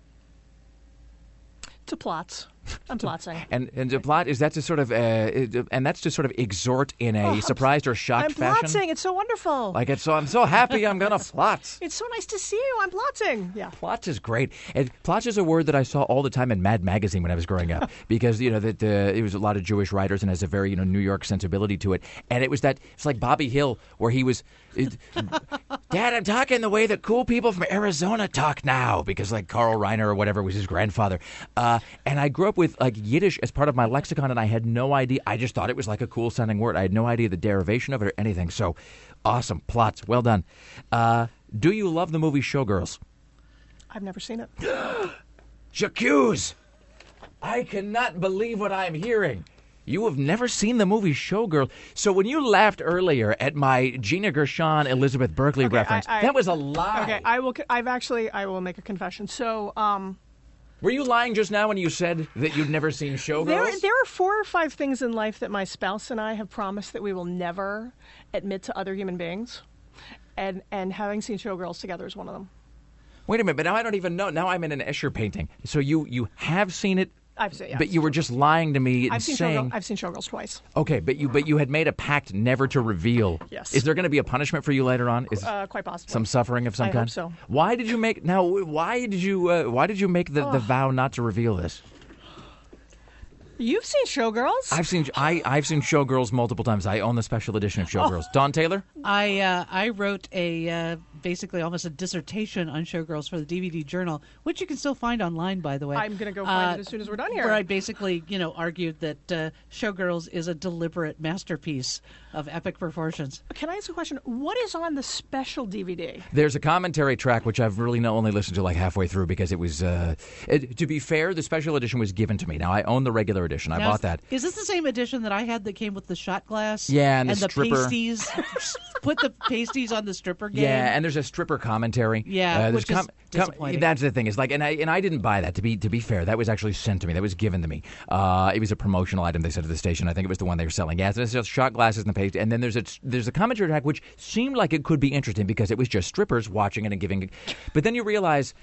to plots. I'm plotzing. And and to plot is that to sort of uh, it- and that's to sort of exhort in a Oh, surprised or shocked I'm fashion. plotzing. It's so wonderful. Like it's so I'm so happy I'm gonna plot. It's so nice to see you. I'm plotzing. Yeah. Plotch is great. And plotch is a word that I saw all the time in Mad Magazine when I was growing up because you know that uh, it was a lot of Jewish writers and has a very you know New York sensibility to it. And it was that it's like Bobby Hill where he was, it, Dad, I'm talking the way that cool people from Arizona talk now because like Carl Reiner or whatever was his grandfather. Uh, and I grew up with like Yiddish as part of my lexicon, and I had no idea. I just thought it was like a cool sounding word. I had no idea the derivation of it or anything. So awesome. Plots. Well done. Uh, do you love the movie Showgirls? I've never seen it. J'accuse! I cannot believe what I'm hearing. You have never seen the movie Showgirl. So when you laughed earlier at my Gina Gershon, Elizabeth Berkley Okay, reference, I- I- that was a lie. Okay, I will. I've actually. I will make a confession. So, um, Were you lying just now when you said that you'd never seen Showgirls? there there are four or five things in life that my spouse and I have promised that we will never admit to other human beings, and and having seen Showgirls together is one of them. Wait a minute, but now I don't even know. Now I'm in an Escher painting. So you, you have seen it I've seen. Yeah, but you were just lying to me and I've seen saying. Showgirl, I've seen Showgirls twice. Okay, but you but you had made a pact never to reveal. Yes. Is there going to be a punishment for you later on? Is Uh, quite possibly. some suffering of some I kind? hope so. Why did you make now? Why did you uh, why did you make the, the vow not to reveal this? You've seen Showgirls? I've seen I I've seen Showgirls multiple times. I own the special edition of Showgirls. Don Taylor? I uh, I wrote a uh, basically almost a dissertation on Showgirls for the D V D Journal, which you can still find online, by the way. I'm going to go find Uh, it as soon as we're done here. Where I basically, you know, argued that uh, Showgirls is a deliberate masterpiece of epic proportions. Can I ask a question? What is on the special D V D? There's a commentary track which I've really not only listened to like halfway through because it was. Uh, it, to be fair, the special edition was given to me. Now I own the regular edition. I Now, bought that. Is this the same edition that I had that came with the shot glass? Yeah, and the the stripper. pasties. Put the pasties on the stripper game. Yeah, and there's a stripper commentary. Yeah, uh, there's which is disappointing. That's the thing. Is like, and I and I didn't buy that. To be to be fair, that was actually sent to me. That was given to me. Uh, it was a promotional item. They said to the station. I think it was the one they were selling. Yeah, so it's just shot glasses and the paste. And then there's a there's a commentary track which seemed like it could be interesting because it was just strippers watching it and giving. But then you realize,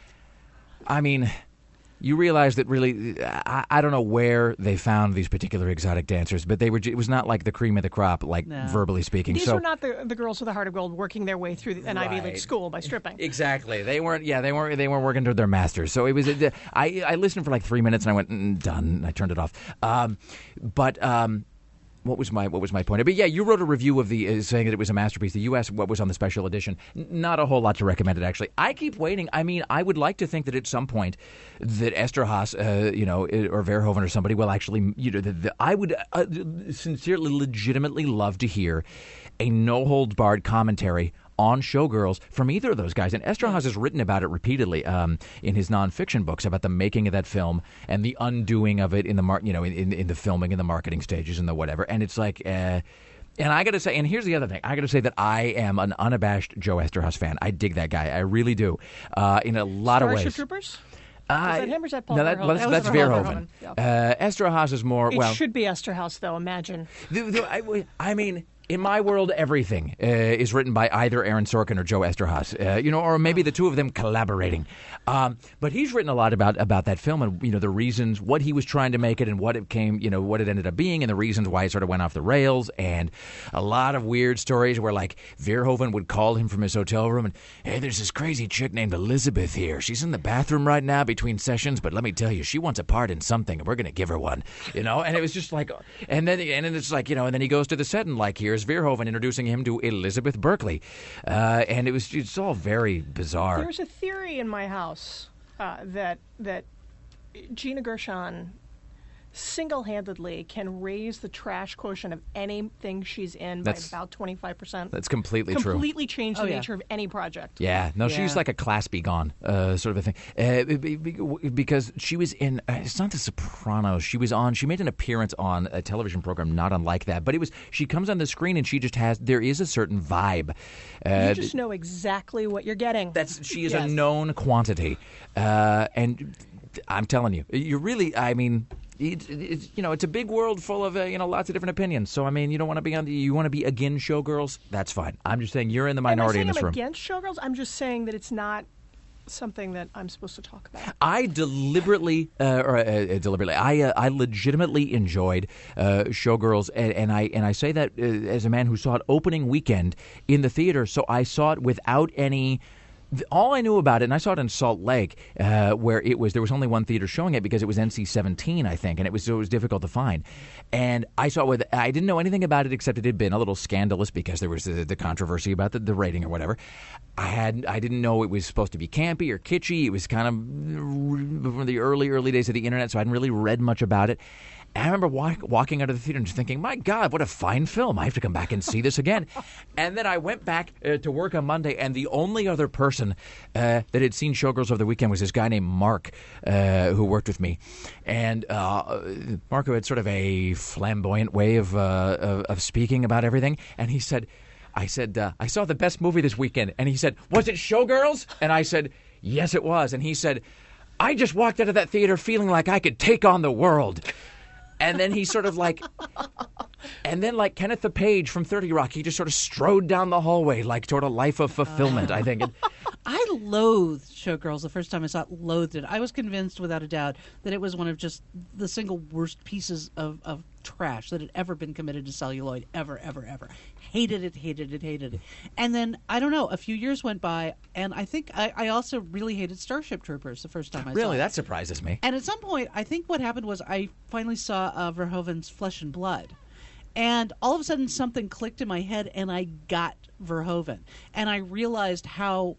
I mean. You realize that really, I, I don't know where they found these particular exotic dancers, but they were. It was not like the cream of the crop, like No. verbally speaking. These so, were not the, the girls with the heart of gold working their way through an Ivy League Right. school by stripping. Exactly. They weren't. Yeah, they weren't. They weren't working toward their masters. So it was. I I listened for like three minutes and I went mm, done. And I turned it off. Um, but um, what was my what was my point? But yeah, you wrote a review of the uh, saying that it was a masterpiece. The U S what was on the special edition. N- not a whole lot to recommend it actually. I keep waiting. I mean, I would like to think that at some point that Esther Haas, uh, you know, or Verhoeven or somebody will actually, you know, the, the, I would uh, sincerely, legitimately love to hear a no holds barred commentary on Showgirls from either of those guys. And Esterhazy has written about it repeatedly um, in his nonfiction books about the making of that film and the undoing of it in the mar- you know in, in, in the filming and the marketing stages and the whatever. And it's like. Uh, And I got to say, and here's the other thing. I got to say that I am an unabashed Joe Esterhazy fan. I dig that guy. I really do. Uh, in a lot of Starship ways. Troopers? Uh, Is that him or is that Paul no, that, Verhoeven? well, that's, That that's was Paul Verhoeven. Verhoeven, yeah. Uh, Esterhazy is more, It well... should be Esterhazy, though, imagine. The, the, I, I mean, in my world, everything uh, is written by either Aaron Sorkin or Joe Esterhazy, uh, you know, or maybe the two of them collaborating. Um, but he's written a lot about about that film and you know the reasons, what he was trying to make it, and what it came, you know, what it ended up being, and the reasons why it sort of went off the rails, and a lot of weird stories where like Verhoeven would call him from his hotel room and, hey, there's this crazy chick named Elizabeth here. She's in the bathroom right now between sessions, but let me tell you, she wants a part in something, and we're going to give her one, you know. And it was just like, and then and then it's like, you know, and then he goes to the set and like here's Verhoeven introducing him to Elizabeth Berkley, uh, and it was it's all very bizarre. There's a theory in my house uh, that that Gina Gershon single-handedly can raise the trash quotient of anything she's in That's- by about twenty-five percent. That's completely true. Completely change the Oh, yeah. nature of any project. Yeah, no, she's Yeah. like a class be gone uh, sort of a thing. Uh, be- be- because she was in, uh, it's not The Sopranos. She was on, she made an appearance on a television program not unlike that. But it was, she comes on the screen and she just has, there is a certain vibe. Uh, You just know exactly what you're getting. That's she is Yes. a known quantity, uh, and I'm telling you, you really. I mean, it, it's you know, it's a big world full of uh, you know lots of different opinions. So I mean, you don't want to be on the, you want to be against Showgirls. That's fine. I'm just saying you're in the minority I'm in not this saying room. I'm against Showgirls. I'm just saying that it's not something that I'm supposed to talk about. I deliberately, uh, or uh, uh, deliberately, I uh, I legitimately enjoyed uh, Showgirls, and, and I and I say that uh, as a man who saw it opening weekend in the theater. So I saw it without any. All I knew about it, and I saw it in Salt Lake, uh, where it was there was only one theater showing it because it was N C seventeen, I think, and it was so it was difficult to find. And I saw it with I didn't know anything about it except it had been a little scandalous because there was the, the controversy about the, the rating or whatever. I had I didn't know it was supposed to be campy or kitschy. It was kind of from the early early days of the internet, so I hadn't really read much about it. And I remember walk, walking out of the theater and just thinking, my God, what a fine film. I have to come back and see this again. And then I went back uh, to work on Monday, and the only other person uh, that had seen Showgirls over the weekend was this guy named Mark, uh, who worked with me. And uh, Mark had sort of a flamboyant way of, uh, of, of speaking about everything. And he said, I said, uh, I saw the best movie this weekend. And he said, was it Showgirls? And I said, yes, it was. And he said, I just walked out of that theater feeling like I could take on the world. And then he sort of like, and then like Kenneth the Page from thirty Rock, he just sort of strode down the hallway like toward a life of fulfillment, uh, I think. And, I loathed Showgirls the first time I saw it, loathed it. I was convinced without a doubt that it was one of just the single worst pieces of, of trash that had ever been committed to celluloid, ever, ever, ever. Hated it, hated it, hated it. And then, I don't know, a few years went by, and I think I, I also really hated Starship Troopers the first time I really? saw it. Really? That surprises me. And at some point, I think what happened was I finally saw uh, Verhoeven's Flesh and Blood. And all of a sudden, something clicked in my head, and I got Verhoeven. And I realized how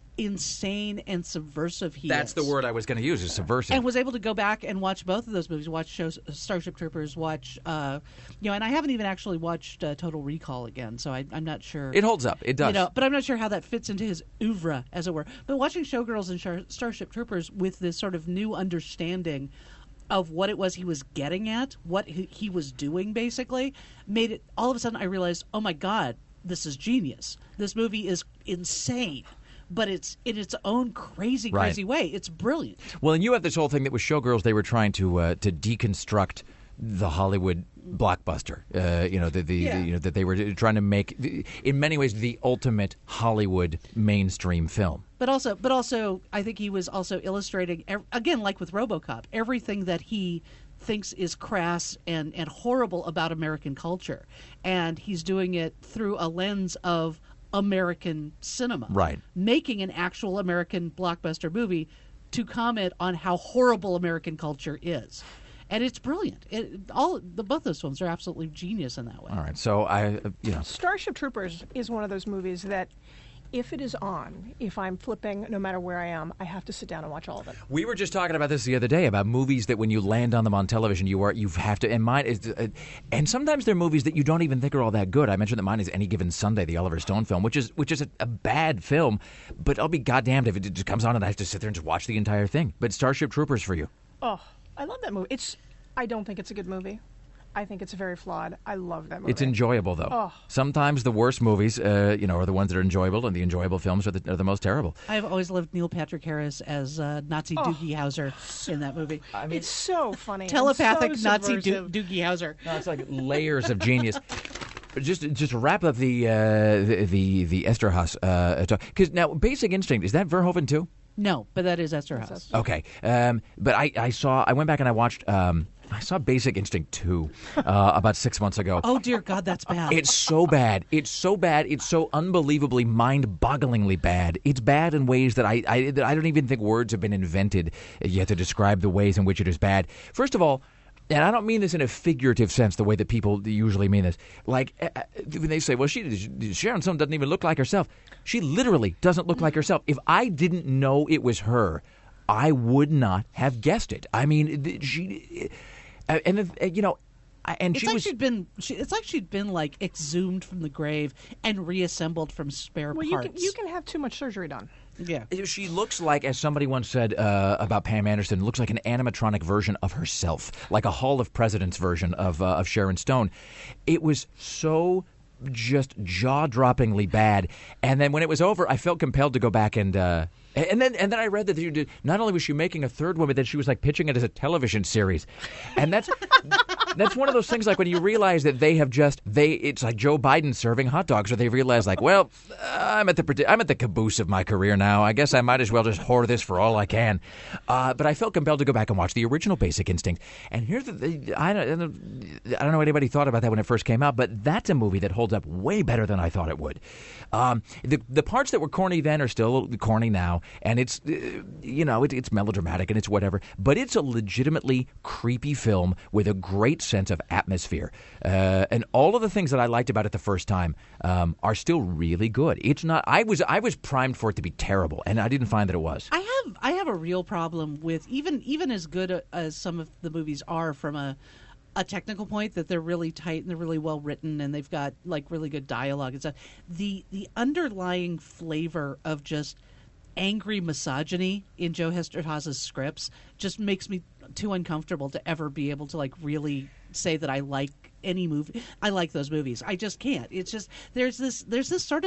insane and subversive he That's is. the word I was going to use, is subversive. And was able to go back and watch both of those movies, watch shows, Starship Troopers, watch, uh, you know, and I haven't even actually watched uh, Total Recall again, so I, I'm not sure. It holds up. It does. You know, but I'm not sure how that fits into his oeuvre, as it were. But watching Showgirls and Shar- Starship Troopers with this sort of new understanding of what it was he was getting at, what he, he was doing, basically, made it, all of a sudden I realized, oh my God, this is genius. This movie is insane. But it's in its own crazy, crazy right. way. It's brilliant. Well, and you have this whole thing that with Showgirls, they were trying to uh, to deconstruct the Hollywood blockbuster. Uh, you know, the, the, Yeah. the you know that they were trying to make, in many ways, the ultimate Hollywood mainstream film. But also, but also, I think he was also illustrating, again, like with RoboCop, everything that he thinks is crass and, and horrible about American culture. And he's doing it through a lens of American cinema. Right. Making an actual American blockbuster movie to comment on how horrible American culture is. And it's brilliant. It, all the both those films are absolutely genius in that way. All right. So I, uh, you know. Starship Troopers is one of those movies that if it is on, if I'm flipping, no matter where I am, I have to sit down and watch all of it. We were just talking about this the other day about movies that when you land on them on television, you are you have to. And mine is, uh, and sometimes they're movies that you don't even think are all that good. I mentioned that mine is Any Given Sunday, the Oliver Stone film, which is which is a, a bad film, but I'll be goddamned if it just comes on and I have to sit there and just watch the entire thing. But Starship Troopers for you. Oh, I love that movie. It's. I don't think it's a good movie. I think it's very flawed. I love that movie. It's enjoyable, though. Oh. Sometimes the worst movies, uh, you know, are the ones that are enjoyable, and the enjoyable films are the, are the most terrible. I've always loved Neil Patrick Harris as uh, Nazi Oh. Doogie Howser in that movie. I mean, it's so funny. Telepathic and so Nazi Do- subversive. Doogie Howser. No, it's like layers of genius. Just, just to wrap up the uh, the the, the Esterhaus, because now Basic Instinct, is that Verhoeven too? No, but that is Esterhaus. Okay, um, but I, I saw I went back and I watched um, I saw Basic Instinct two uh, about six months ago. Oh dear God, that's bad. It's so bad. It's so bad. It's so unbelievably mind-bogglingly bad. It's bad in ways that I, I that I don't even think words have been invented yet to describe the ways in which it is bad. First of all, and I don't mean this in a figurative sense, the way that people usually mean this. Like, uh, when they say, well, she, Sharon Stone doesn't even look like herself. She literally doesn't look like herself. If I didn't know it was her, I would not have guessed it. I mean, she... Uh, and, uh, you know... And it's she like was, she'd been. She, it's like she'd been like exhumed from the grave and reassembled from spare Well, you parts. can, you can have too much surgery done. Yeah. She looks like, as somebody once said uh, about Pam Anderson, looks like an animatronic version of herself, like a Hall of Presidents version of uh, of Sharon Stone. It was so just jaw-droppingly bad. And then when it was over, I felt compelled to go back and. Uh, And then, and then I read that you did, not only was she making a third one, but that she was like pitching it as a television series, and that's that's one of those things like when you realize that they have just they it's like Joe Biden serving hot dogs, or they realize like, well, I'm at the I'm at the caboose of my career now. I guess I might as well just whore this for all I can. Uh, but I felt compelled to go back and watch the original Basic Instinct. And here's the I don't I don't know what anybody thought about that when it first came out, but that's a movie that holds up way better than I thought it would. Um, the the parts that were corny then are still corny now. And it's, uh, you know, it, it's melodramatic and it's whatever, but it's a legitimately creepy film with a great sense of atmosphere. Uh, and all of the things that I liked about it the first time um, are still really good. It's not. I was I was primed for it to be terrible, and I didn't find that it was. I have I have a real problem with even even as good as some of the movies are from a. a technical point, that they're really tight and they're really well written and they've got like really good dialogue and stuff. The the underlying flavor of just angry misogyny in Joe Esterhaus's scripts just makes me too uncomfortable to ever be able to like really say that I like any movie. I like those movies. I just can't. It's just there's this there's this sort of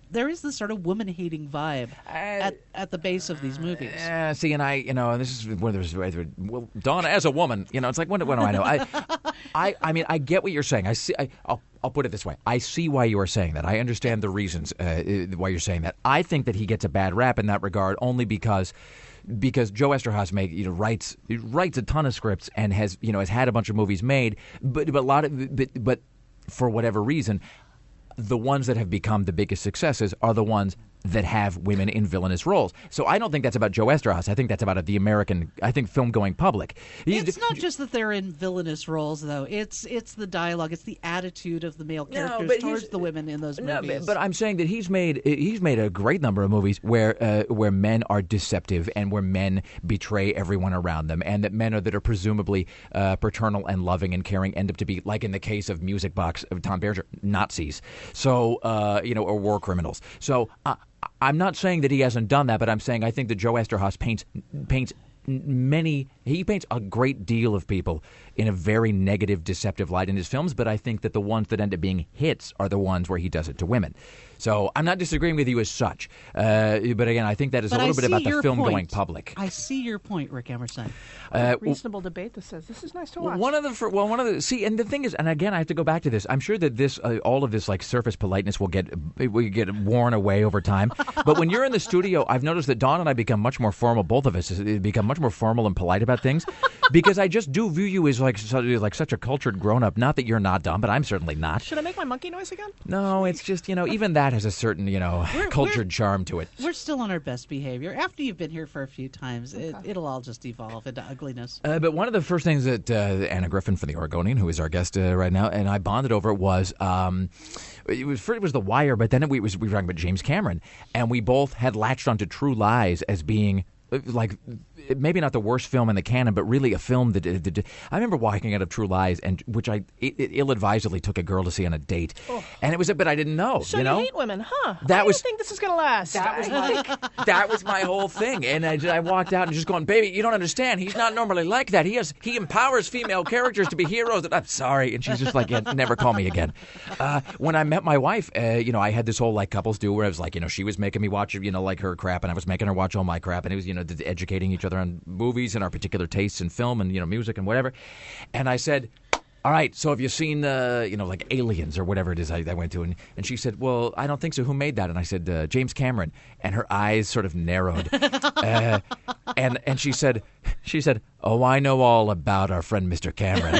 there is this sort of woman-hating vibe at, at the base of these movies. Yeah, see, and I, you know, and this is where there's, well, Donna, as a woman, you know, it's like, what, what do I know? I, I, I mean, I get what you're saying. I see. I, I'll, I'll put it this way. I see why you are saying that. I understand the reasons uh, why you're saying that. I think that he gets a bad rap in that regard only because. Because Joe Eszterhas make you know writes writes a ton of scripts and has you know has had a bunch of movies made, but but a lot of but, but for whatever reason, the ones that have become the biggest successes are the ones that have women in villainous roles. So I don't think that's about Joe Eszterhas. I think that's about the American, I think, film-going public. It's not just that they're in villainous roles, though. It's it's the dialogue, it's the attitude of the male characters no, towards the women in those no, movies. But I'm saying that he's made he's made a great number of movies where uh, where men are deceptive and where men betray everyone around them, and that men are that are presumably uh, paternal and loving and caring end up to be, like in the case of Music Box of Tom Berenger, Nazis. So uh, you know, or war criminals. So. Uh, I'm not saying that he hasn't done that, but I'm saying I think that Joe Eszterhas paints paints many. He paints a great deal of people in a very negative, deceptive light in his films. But I think that the ones that end up being hits are the ones where he does it to women. So I'm not disagreeing with you as such. Uh, but again, I think that is but a little I bit about the film point. going public. I see your point, Rick Emerson. Uh, Reasonable debate that says this is nice to watch. One of the well, one of the see, and the thing is, and again, I have to go back to this. I'm sure that this, uh, all of this, like surface politeness, will get will get worn away over time. But when you're in the studio, I've noticed that Dawn and I become much more formal. Both of us become much more formal and polite about things, because I just do view you as like so, like such a cultured grown up. Not that you're not dumb, but I'm certainly not. Should I make my monkey noise again? No, it's just you know even that has a certain you know We're, cultured we're, charm to it. We're still on our best behavior. After you've been here for a few times, it, it'll all just evolve into ugliness. Uh, but one of the first things that uh, Anna Griffin from the Oregonian, who is our guest uh, right now, and I bonded over was um, it was first it was The Wire, but then it, we was we were talking about James Cameron, and we both had latched onto True Lies as being like maybe not the worst film in the canon, but really a film that, that, that I remember walking out of True Lies, and which I it, it ill-advisedly took a girl to see on a date, oh. and it was a bit I didn't know. So you know, you hate women, huh? That Why was. do you think this is going to last? That was my that was my whole thing, and I, I walked out and just going, baby, you don't understand. He's not normally like that. He has he empowers female characters to be heroes. And I'm sorry, and she's just like, yeah, never call me again. Uh, when I met my wife, uh, you know, I had this whole like couples do where I was like, you know, she was making me watch, you know, like her crap, and I was making her watch all my crap, and it was, you know, educating each other on movies and our particular tastes in film and, you know, music and whatever. And I said, all right, so have you seen, uh, you know, like Aliens or whatever it is I, I went to? And, and she said, well, I don't think so. Who made that? And I said, uh, James Cameron. And her eyes sort of narrowed. uh, and and she said, she said, oh, I know all about our friend Mister Cameron.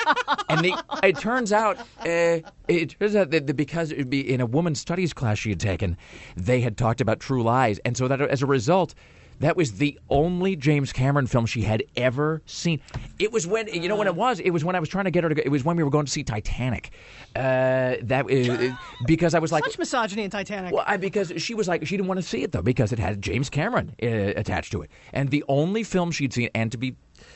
And the, it turns out, uh, it turns out that because it would be in a women's studies class she had taken, they had talked about True Lies. And so that as a result, that was the only James Cameron film she had ever seen. It was when, you know when it was? It was when I was trying to get her to go, it was when we were going to see Titanic. Uh, that uh, Because I was like... Such misogyny in Titanic. Well, I, because she was like, she didn't want to see it, though, because it had James Cameron uh, attached to it. And the only film she'd seen, and to be...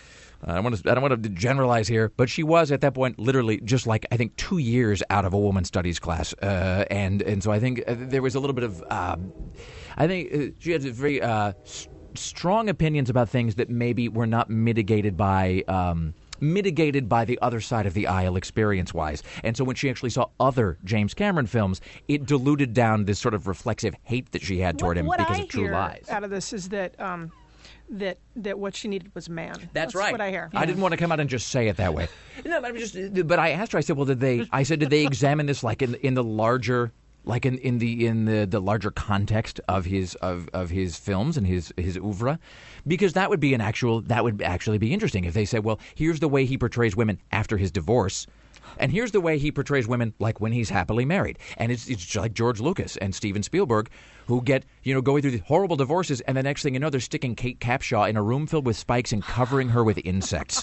I don't want to. I don't want to generalize here, but she was at that point literally just like I think two years out of a women's studies class, uh, and and so I think uh, there was a little bit of. Um, I think uh, she had very uh, s- strong opinions about things that maybe were not mitigated by. Um, mitigated by the other side of the aisle experience-wise. And so when she actually saw other James Cameron films, it diluted down this sort of reflexive hate that she had toward what, him what because I of True hear Lies. Out of this is that um, that that what she needed was a man. That's, That's right. what I hear. I Yeah. didn't want to come out and just say it that way. No, but I'm just. But I asked her. I said, "Well, did they?" I said, "Did they examine this like in in the larger?" Like in, in the in the, the larger context of his of, of his films and his his oeuvre, because that would be an actual that would actually be interesting if they said, well, here's the way he portrays women after his divorce, and here's the way he portrays women like when he's happily married, and it's it's just like George Lucas and Steven Spielberg, who get you know going through these horrible divorces, and the next thing you know, they're sticking Kate Capshaw in a room filled with spikes and covering her with insects,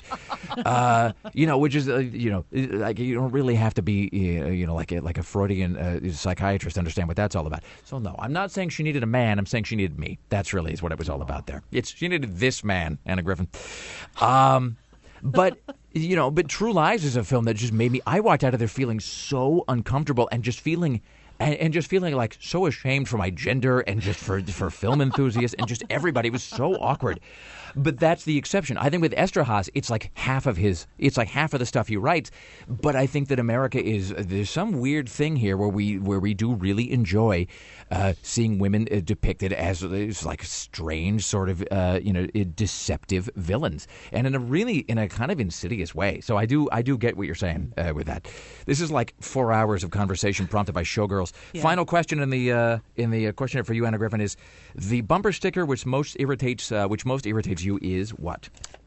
uh, you know, which is uh, you know like you don't really have to be uh, you know like a like a Freudian uh, psychiatrist to understand what that's all about. So no, I'm not saying she needed a man. I'm saying she needed me. That's really is what it was all about there. It's she needed this man, Anna Griffin. Um, but. You know, but True Lies is a film that just made me... I walked out of there feeling so uncomfortable and just feeling And, and just feeling like so ashamed for my gender and just for for film enthusiasts and just everybody. It was so awkward. But that's the exception. I think with Esterhazy, it's like half of his, it's like half of the stuff he writes. But I think that America is, there's some weird thing here where we where we do really enjoy uh, seeing women uh, depicted as, as like strange sort of, uh, you know, deceptive villains. And in a really, in a kind of insidious way. So I do, I do get what you're saying uh, with that. This is like four hours of conversation prompted by Showgirls. Yeah. Final question in the uh, in the uh, questionnaire for you, Anna Griffin, is the bumper sticker which most irritates uh, which most irritates you is what?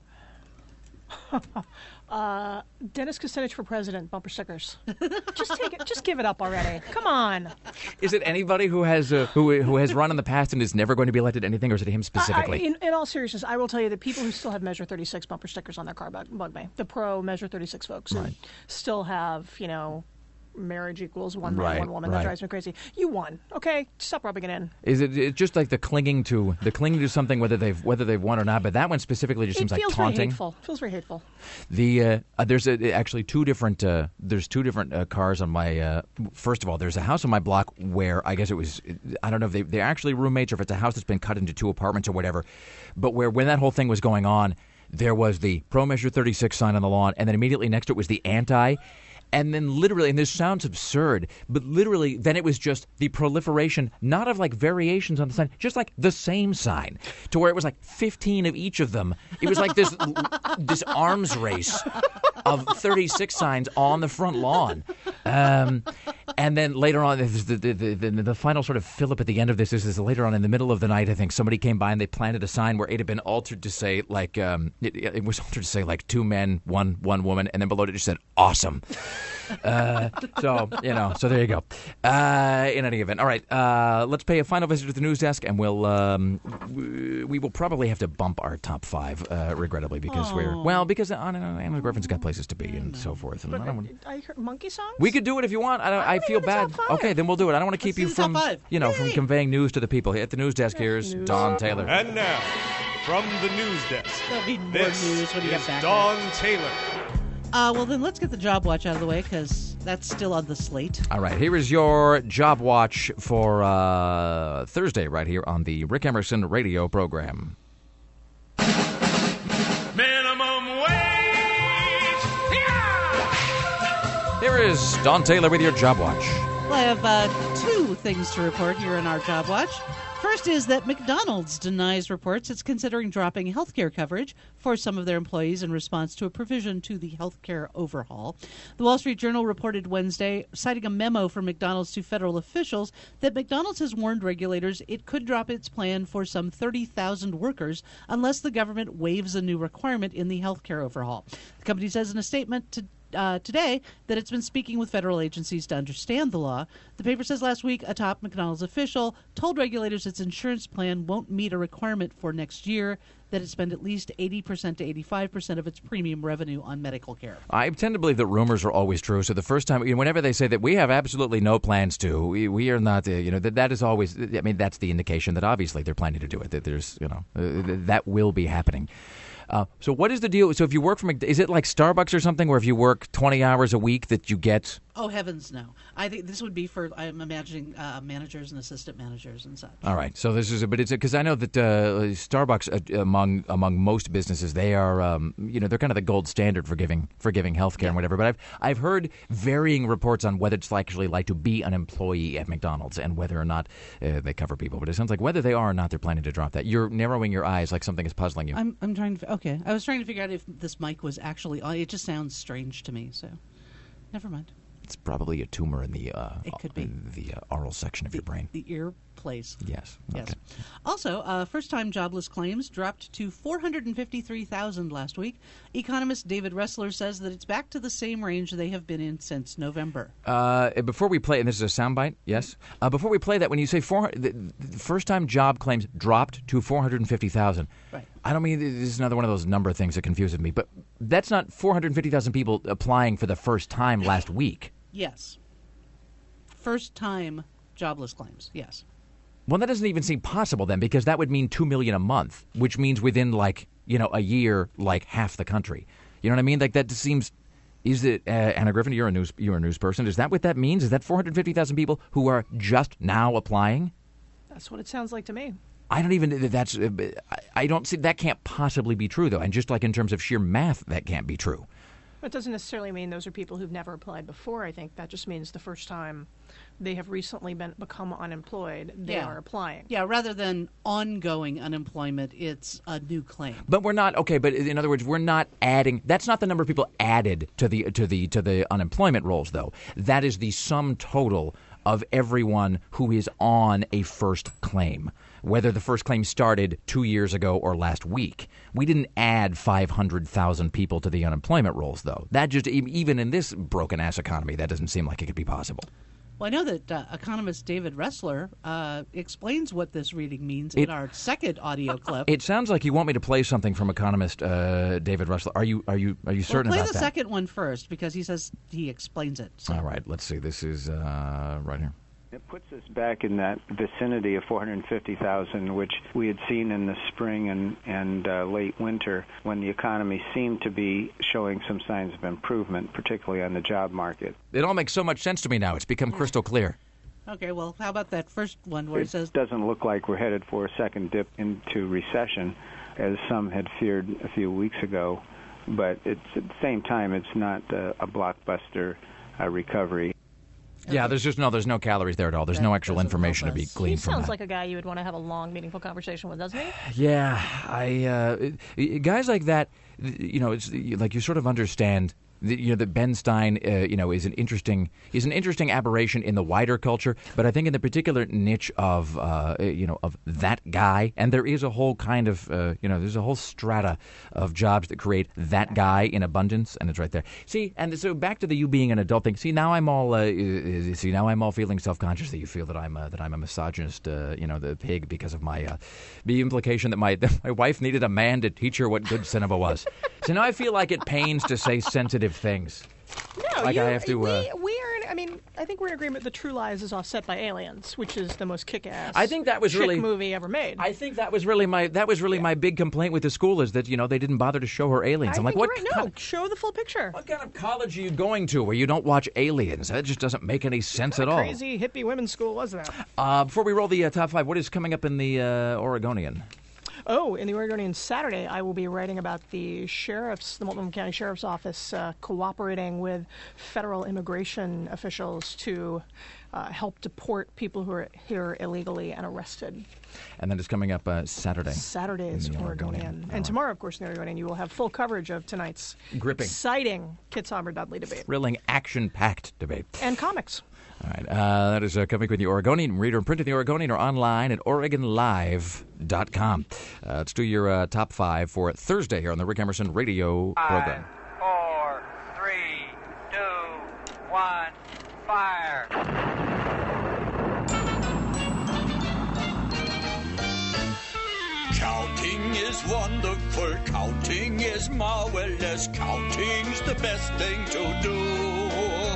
uh, Dennis Kucinich for president. Bumper stickers. Just take it. Just give it up already. Come on. Is it anybody who has uh, who who has run in the past and is never going to be elected to anything, or is it him specifically? I, I, in, in all seriousness, I will tell you that people who still have Measure thirty-six bumper stickers on their car bug, bug me. The pro Measure thirty-six folks who right. still have, you know, marriage equals one man, right, one woman. Right. That drives me crazy. You won. Okay, stop rubbing it in. Is it it's just like the clinging to the clinging to something, whether they've whether they've won or not? But that one specifically just it seems like taunting. It feels very hateful. Feels very hateful. The uh, uh, there's a, actually two different uh, there's two different uh, cars on my. Uh, first of all, there's a house on my block where I guess it was I don't know if they they're actually roommates or if it's a house that's been cut into two apartments or whatever. But where when that whole thing was going on, there was the pro Measure thirty-six sign on the lawn, and then immediately next to it was the anti. And then literally, and this sounds absurd, but literally then it was just the proliferation, not of like variations on the sign, just like the same sign, to where it was like fifteen of each of them. It was like this this arms race of thirty-six signs on the front lawn. Um, and then later on, the, the, the, the, the final sort of fillip at the end of this is, is later on in the middle of the night, I think somebody came by and they planted a sign where it had been altered to say like, um, it, it was altered to say like two men, one one woman, and then below it just said awesome. Uh, so, you know, so there you go. Uh, in any event. All right, uh, let's pay a final visit to the news desk, and we'll, um, we, we will probably have to bump our top five, uh, regrettably, because oh. we're, well, because I don't know, Anna Griffin's got places to be and so forth. And but I, don't I heard monkey songs? We could do it if you want. I, don't, I, I feel bad. Okay, then we'll do it. I don't want to keep let's you from, you know, Yay. from conveying news to the people. At the news desk, here's news. Dawn Taylor. And now, from the news desk, There'll be more this news when you is get back. Dawn Taylor. Uh, well, then let's get the job watch out of the way, because that's still on the slate. All right, here is your job watch for uh, Thursday right here on the Rick Emerson radio program. Minimum wage! Yeah! Here is Dawn Taylor with your job watch. Well, I have uh, two things to report here in our job watch. First is that McDonald's denies reports it's considering dropping health care coverage for some of their employees in response to a provision to the health care overhaul. The Wall Street Journal reported Wednesday, citing a memo from McDonald's to federal officials, that McDonald's has warned regulators it could drop its plan for some thirty thousand workers unless the government waives a new requirement in the health care overhaul. The company says in a statement to Uh, today that it's been speaking with federal agencies to understand the law. The paper says last week a top McDonald's official told regulators its insurance plan won't meet a requirement for next year, that it spend at least eighty percent to eighty-five percent of its premium revenue on medical care. I tend to believe that rumors are always true. So the first time, you know, whenever they say that we have absolutely no plans to, we, we are not, uh, you know, that that is always, I mean, that's the indication that obviously they're planning to do it, that there's, you know, uh, that will be happening. Uh, so what is the deal? So if you work from, is it like Starbucks or something where if you work twenty hours a week that you get? Oh, heavens no. I think this would be for, I'm imagining, uh, managers and assistant managers and such. All right. So this is, a, but it's because I know that uh, Starbucks, uh, among among most businesses, they are, um, you know, they're kind of the gold standard for giving for giving health care yeah. and whatever. But I've I've heard varying reports on whether it's actually like to be an employee at McDonald's and whether or not uh, they cover people. But it sounds like whether they are or not, they're planning to drop that. You're narrowing your eyes like something is puzzling you. I'm I'm trying to, okay. I was trying to figure out if this mic was actually on. It just sounds strange to me, so never mind. It's probably a tumor in the uh, it could be. the uh, oral section of the, your brain. The ear place. Yes. Yes. Okay. Also, uh, first-time jobless claims dropped to four hundred fifty-three thousand last week. Economist David Ressler says that it's back to the same range they have been in since November. Uh, before we play, and this is a soundbite, yes? Uh, before we play that, when you say four, the, the first-time job claims dropped to four hundred fifty thousand. Right. I don't mean this is another one of those number things that confuses me, but that's not four hundred fifty thousand people applying for the first time last week. Yes. First-time jobless claims, yes. Well, that doesn't even seem possible then, because that would mean two million a month, which means within like, you know, a year, like half the country. You know what I mean? Like that just seems Is it, uh, Anna Griffin, you're a news you're a news person. Is that what that means? Is that four hundred fifty thousand people who are just now applying? That's what it sounds like to me. I don't even, that's, uh, I don't see, that can't possibly be true, though. And just like in terms of sheer math, that can't be true. It doesn't necessarily mean those are people who've never applied before. I think that just means the first time they have recently been become unemployed, they Yeah. are applying. Yeah, rather than ongoing unemployment, it's a new claim. But we're not, okay, but in other words, we're not adding, that's not the number of people added to the to the to the unemployment rolls, though. That is the sum total of everyone who is on a first claim, whether the first claim started two years ago or last week. We didn't add five hundred thousand people to the unemployment rolls, though. That just, even in this broken-ass economy, that doesn't seem like it could be possible. Well, I know that uh, economist David Ressler uh, explains what this reading means in It- our second audio clip. It sounds like you want me to play something from economist uh, David Russell. Are you are you are you Well, certain play about the that? second one first because he says he explains it. So. All right, let's see. This is uh, right here. It puts us back in that vicinity of four hundred fifty thousand, which we had seen in the spring and, and uh, late winter when the economy seemed to be showing some signs of improvement, particularly on the job market. It all makes so much sense to me now. It's become crystal clear. Okay, well, how about that first one where it, It says doesn't look like we're headed for a second dip into recession, as some had feared a few weeks ago, but it's at the same time, it's not uh, a blockbuster uh, recovery. Yeah, there's just no, there's no calories there at all. There's That no actual doesn't information to help be us. He gleaned from sounds that. like a guy you would want to have a long, meaningful conversation with, doesn't he? Yeah, I uh, guys like that, you know, it's like you sort of understand. You know that Ben Stein, uh, you know, is an interesting is an interesting aberration in the wider culture, but I think in the particular niche of uh, you know of that guy, and there is a whole kind of uh, you know there's a whole strata of jobs that create that guy in abundance, and it's right there. See, and so back to the you being an adult thing. See, now I'm all uh, see now I'm all feeling self conscious that you feel that I'm uh, that I'm a misogynist, uh, you know, the pig because of my uh, the implication that my that my wife needed a man to teach her what good cinema was. So now I feel like it pains to say sensitive things. No, Like you, I have to, uh, we, we are. In, I mean, I think we're in agreement. The True Lies is offset by Aliens, which is the most kick-ass. I think that was chick really movie ever made. I think that was really my that was really my big complaint with the school is that you know they didn't bother to show her Aliens. I I'm like, think what? you're right. kind No, show the full picture. What kind of college are you going to where you don't watch Aliens? That just doesn't make any sense at all. Crazy hippie women's school was that? Uh, before we roll the uh, top five, what is coming up in the uh, Oregonian? Oh, in the Oregonian Saturday, I will be writing about the sheriff's, the Multnomah County Sheriff's Office, uh, cooperating with federal immigration officials to uh, help deport people who are here illegally and arrested. And then it's coming up uh, Saturday. Saturday's in the Oregonian. Oregonian. And tomorrow, of course, in the Oregonian, you will have full coverage of tonight's Gripping. exciting Kit Sommer-Dudley debate. Thrilling, action-packed debate. And comics. All right, uh, that is uh, coming with the Oregonian. Reader and print in the Oregonian or online at Oregon Live dot com. Uh, let's do your uh, top five for Thursday here on the Rick Emerson Radio program. Four, three, two, one, fire. Counting is wonderful, counting is marvelous, counting's the best thing to do.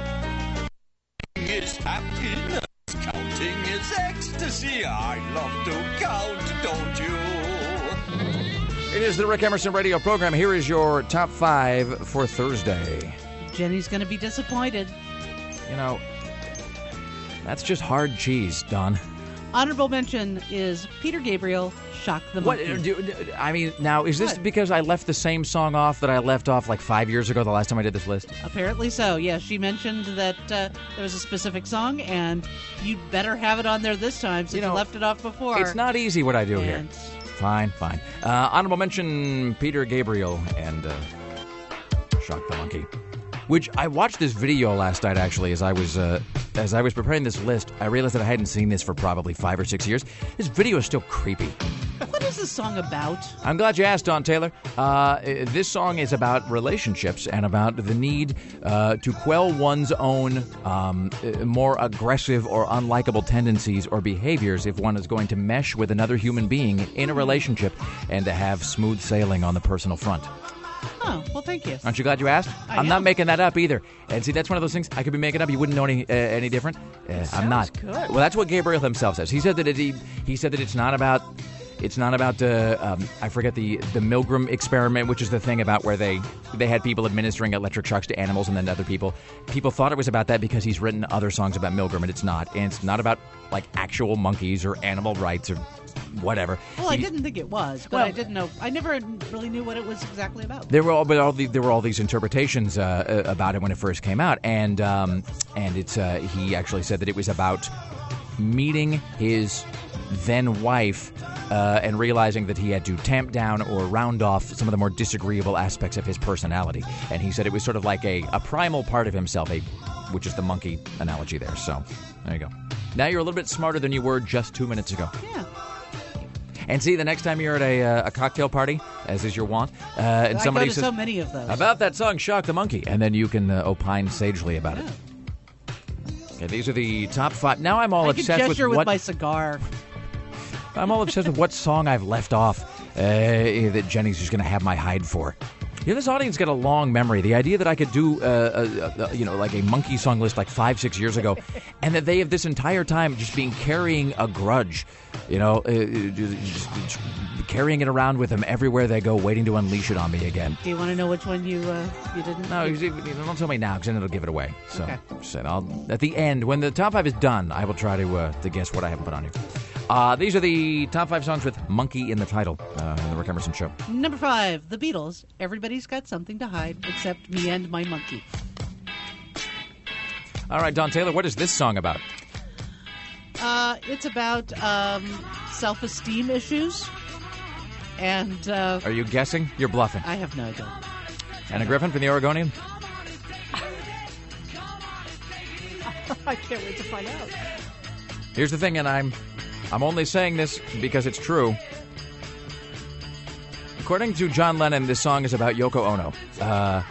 Is happiness, counting is ecstasy. I love to count, don't you? It is the Rick Emerson Radio program. Here is your top five for Thursday. Jenny's going to be disappointed. You know, that's just hard cheese, Don. Honorable mention is Peter Gabriel, Shock the What? Monkey. Do, do- I mean, now, is this What? because I left the same song off that I left off like five years ago, the last time I did this list? Apparently so. Yeah, she mentioned that uh, there was a specific song, and you'd better have it on there this time since you, know, left it off before. It's not easy what I do here. And Fine, fine. Uh, honorable mention, Peter Gabriel and uh, Shock the Monkey. Which I watched this video last night, actually, as I was uh, as I was preparing this list. I realized that I hadn't seen this for probably five or six years. This video is still creepy. What is this song about? I'm glad you asked, Don Taylor. Uh, this song is about relationships and about the need uh, to quell one's own um, uh, more aggressive or unlikable tendencies or behaviors if one is going to mesh with another human being in a relationship and to have smooth sailing on the personal front. Oh, well, thank you. Aren't you glad you asked? I I'm not am. making that up either. And see, that's one of those things I could be making up. You wouldn't know any uh, any different. Uh, I'm not. good. Well, that's what Gabriel himself says. He said that it, he he said that it's not about It's not about, uh, um, I forget, the, the Milgram experiment, which is the thing about where they, they had people administering electric shocks to animals and then to other people. People thought it was about that because he's written other songs about Milgram, and it's not. And it's not about, like, actual monkeys or animal rights or whatever. Well, I He- didn't think it was, but Well- I didn't know. I never really knew what it was exactly about. There were all, but all the, there were all these interpretations uh, uh, about it when it first came out, and um, and it's uh, he actually said that it was about meeting his then wife uh, and realizing that he had to tamp down or round off some of the more disagreeable aspects of his personality. And he said it was sort of like a, a primal part of himself, a which is the monkey analogy there. So there you go. Now you're a little bit smarter than you were just two minutes ago. Yeah. And see, the next time you're at a, uh, a cocktail party, as is your wont, uh, and I somebody go to says, so many of those. about that song, Shock the Monkey, and then you can uh, opine sagely about it. Okay, these are the top five. Now I'm all I could obsessed with gesture with what my cigar. I'm all obsessed with what song I've left off uh, that Jenny's just going to have my hide for. Yeah, this audience got a long memory. The idea that I could do, uh, a, a, you know, like a monkey song list like five, six years ago, and that they have this entire time just been carrying a grudge, you know, uh, just, just carrying it around with them everywhere they go, waiting to unleash it on me again. Do you want to know which one you uh, you didn't? No, you see, don't tell me now, because then it'll give it away. So, Okay. so I'll, at the end, when the top five is done, I will try to uh, to guess what I haven't put on here. Uh, these are the top five songs with "monkey" in the title. Uh, in the Rick Emerson Show. Number five, The Beatles. Everybody's got something to hide except me and my monkey. All right, Don Taylor, what is this song about? Uh, it's about um, self-esteem issues, and uh, Are you guessing? You're bluffing. I have no idea. Anna Griffin from the Oregonian. I can't wait to find out. Here's the thing, and I'm I'm only saying this because it's true. According to John Lennon, this song is about Yoko Ono. Uh,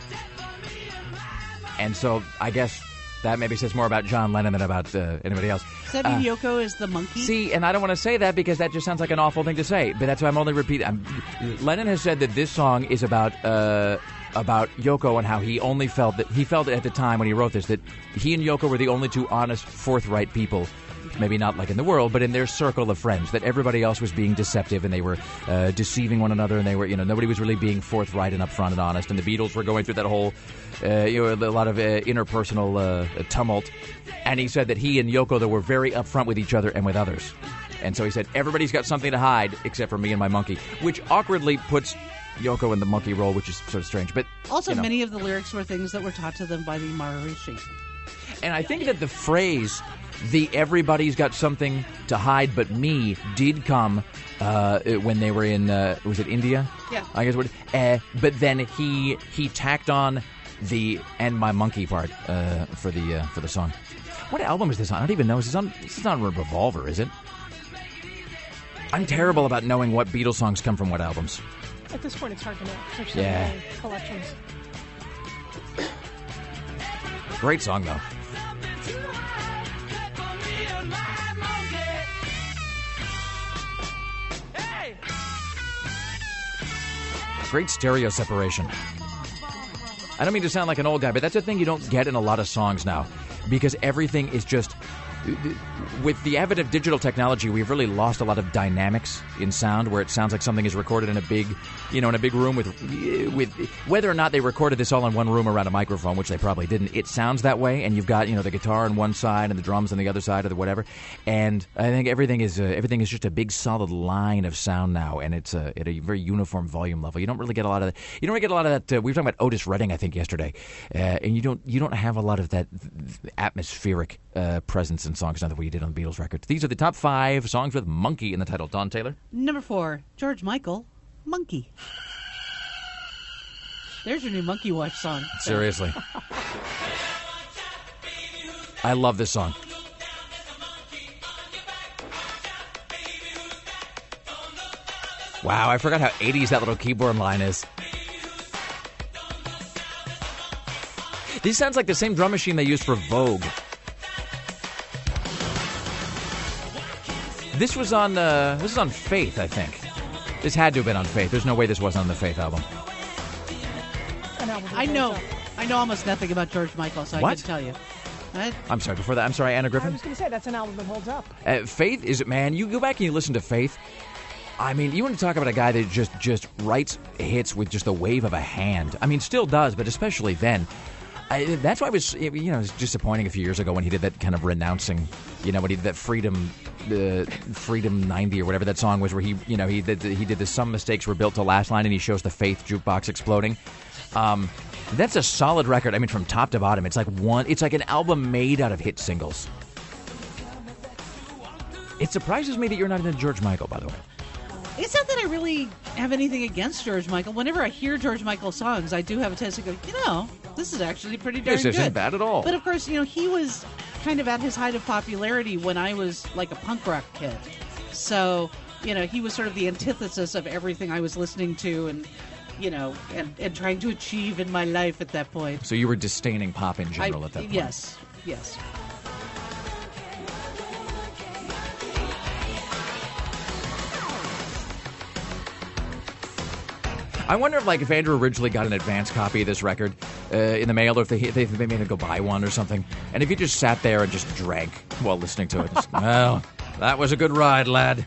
and so I guess that maybe says more about John Lennon than about uh, anybody else. Does that mean Uh, Yoko is the monkey? See, and I don't want to say that because that just sounds like an awful thing to say. But that's why I'm only repeating. I'm, Lennon has said that this song is about uh, about Yoko and how he only felt that he felt at the time when he wrote this that he and Yoko were the only two honest, forthright people. Maybe not like in the world, but in their circle of friends. That everybody else was being deceptive and they were uh, deceiving one another, and they were, you know, nobody was really being forthright and upfront and honest. And the Beatles were going through that whole, uh, you know, a lot of uh, interpersonal uh, tumult. And he said that he and Yoko, they were very upfront with each other and with others. And so he said, everybody's got something to hide except for me and my monkey, which awkwardly puts Yoko in the monkey role, which is sort of strange. But Also, you know. many of the lyrics were things that were taught to them by the Maharishi. And I think that the phrase, the everybody's got something to hide but me, did come uh, when they were in, uh, was it India? Yeah. I guess what. Uh, but then he he tacked on the and my monkey part uh, for the uh, for the song. What album is this on? I don't even know. Is this on? This is on Revolver, is it? I'm terrible about knowing what Beatles songs come from what albums. At this point, it's hard to know. There's so Yeah. many collections. Great song though. Great stereo separation. I don't mean to sound like an old guy, but that's a thing you don't get in a lot of songs now, because everything is just... With the advent of digital technology, we've really lost a lot of dynamics in sound, where it sounds like something is recorded in a big, you know, in a big room with, with whether or not they recorded this all in one room around a microphone, which they probably didn't. It sounds that way, and you've got, you know, the guitar on one side and the drums on the other side, or the whatever. And I think everything is uh, everything is just a big solid line of sound now, and it's uh, at a very uniform volume level. You don't really get a lot of that. You don't really get a lot of that. Uh, we were talking about Otis Redding, I think, yesterday, uh, and you don't you don't have a lot of that atmospheric uh, presence in songs now that we did on the Beatles records. These are the top five songs with monkey in the title. Don Taylor? Number four, George Michael, Monkey. There's your new Monkey Watch song. Seriously. I love this song. Wow, I forgot how eighties that little keyboard line is. This sounds like the same drum machine they used for Vogue. This was on uh, this is on Faith, I think. This had to have been on Faith. There's no way this wasn't on the Faith album. I know. I know almost nothing about George Michael, so I What? can tell you. I, I'm sorry, before that, I'm sorry, Anna I Griffin? was going to say, that's an album that holds up. Uh, Faith is, man, you go back and you listen to Faith, I mean, you want to talk about a guy that just, just writes hits with just the wave of a hand. I mean, still does, but especially then. I, that's why it was, you know, it was disappointing a few years ago when he did that kind of renouncing, you know, when he did that Freedom, uh, Freedom ninety or whatever that song was, where he, you know, he did he did the Some Mistakes Were Built to Last line, and he shows the Faith jukebox exploding. Um, that's a solid record. I mean, from top to bottom, it's like one. It's like an album made out of hit singles. It surprises me that you're not into George Michael, by the way. It's not that I really have anything against George Michael. Whenever I hear George Michael songs, I do have a tendency to go, you know, this is actually pretty darn this good. This isn't bad at all. But of course, you know, he was kind of at his height of popularity when I was like a punk rock kid. So, you know, he was sort of the antithesis of everything I was listening to and, you know, and, and trying to achieve in my life at that point. So you were disdaining pop in general I, at that point? Yes, yes. I wonder if, like, if Andrew originally got an advance copy of this record uh, in the mail, or if they, they they made him go buy one or something, and if he just sat there and just drank while listening to it. Just, well, that was a good ride, lad.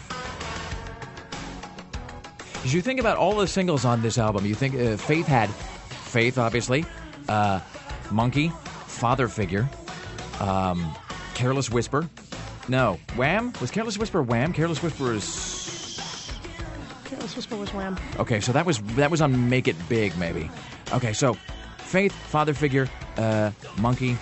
As you think about all the singles on this album, you think uh, Faith had Faith, obviously, uh, Monkey, Father Figure, um, Careless Whisper. No, Wham? Was Careless Whisper Wham? Careless Whisper is... Careless Whisper was Wham. Okay, so that was that was on Make It Big, maybe. Okay, so Faith, Father Figure, uh, Monkey,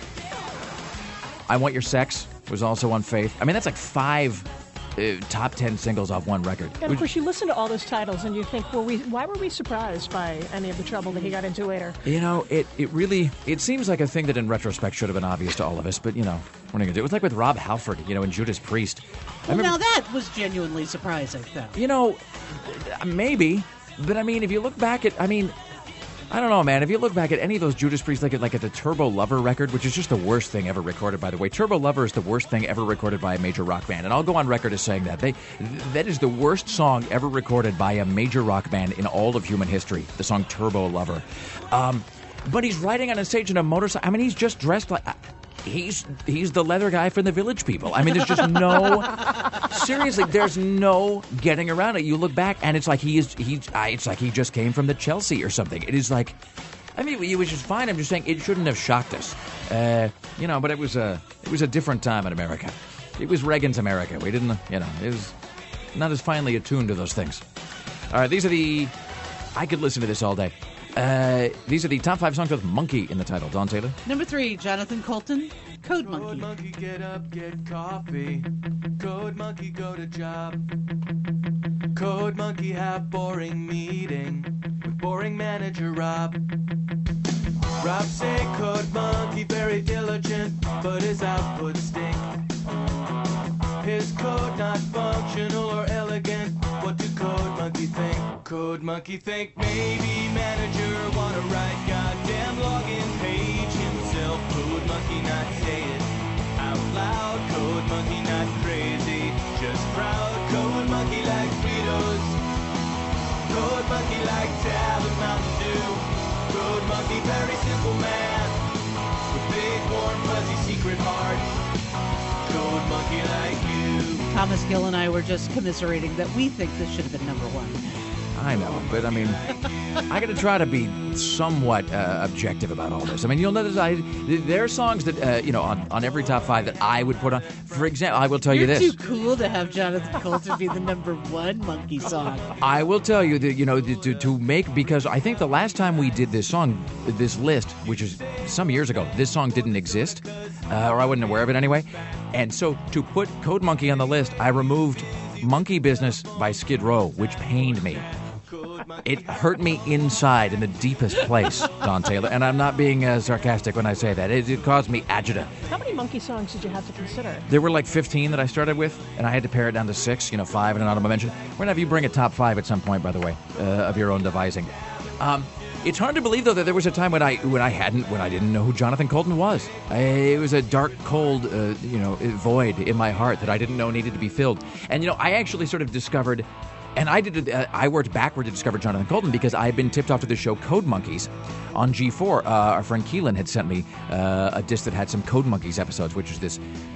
I Want Your Sex was also on Faith. I mean, that's like five uh, top ten singles off one record. And of course, you listen to all those titles and you think, well, we, why were we surprised by any of the trouble that he got into later? You know, it, it really, it seems like a thing that in retrospect should have been obvious to all of us, but, you know, what are you going to do? It was like with Rob Halford, you know, in Judas Priest. Well, remember, now that was genuinely surprising, though. You know, maybe, but I mean, if you look back at, I mean, I don't know, man. If you look back at any of those Judas Priest, like at, like at the Turbo Lover record, which is just the worst thing ever recorded, by the way. Turbo Lover is the worst thing ever recorded by a major rock band, and I'll go on record as saying that. They, that is the worst song ever recorded by a major rock band in all of human history, the song Turbo Lover. Um, but he's riding on a stage in a motorcycle. I mean, he's just dressed like... He's he's the leather guy from the Village People. I mean, there's just no... seriously, there's no getting around it. You look back, and it's like he is... He, it's like he just came from the Chelsea or something. It is like... I mean, which is fine. I'm just saying it shouldn't have shocked us. Uh, you know, but it was a it was a different time in America. It was Reagan's America. We didn't, you know, it was not as finely attuned to those things. All right, these are the... I could listen to this all day. Uh, these are the top five songs with Monkey in the title. Don Taylor? Number three, Jonathan Coulton, Code Monkey. Code Monkey, get up, get coffee. Code Monkey, go to job. Code Monkey, have boring meeting with boring manager Rob. Rob say Code Monkey, very diligent, but his output stink. His code not functional or elegant. What do Code Monkey think? Code Monkey think maybe manager wanna write goddamn login page himself. Code Monkey not say it out loud. Code Monkey not crazy, just proud. Code Monkey like Fritos. Code Monkey like Tab and Mountain Dew. Code Monkey very simple man with big warm fuzzy secret hearts. Code Monkey like you. Thomas Gill and I were just commiserating that we think this should have been number one. I know, but I mean, I got to try to be somewhat uh, objective about all this. I mean, you'll notice I there are songs that uh, you know on, on every top five that I would put on. For example, I will tell You're you this: too cool to have Jonathan Coulton be the number one Monkey song. I will tell you that you know to to make because I think the last time we did this song, this list, which is some years ago, this song didn't exist, uh, or I wasn't aware of it anyway. And so to put Code Monkey on the list, I removed Monkey Business by Skid Row, which pained me. It hurt me inside in the deepest place, Don Taylor, and I'm not being uh, sarcastic when I say that. It, it caused me agita. How many Monkey songs did you have to consider? There were like fifteen that I started with, and I had to pare it down to six, you know, five and an honorable mention. We're going to have you bring a top five at some point, by the way, uh, of your own devising. Um, it's hard to believe, though, that there was a time when I when I hadn't, when I didn't know who Jonathan Coulton was. I, it was a dark, cold, uh, you know, void in my heart that I didn't know needed to be filled. And, you know, I actually sort of discovered... And I did. Uh, I worked backward to discover Jonathan Coulton because I had been tipped off to the show Code Monkeys on G four. Uh, our friend Keelan had sent me uh, a disc that had some Code Monkeys episodes, which is this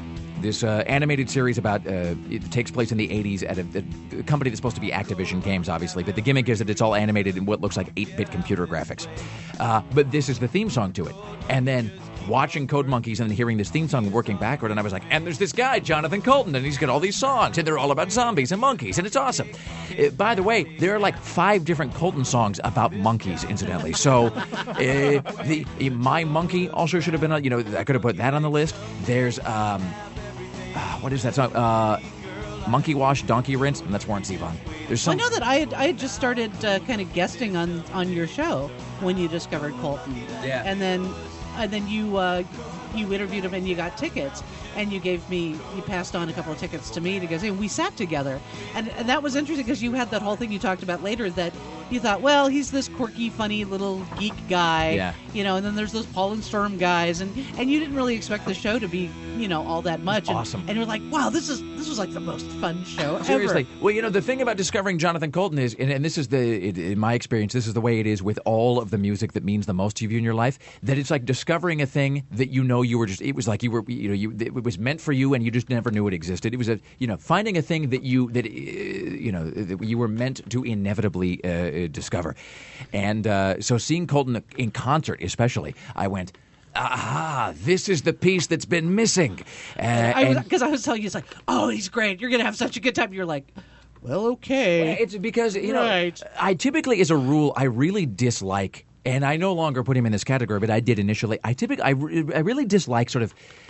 this uh, animated series about uh, it takes place in the eighties at a, a company that's supposed to be Activision Games, obviously, but the gimmick is that it's all animated in what looks like eight-bit computer graphics. Uh, but this is the theme song to it. And then watching Code Monkeys and hearing this theme song working backward, and I was like, and there's this guy, Jonathan Colton, and he's got all these songs, and they're all about zombies and monkeys, and it's awesome. Uh, by the way, there are like five different Colton songs about monkeys, incidentally. So, uh, the uh, My Monkey also should have been on, you know, I could have put that on the list. There's, um, uh, what is that song? Uh, Monkey Wash, Donkey Rinse, and that's Warren Zevon. There's some... Well, I know that I had, I had just started uh, kind of guesting on, on your show when you discovered Colton. Yeah. And then... And then you uh, you interviewed him and you got tickets, and you gave me you passed on a couple of tickets to me to go see. And we sat together, and and that was interesting because you had that whole thing you talked about later that you thought, well, he's this quirky, funny little geek guy, yeah. you know. And then there's those Paul and Storm guys, and and you didn't really expect the show to be, you know, all that much. And, awesome. And you're like, wow, this is this was like the most fun show Seriously. ever. Well, you know, the thing about discovering Jonathan Colton is, and, and this is the, it, in my experience, this is the way it is with all of the music that means the most to you in your life, that it's like discovering a thing that you know you were just, it was like you were, you know, you it was meant for you and you just never knew it existed. It was a, you know, finding a thing that you, that, uh, you know, that you were meant to inevitably uh, discover. And uh, so seeing Colton in concert especially, I went, aha, this is the piece that's been missing. Uh, Because I, I was telling you, it's like, oh, he's great. You're going to have such a good time. You're like, well, okay. It's because, you right. know, I typically, as a rule, I really dislike, and I no longer put him in this category, but I did initially, I typically, I, I really dislike sort of,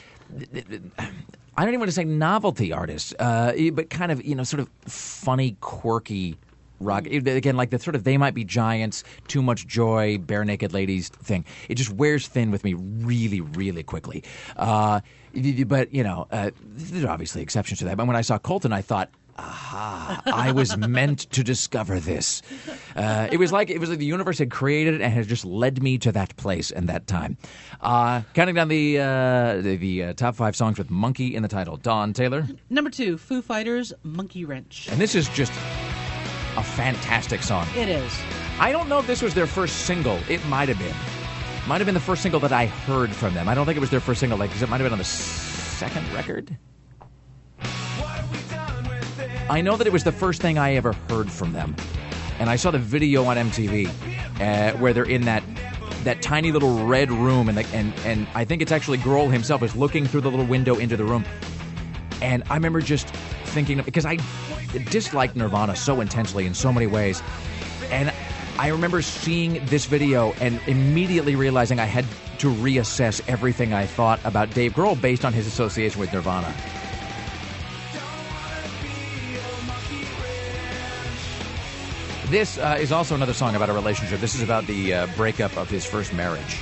I don't even want to say novelty artists, uh, but kind of, you know, sort of funny, quirky rock. Again, like the sort of They Might Be Giants, Too Much Joy, Bare Naked Ladies thing. It just wears thin with me really, really quickly. Uh, but, you know, uh, there are obviously exceptions to that. But when I saw Colton, I thought, aha, I was meant to discover this. Uh, it was like it was like the universe had created it and had just led me to that place and that time. Uh, counting down the uh, the, the uh, top five songs with Monkey in the title. Dawn Taylor. Number two, Foo Fighters, Monkey Wrench. And this is just a fantastic song. It is. I don't know if this was their first single. It might have been. Might have been the first single that I heard from them. I don't think it was their first single, like, because it might have been on the second record. I know that it was the first thing I ever heard from them. And I saw the video on M T V uh, where they're in that that tiny little red room, and, the, and and I think it's actually Grohl himself is looking through the little window into the room. And I remember just thinking, because I disliked Nirvana so intensely in so many ways, and I remember seeing this video and immediately realizing I had to reassess everything I thought about Dave Grohl based on his association with Nirvana. This uh, is also another song about a relationship. This is about the uh, breakup of his first marriage.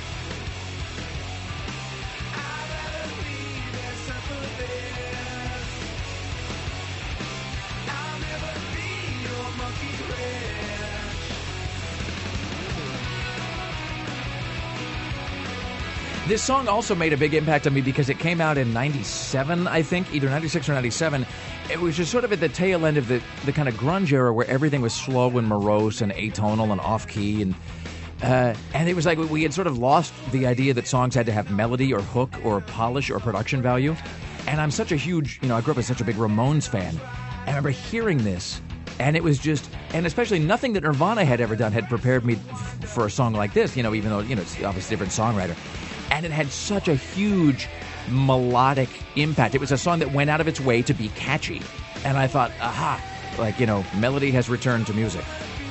This song also made a big impact on me because it came out in ninety-seven, I think, either ninety-six or ninety-seven. It was just sort of at the tail end of the, the kind of grunge era where everything was slow and morose and atonal and off-key. And uh, and it was like we had sort of lost the idea that songs had to have melody or hook or polish or production value. And I'm such a huge, you know, I grew up as such a big Ramones fan. I remember hearing this, and it was just, and especially nothing that Nirvana had ever done had prepared me f- for a song like this, you know, even though, you know, it's obviously a different songwriter. And it had such a huge melodic impact. It was a song that went out of its way to be catchy. And I thought, aha, like, you know, melody has returned to music.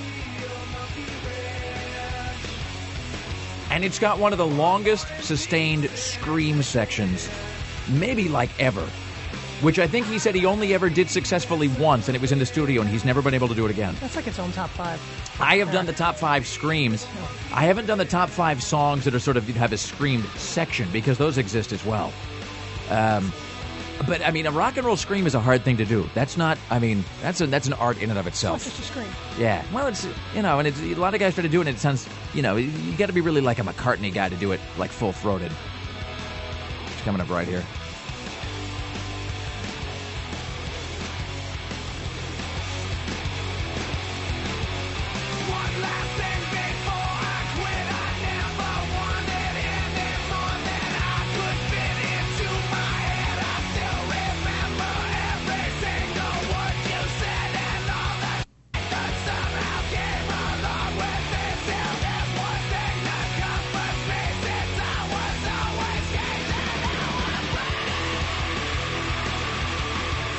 And it's got one of the longest sustained scream sections, maybe like ever, which I think he said he only ever did successfully once, and it was in the studio, and he's never been able to do it again. That's like its own top five. I have done the top five screams. I haven't done the top five songs that are sort of have a screamed section, because those exist as well. Um, but I mean, a rock and roll scream is a hard thing to do. That's not. I mean, that's a, that's an art in and of itself. It's just a scream. Yeah. Well, it's you know, and it's, a lot of guys try to do it. And it sounds, you know, you got to be really like a McCartney guy to do it like full throated. It's coming up right here.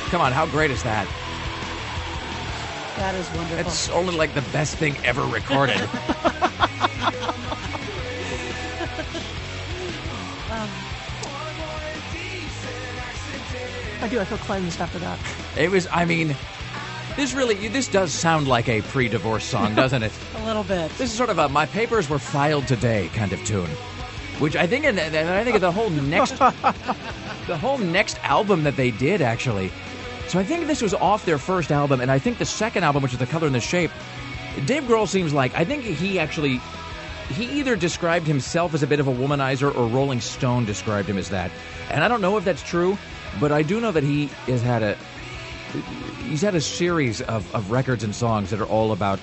Come on, how great is that? That is wonderful. It's only like the best thing ever recorded. um, I do. I feel cleansed after that. It was, I mean, this really, this does sound like a pre-divorce song, doesn't it? A little bit. This is sort of a "my papers were filed today" kind of tune, which I think, and I think of the whole next, the whole next album that they did actually. So I think this was off their first album, and I think the second album, which is The Color and the Shape, Dave Grohl seems like, I think he actually, he either described himself as a bit of a womanizer or Rolling Stone described him as that. And I don't know if that's true, but I do know that he has had a, he's had a series of, of records and songs that are all about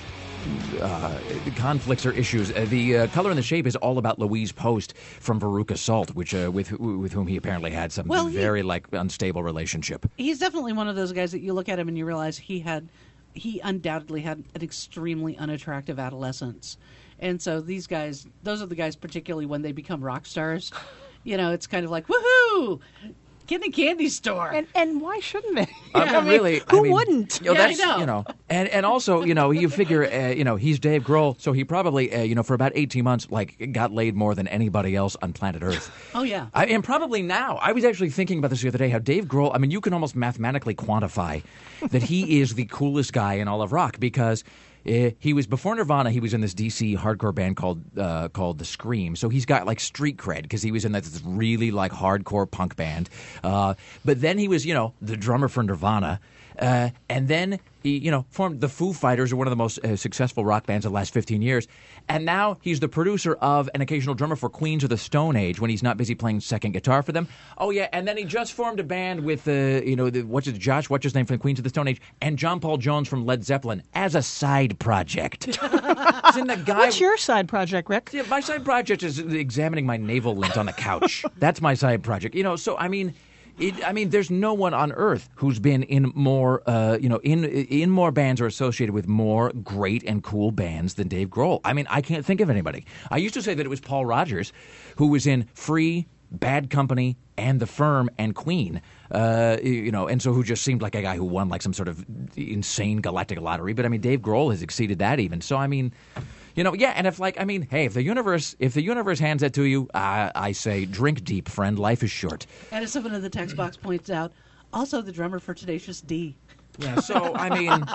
uh, conflicts or issues. Uh, the uh, Color and the Shape is all about Louise Post from Veruca Salt, which uh, with with whom he apparently had some well, he, very like unstable relationship. He's definitely one of those guys that you look at him and you realize he had, he undoubtedly had an extremely unattractive adolescence, and so these guys, those are the guys, particularly when they become rock stars. You know, it's kind of like woohoo. Get in a candy store. And and why shouldn't they? I mean, really, who I mean, wouldn't? You know, Yeah, that's, I know. You know, and, and also, you know, you figure, uh, you know, he's Dave Grohl, so he probably, uh, you know, for about eighteen months, like, got laid more than anybody else on planet Earth. Oh, yeah. I, and probably now. I was actually thinking about this the other day, how Dave Grohl, I mean, you can almost mathematically quantify that he is the coolest guy in all of rock, because Uh, he was, before Nirvana, he was in this D C hardcore band called uh, called The Scream. So he's got like street cred because he was in that, this really like hardcore punk band. Uh, but then he was, you know, the drummer for Nirvana. Uh, and then he, you know, formed the Foo Fighters, are one of the most uh, successful rock bands of the last fifteen years. And now he's the producer of an occasional drummer for Queens of the Stone Age when he's not busy playing second guitar for them. Oh, yeah, and then he just formed a band with, uh, you know, the, what's his, Josh, what's his name from Queens of the Stone Age, and John Paul Jones from Led Zeppelin as a side project. Isn't the guy... What's your side project, Rick? Yeah, my side project is examining my navel lint on the couch. That's my side project. You know, so, I mean... It, I mean, there's no one on earth who's been in more, uh, you know, in in more bands or associated with more great and cool bands than Dave Grohl. I mean, I can't think of anybody. I used to say that it was Paul Rodgers, who was in Free, Bad Company, and The Firm, and Queen. Uh, you know, and so who just seemed like a guy who won like some sort of insane galactic lottery. But I mean, Dave Grohl has exceeded that even. So I mean. You know, yeah, and if like, I mean, hey, if the universe, if the universe hands that to you, uh, I say, drink deep, friend. Life is short. And as someone in the text box points out, also the drummer for Tenacious D. Yeah, so I mean,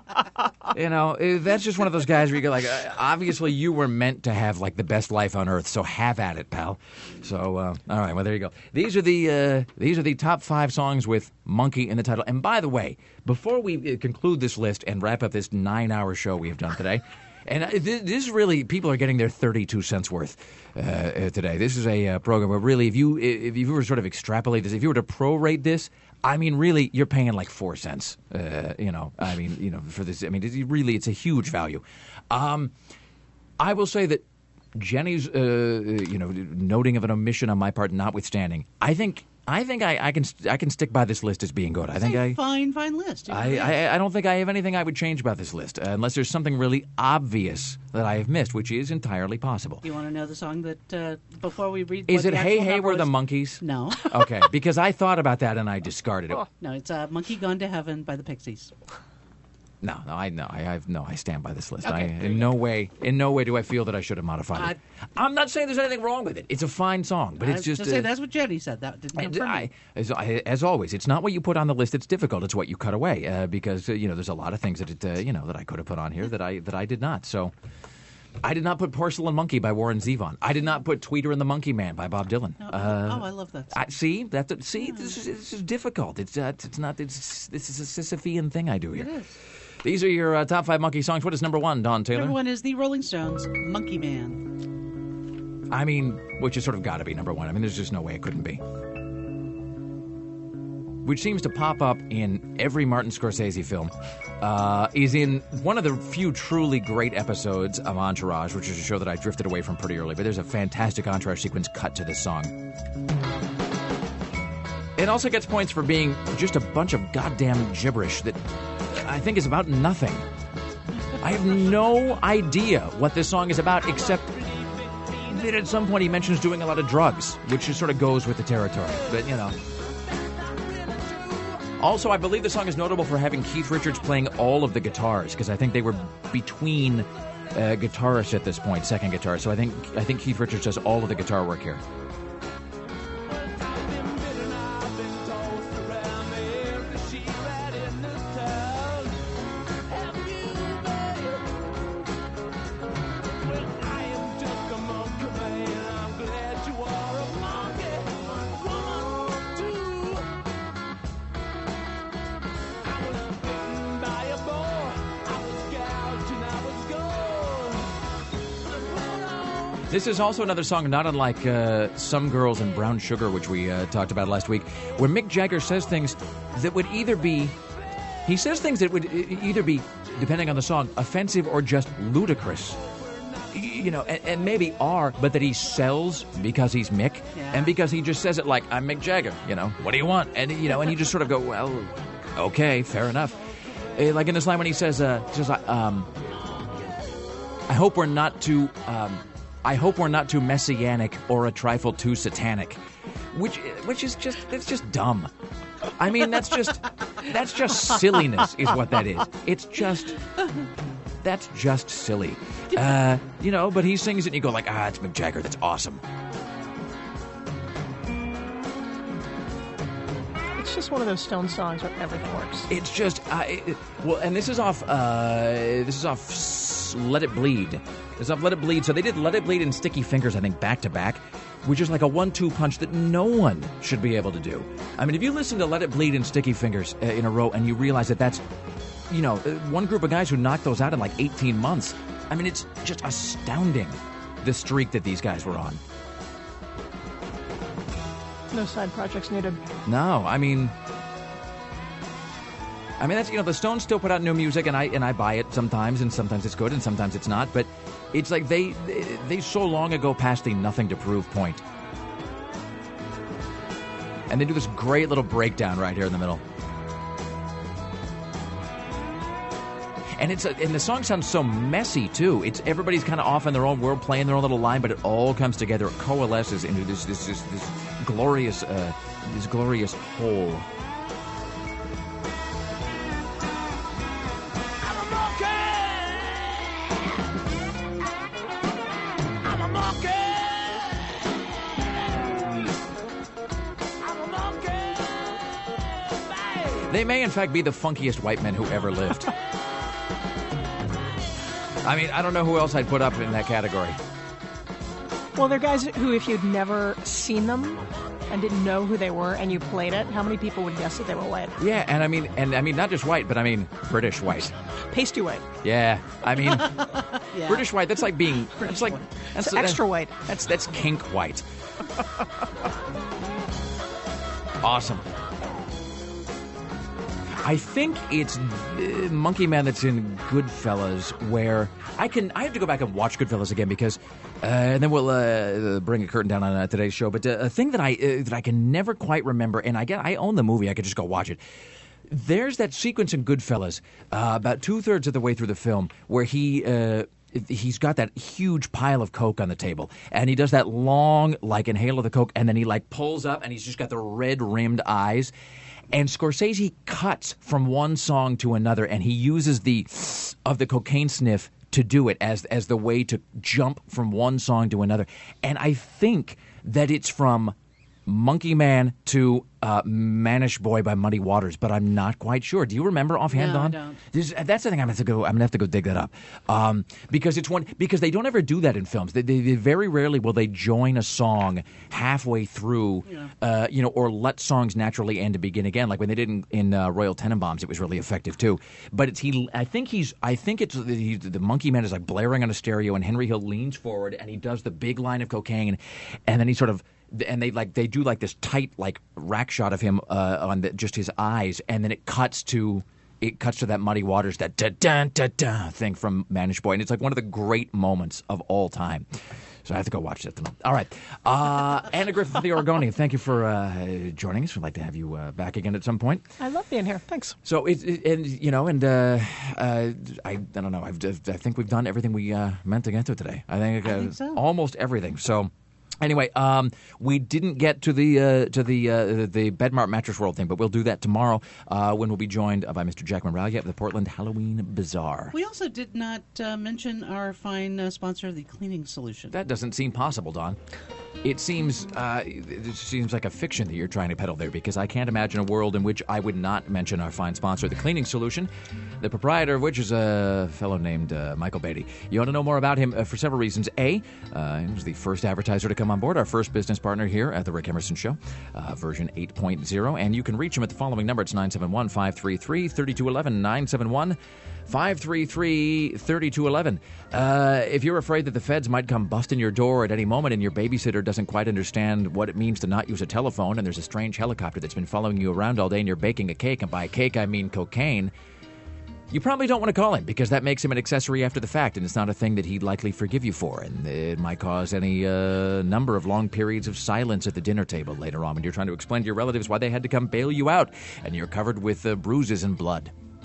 you know, that's just one of those guys where you go like, uh, obviously you were meant to have like the best life on earth, so have at it, pal. So, uh, all right, well there you go. These are the uh, these are the top five songs with Monkey in the title. And by the way, before we conclude this list and wrap up this nine-hour show we have done today. And this really, people are getting their thirty-two cents worth uh, today. This is a uh, program where really, if you if you were sort of extrapolate this, if you were to prorate this, I mean, really, you're paying like four cents. Uh, you know, I mean, you know, for this, I mean, it, really, it's a huge value. Um, I will say that Jenny's, uh, you know, noting of an omission on my part, notwithstanding, I think. I think I, I can I can stick by this list as being good. I It's think a I fine, fine list. It I, really is. I I don't think I have anything I would change about this list, uh, unless there's something really obvious that I have missed, which is entirely possible. You want to know the song that, uh, before we read Is what it the Hey actual Hey number We're the is? Monkeys? No. Okay, because I thought about that and I discarded it. No, it's uh, Monkey Gone to Heaven by the Pixies. No, no, I no, I have no. I stand by this list. Okay, I, there in you no way, in no way do I feel that I should have modified it. I'm not saying there's anything wrong with it. It's a fine song, but I it's was just. gonna say, uh, that's what Jenny said. That didn't come from I, me. as, I- as always, it's not what you put on the list that's difficult. It's what you cut away, uh, because uh, you know there's a lot of things that it, uh, you know that I could have put on here that I that I did not. So, I did not put "Porcelain Monkey" by Warren Zevon. I did not put "Tweeter and the Monkey Man" by Bob Dylan. Oh, Uh, oh, I love that. I, see, that's a, see, this is, this is difficult. It's uh, it's not. It's this is a Sisyphean thing I do here. It is. These are your uh, top five Monkey songs. What is number one, Don Taylor? Number one is the Rolling Stones' Monkey Man. I mean, which has sort of got to be number one. I mean, there's just no way it couldn't be. Which seems to pop up in every Martin Scorsese film, uh, is in one of the few truly great episodes of Entourage, which is a show that I drifted away from pretty early, but there's a fantastic Entourage sequence cut to this song. It also gets points for being just a bunch of goddamn gibberish that I think is about nothing. I have no idea what this song is about, except that at some point he mentions doing a lot of drugs, which just sort of goes with the territory. But, you know. Also, I believe the song is notable for having Keith Richards playing all of the guitars, because I think they were between uh, guitarists at this point, second guitar. So I think I think Keith Richards does all of the guitar work here. This is also another song not unlike uh, Some Girls and Brown Sugar, which we uh, talked about last week, where Mick Jagger says things that would either be... He says things that would either be, depending on the song, offensive or just ludicrous. You know, and, and maybe are, but that he sells because he's Mick, yeah. and because he just says it like, I'm Mick Jagger, you know, what do you want? And, you know, and you just sort of go, well, okay, fair enough. Uh, like in this line when he says, uh, says, um, I hope we're not too... Um, I hope we're not too messianic or a trifle too satanic, which which is just it's just dumb. I mean, that's just that's just silliness, is what that is. It's just that's just silly, uh, you know. But he sings it, and you go like, ah, it's Mick Jagger. That's awesome. It's just one of those Stone songs where everything works. It's just uh, it, well, and this is off. Uh, this is off. Let It Bleed. It's off Let It Bleed. So they did Let It Bleed and Sticky Fingers, I think, back to back, which is like a one two punch that no one should be able to do. I mean, if you listen to Let It Bleed and Sticky Fingers uh, in a row, and you realize that that's, you know, one group of guys who knocked those out in like eighteen months. I mean, it's just astounding, the streak that these guys were on. No side projects needed. No, I mean... I mean, that's, you know, the Stones still put out new music, and I and I buy it sometimes, and sometimes it's good, and sometimes it's not, but it's like they, they, they so long ago passed the nothing to prove point. And they do this great little breakdown right here in the middle. And it's a, and the song sounds so messy, too. It's everybody's kind of off in their own world, playing their own little line, but it all comes together, it coalesces into this this this, this glorious uh, this glorious whole. They may, in fact, be the funkiest white men who ever lived. I mean, I don't know who else I'd put up in that category. Well, they're guys who, if you'd never seen them and didn't know who they were, and you played it, how many people would guess that they were white? Yeah, and I mean, and I mean, not just white, but I mean, British white. Pasty white. Yeah, I mean, yeah. British white. That's like being. British that's like white. that's It's extra that, white. That's that's kink white. Awesome. I think it's uh, Monkey Man that's in Goodfellas, where I can I have to go back and watch Goodfellas again because, uh, and then we'll uh, bring a curtain down on uh, today's show. But uh, a thing that I uh, that I can never quite remember, and I get I own the movie, I could just go watch it. There's that sequence in Goodfellas, uh, about two thirds of the way through the film, where he. Uh, He's got that huge pile of Coke on the table, and he does that long, like, inhale of the Coke, and then he, like, pulls up, and he's just got the red-rimmed eyes. And Scorsese cuts from one song to another, and he uses the of the cocaine sniff to do it as as the way to jump from one song to another. And I think that it's from Monkey Man to uh, Manish Boy by Muddy Waters, but I'm not quite sure. Do you remember offhand, No, I Don? don't. This, that's the thing I'm gonna have to go. I'm gonna have to go dig that up um, because it's one because they don't ever do that in films. They, they, they very rarely will they join a song halfway through, Yeah. uh, you know, or let songs naturally end to begin again. Like when they did in, in uh, Royal Tenenbaums, it was really effective too. But it's he. I think he's. I think it's he, the Monkey Man is like blaring on a stereo, and Henry Hill leans forward and he does the big line of cocaine, and then he sort of. And they like they do like this tight like rack shot of him uh, on the, just his eyes, and then it cuts to it cuts to that Muddy Waters that da da da da thing from Manish Boy, and it's like one of the great moments of all time. So I have to go watch that tonight. All right, uh, Anna Griffith, the Oregonian, thank you for uh, joining us. We'd like to have you uh, back again at some point. I love being here. Thanks. So it, it and you know, and uh, uh, I I don't know. I've, I think we've done everything we uh, meant to get to today. I think, uh, I think so. almost everything. So. Anyway, um, we didn't get to the uh, to the uh, the Bedmart Mattress World thing, but we'll do that tomorrow uh, when we'll be joined by Mister Jack Moralia of the Portland Halloween Bazaar. We also did not uh, mention our fine uh, sponsor, the Cleaning Solution. That doesn't seem possible, Don. It seems uh, it seems like a fiction that you're trying to peddle there, because I can't imagine a world in which I would not mention our fine sponsor, the Cleaning Solution, the proprietor of which is a fellow named uh, Michael Beatty. You ought to know more about him uh, for several reasons. A, uh, he was the first advertiser to come on board, our first business partner here at the Rick Emerson Show, uh, version eight point oh, and you can reach him at the following number. It's nine seven one, five three three, three two one one, nine seven one, five three three, three two one one. Uh, if you're afraid that the feds might come busting your door at any moment and your babysitter doesn't quite understand what it means to not use a telephone, and there's a strange helicopter that's been following you around all day and you're baking a cake, and by cake I mean cocaine, you probably don't want to call him, because that makes him an accessory after the fact, and it's not a thing that he'd likely forgive you for, and it might cause any uh, number of long periods of silence at the dinner table later on when you're trying to explain to your relatives why they had to come bail you out, and you're covered with uh, bruises and blood.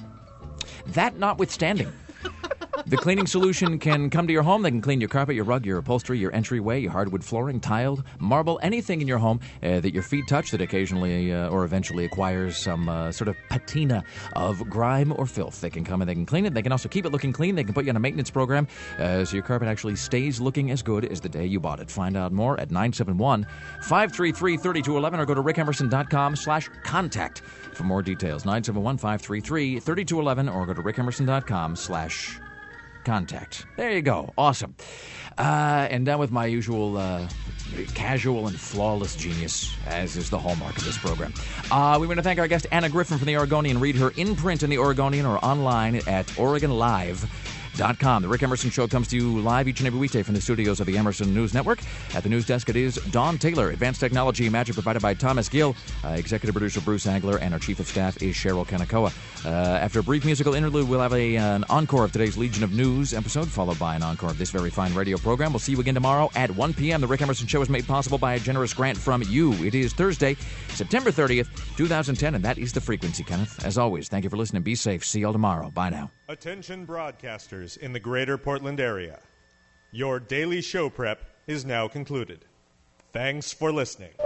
That notwithstanding, the Cleaning Solution can come to your home. They can clean your carpet, your rug, your upholstery, your entryway, your hardwood flooring, tile, marble, anything in your home uh, that your feet touch that occasionally uh, or eventually acquires some uh, sort of patina of grime or filth. They can come and they can clean it. They can also keep it looking clean. They can put you on a maintenance program uh, so your carpet actually stays looking as good as the day you bought it. Find out more at nine seven one, five three three, three two one one or go to rick emerson dot com slash contact for more details. nine seven one, five three three, three two one one or go to rick emerson dot com slash contact. There you go. Awesome. Uh, and down with my usual uh, casual and flawless genius, as is the hallmark of this program. Uh, we want to thank our guest, Anna Griffin from the Oregonian. Read her in print in the Oregonian or online at Oregon Live dot com. The Rick Emerson Show comes to you live each and every weekday from the studios of the Emerson News Network. At the news desk, it is Dawn Taylor. Advanced technology magic provided by Thomas Gill. Uh, executive producer Bruce Angler, and our chief of staff is Cheryl Kanakoa. Uh, after a brief musical interlude, we'll have a, an encore of today's Legion of News episode, followed by an encore of this very fine radio program. We'll see you again tomorrow at one p.m. The Rick Emerson Show is made possible by a generous grant from you. It is Thursday, September thirtieth, twenty ten, and that is the frequency, Kenneth. As always, thank you for listening. Be safe. See y'all tomorrow. Bye now. Attention broadcasters in the greater Portland area. Your daily show prep is now concluded. Thanks for listening.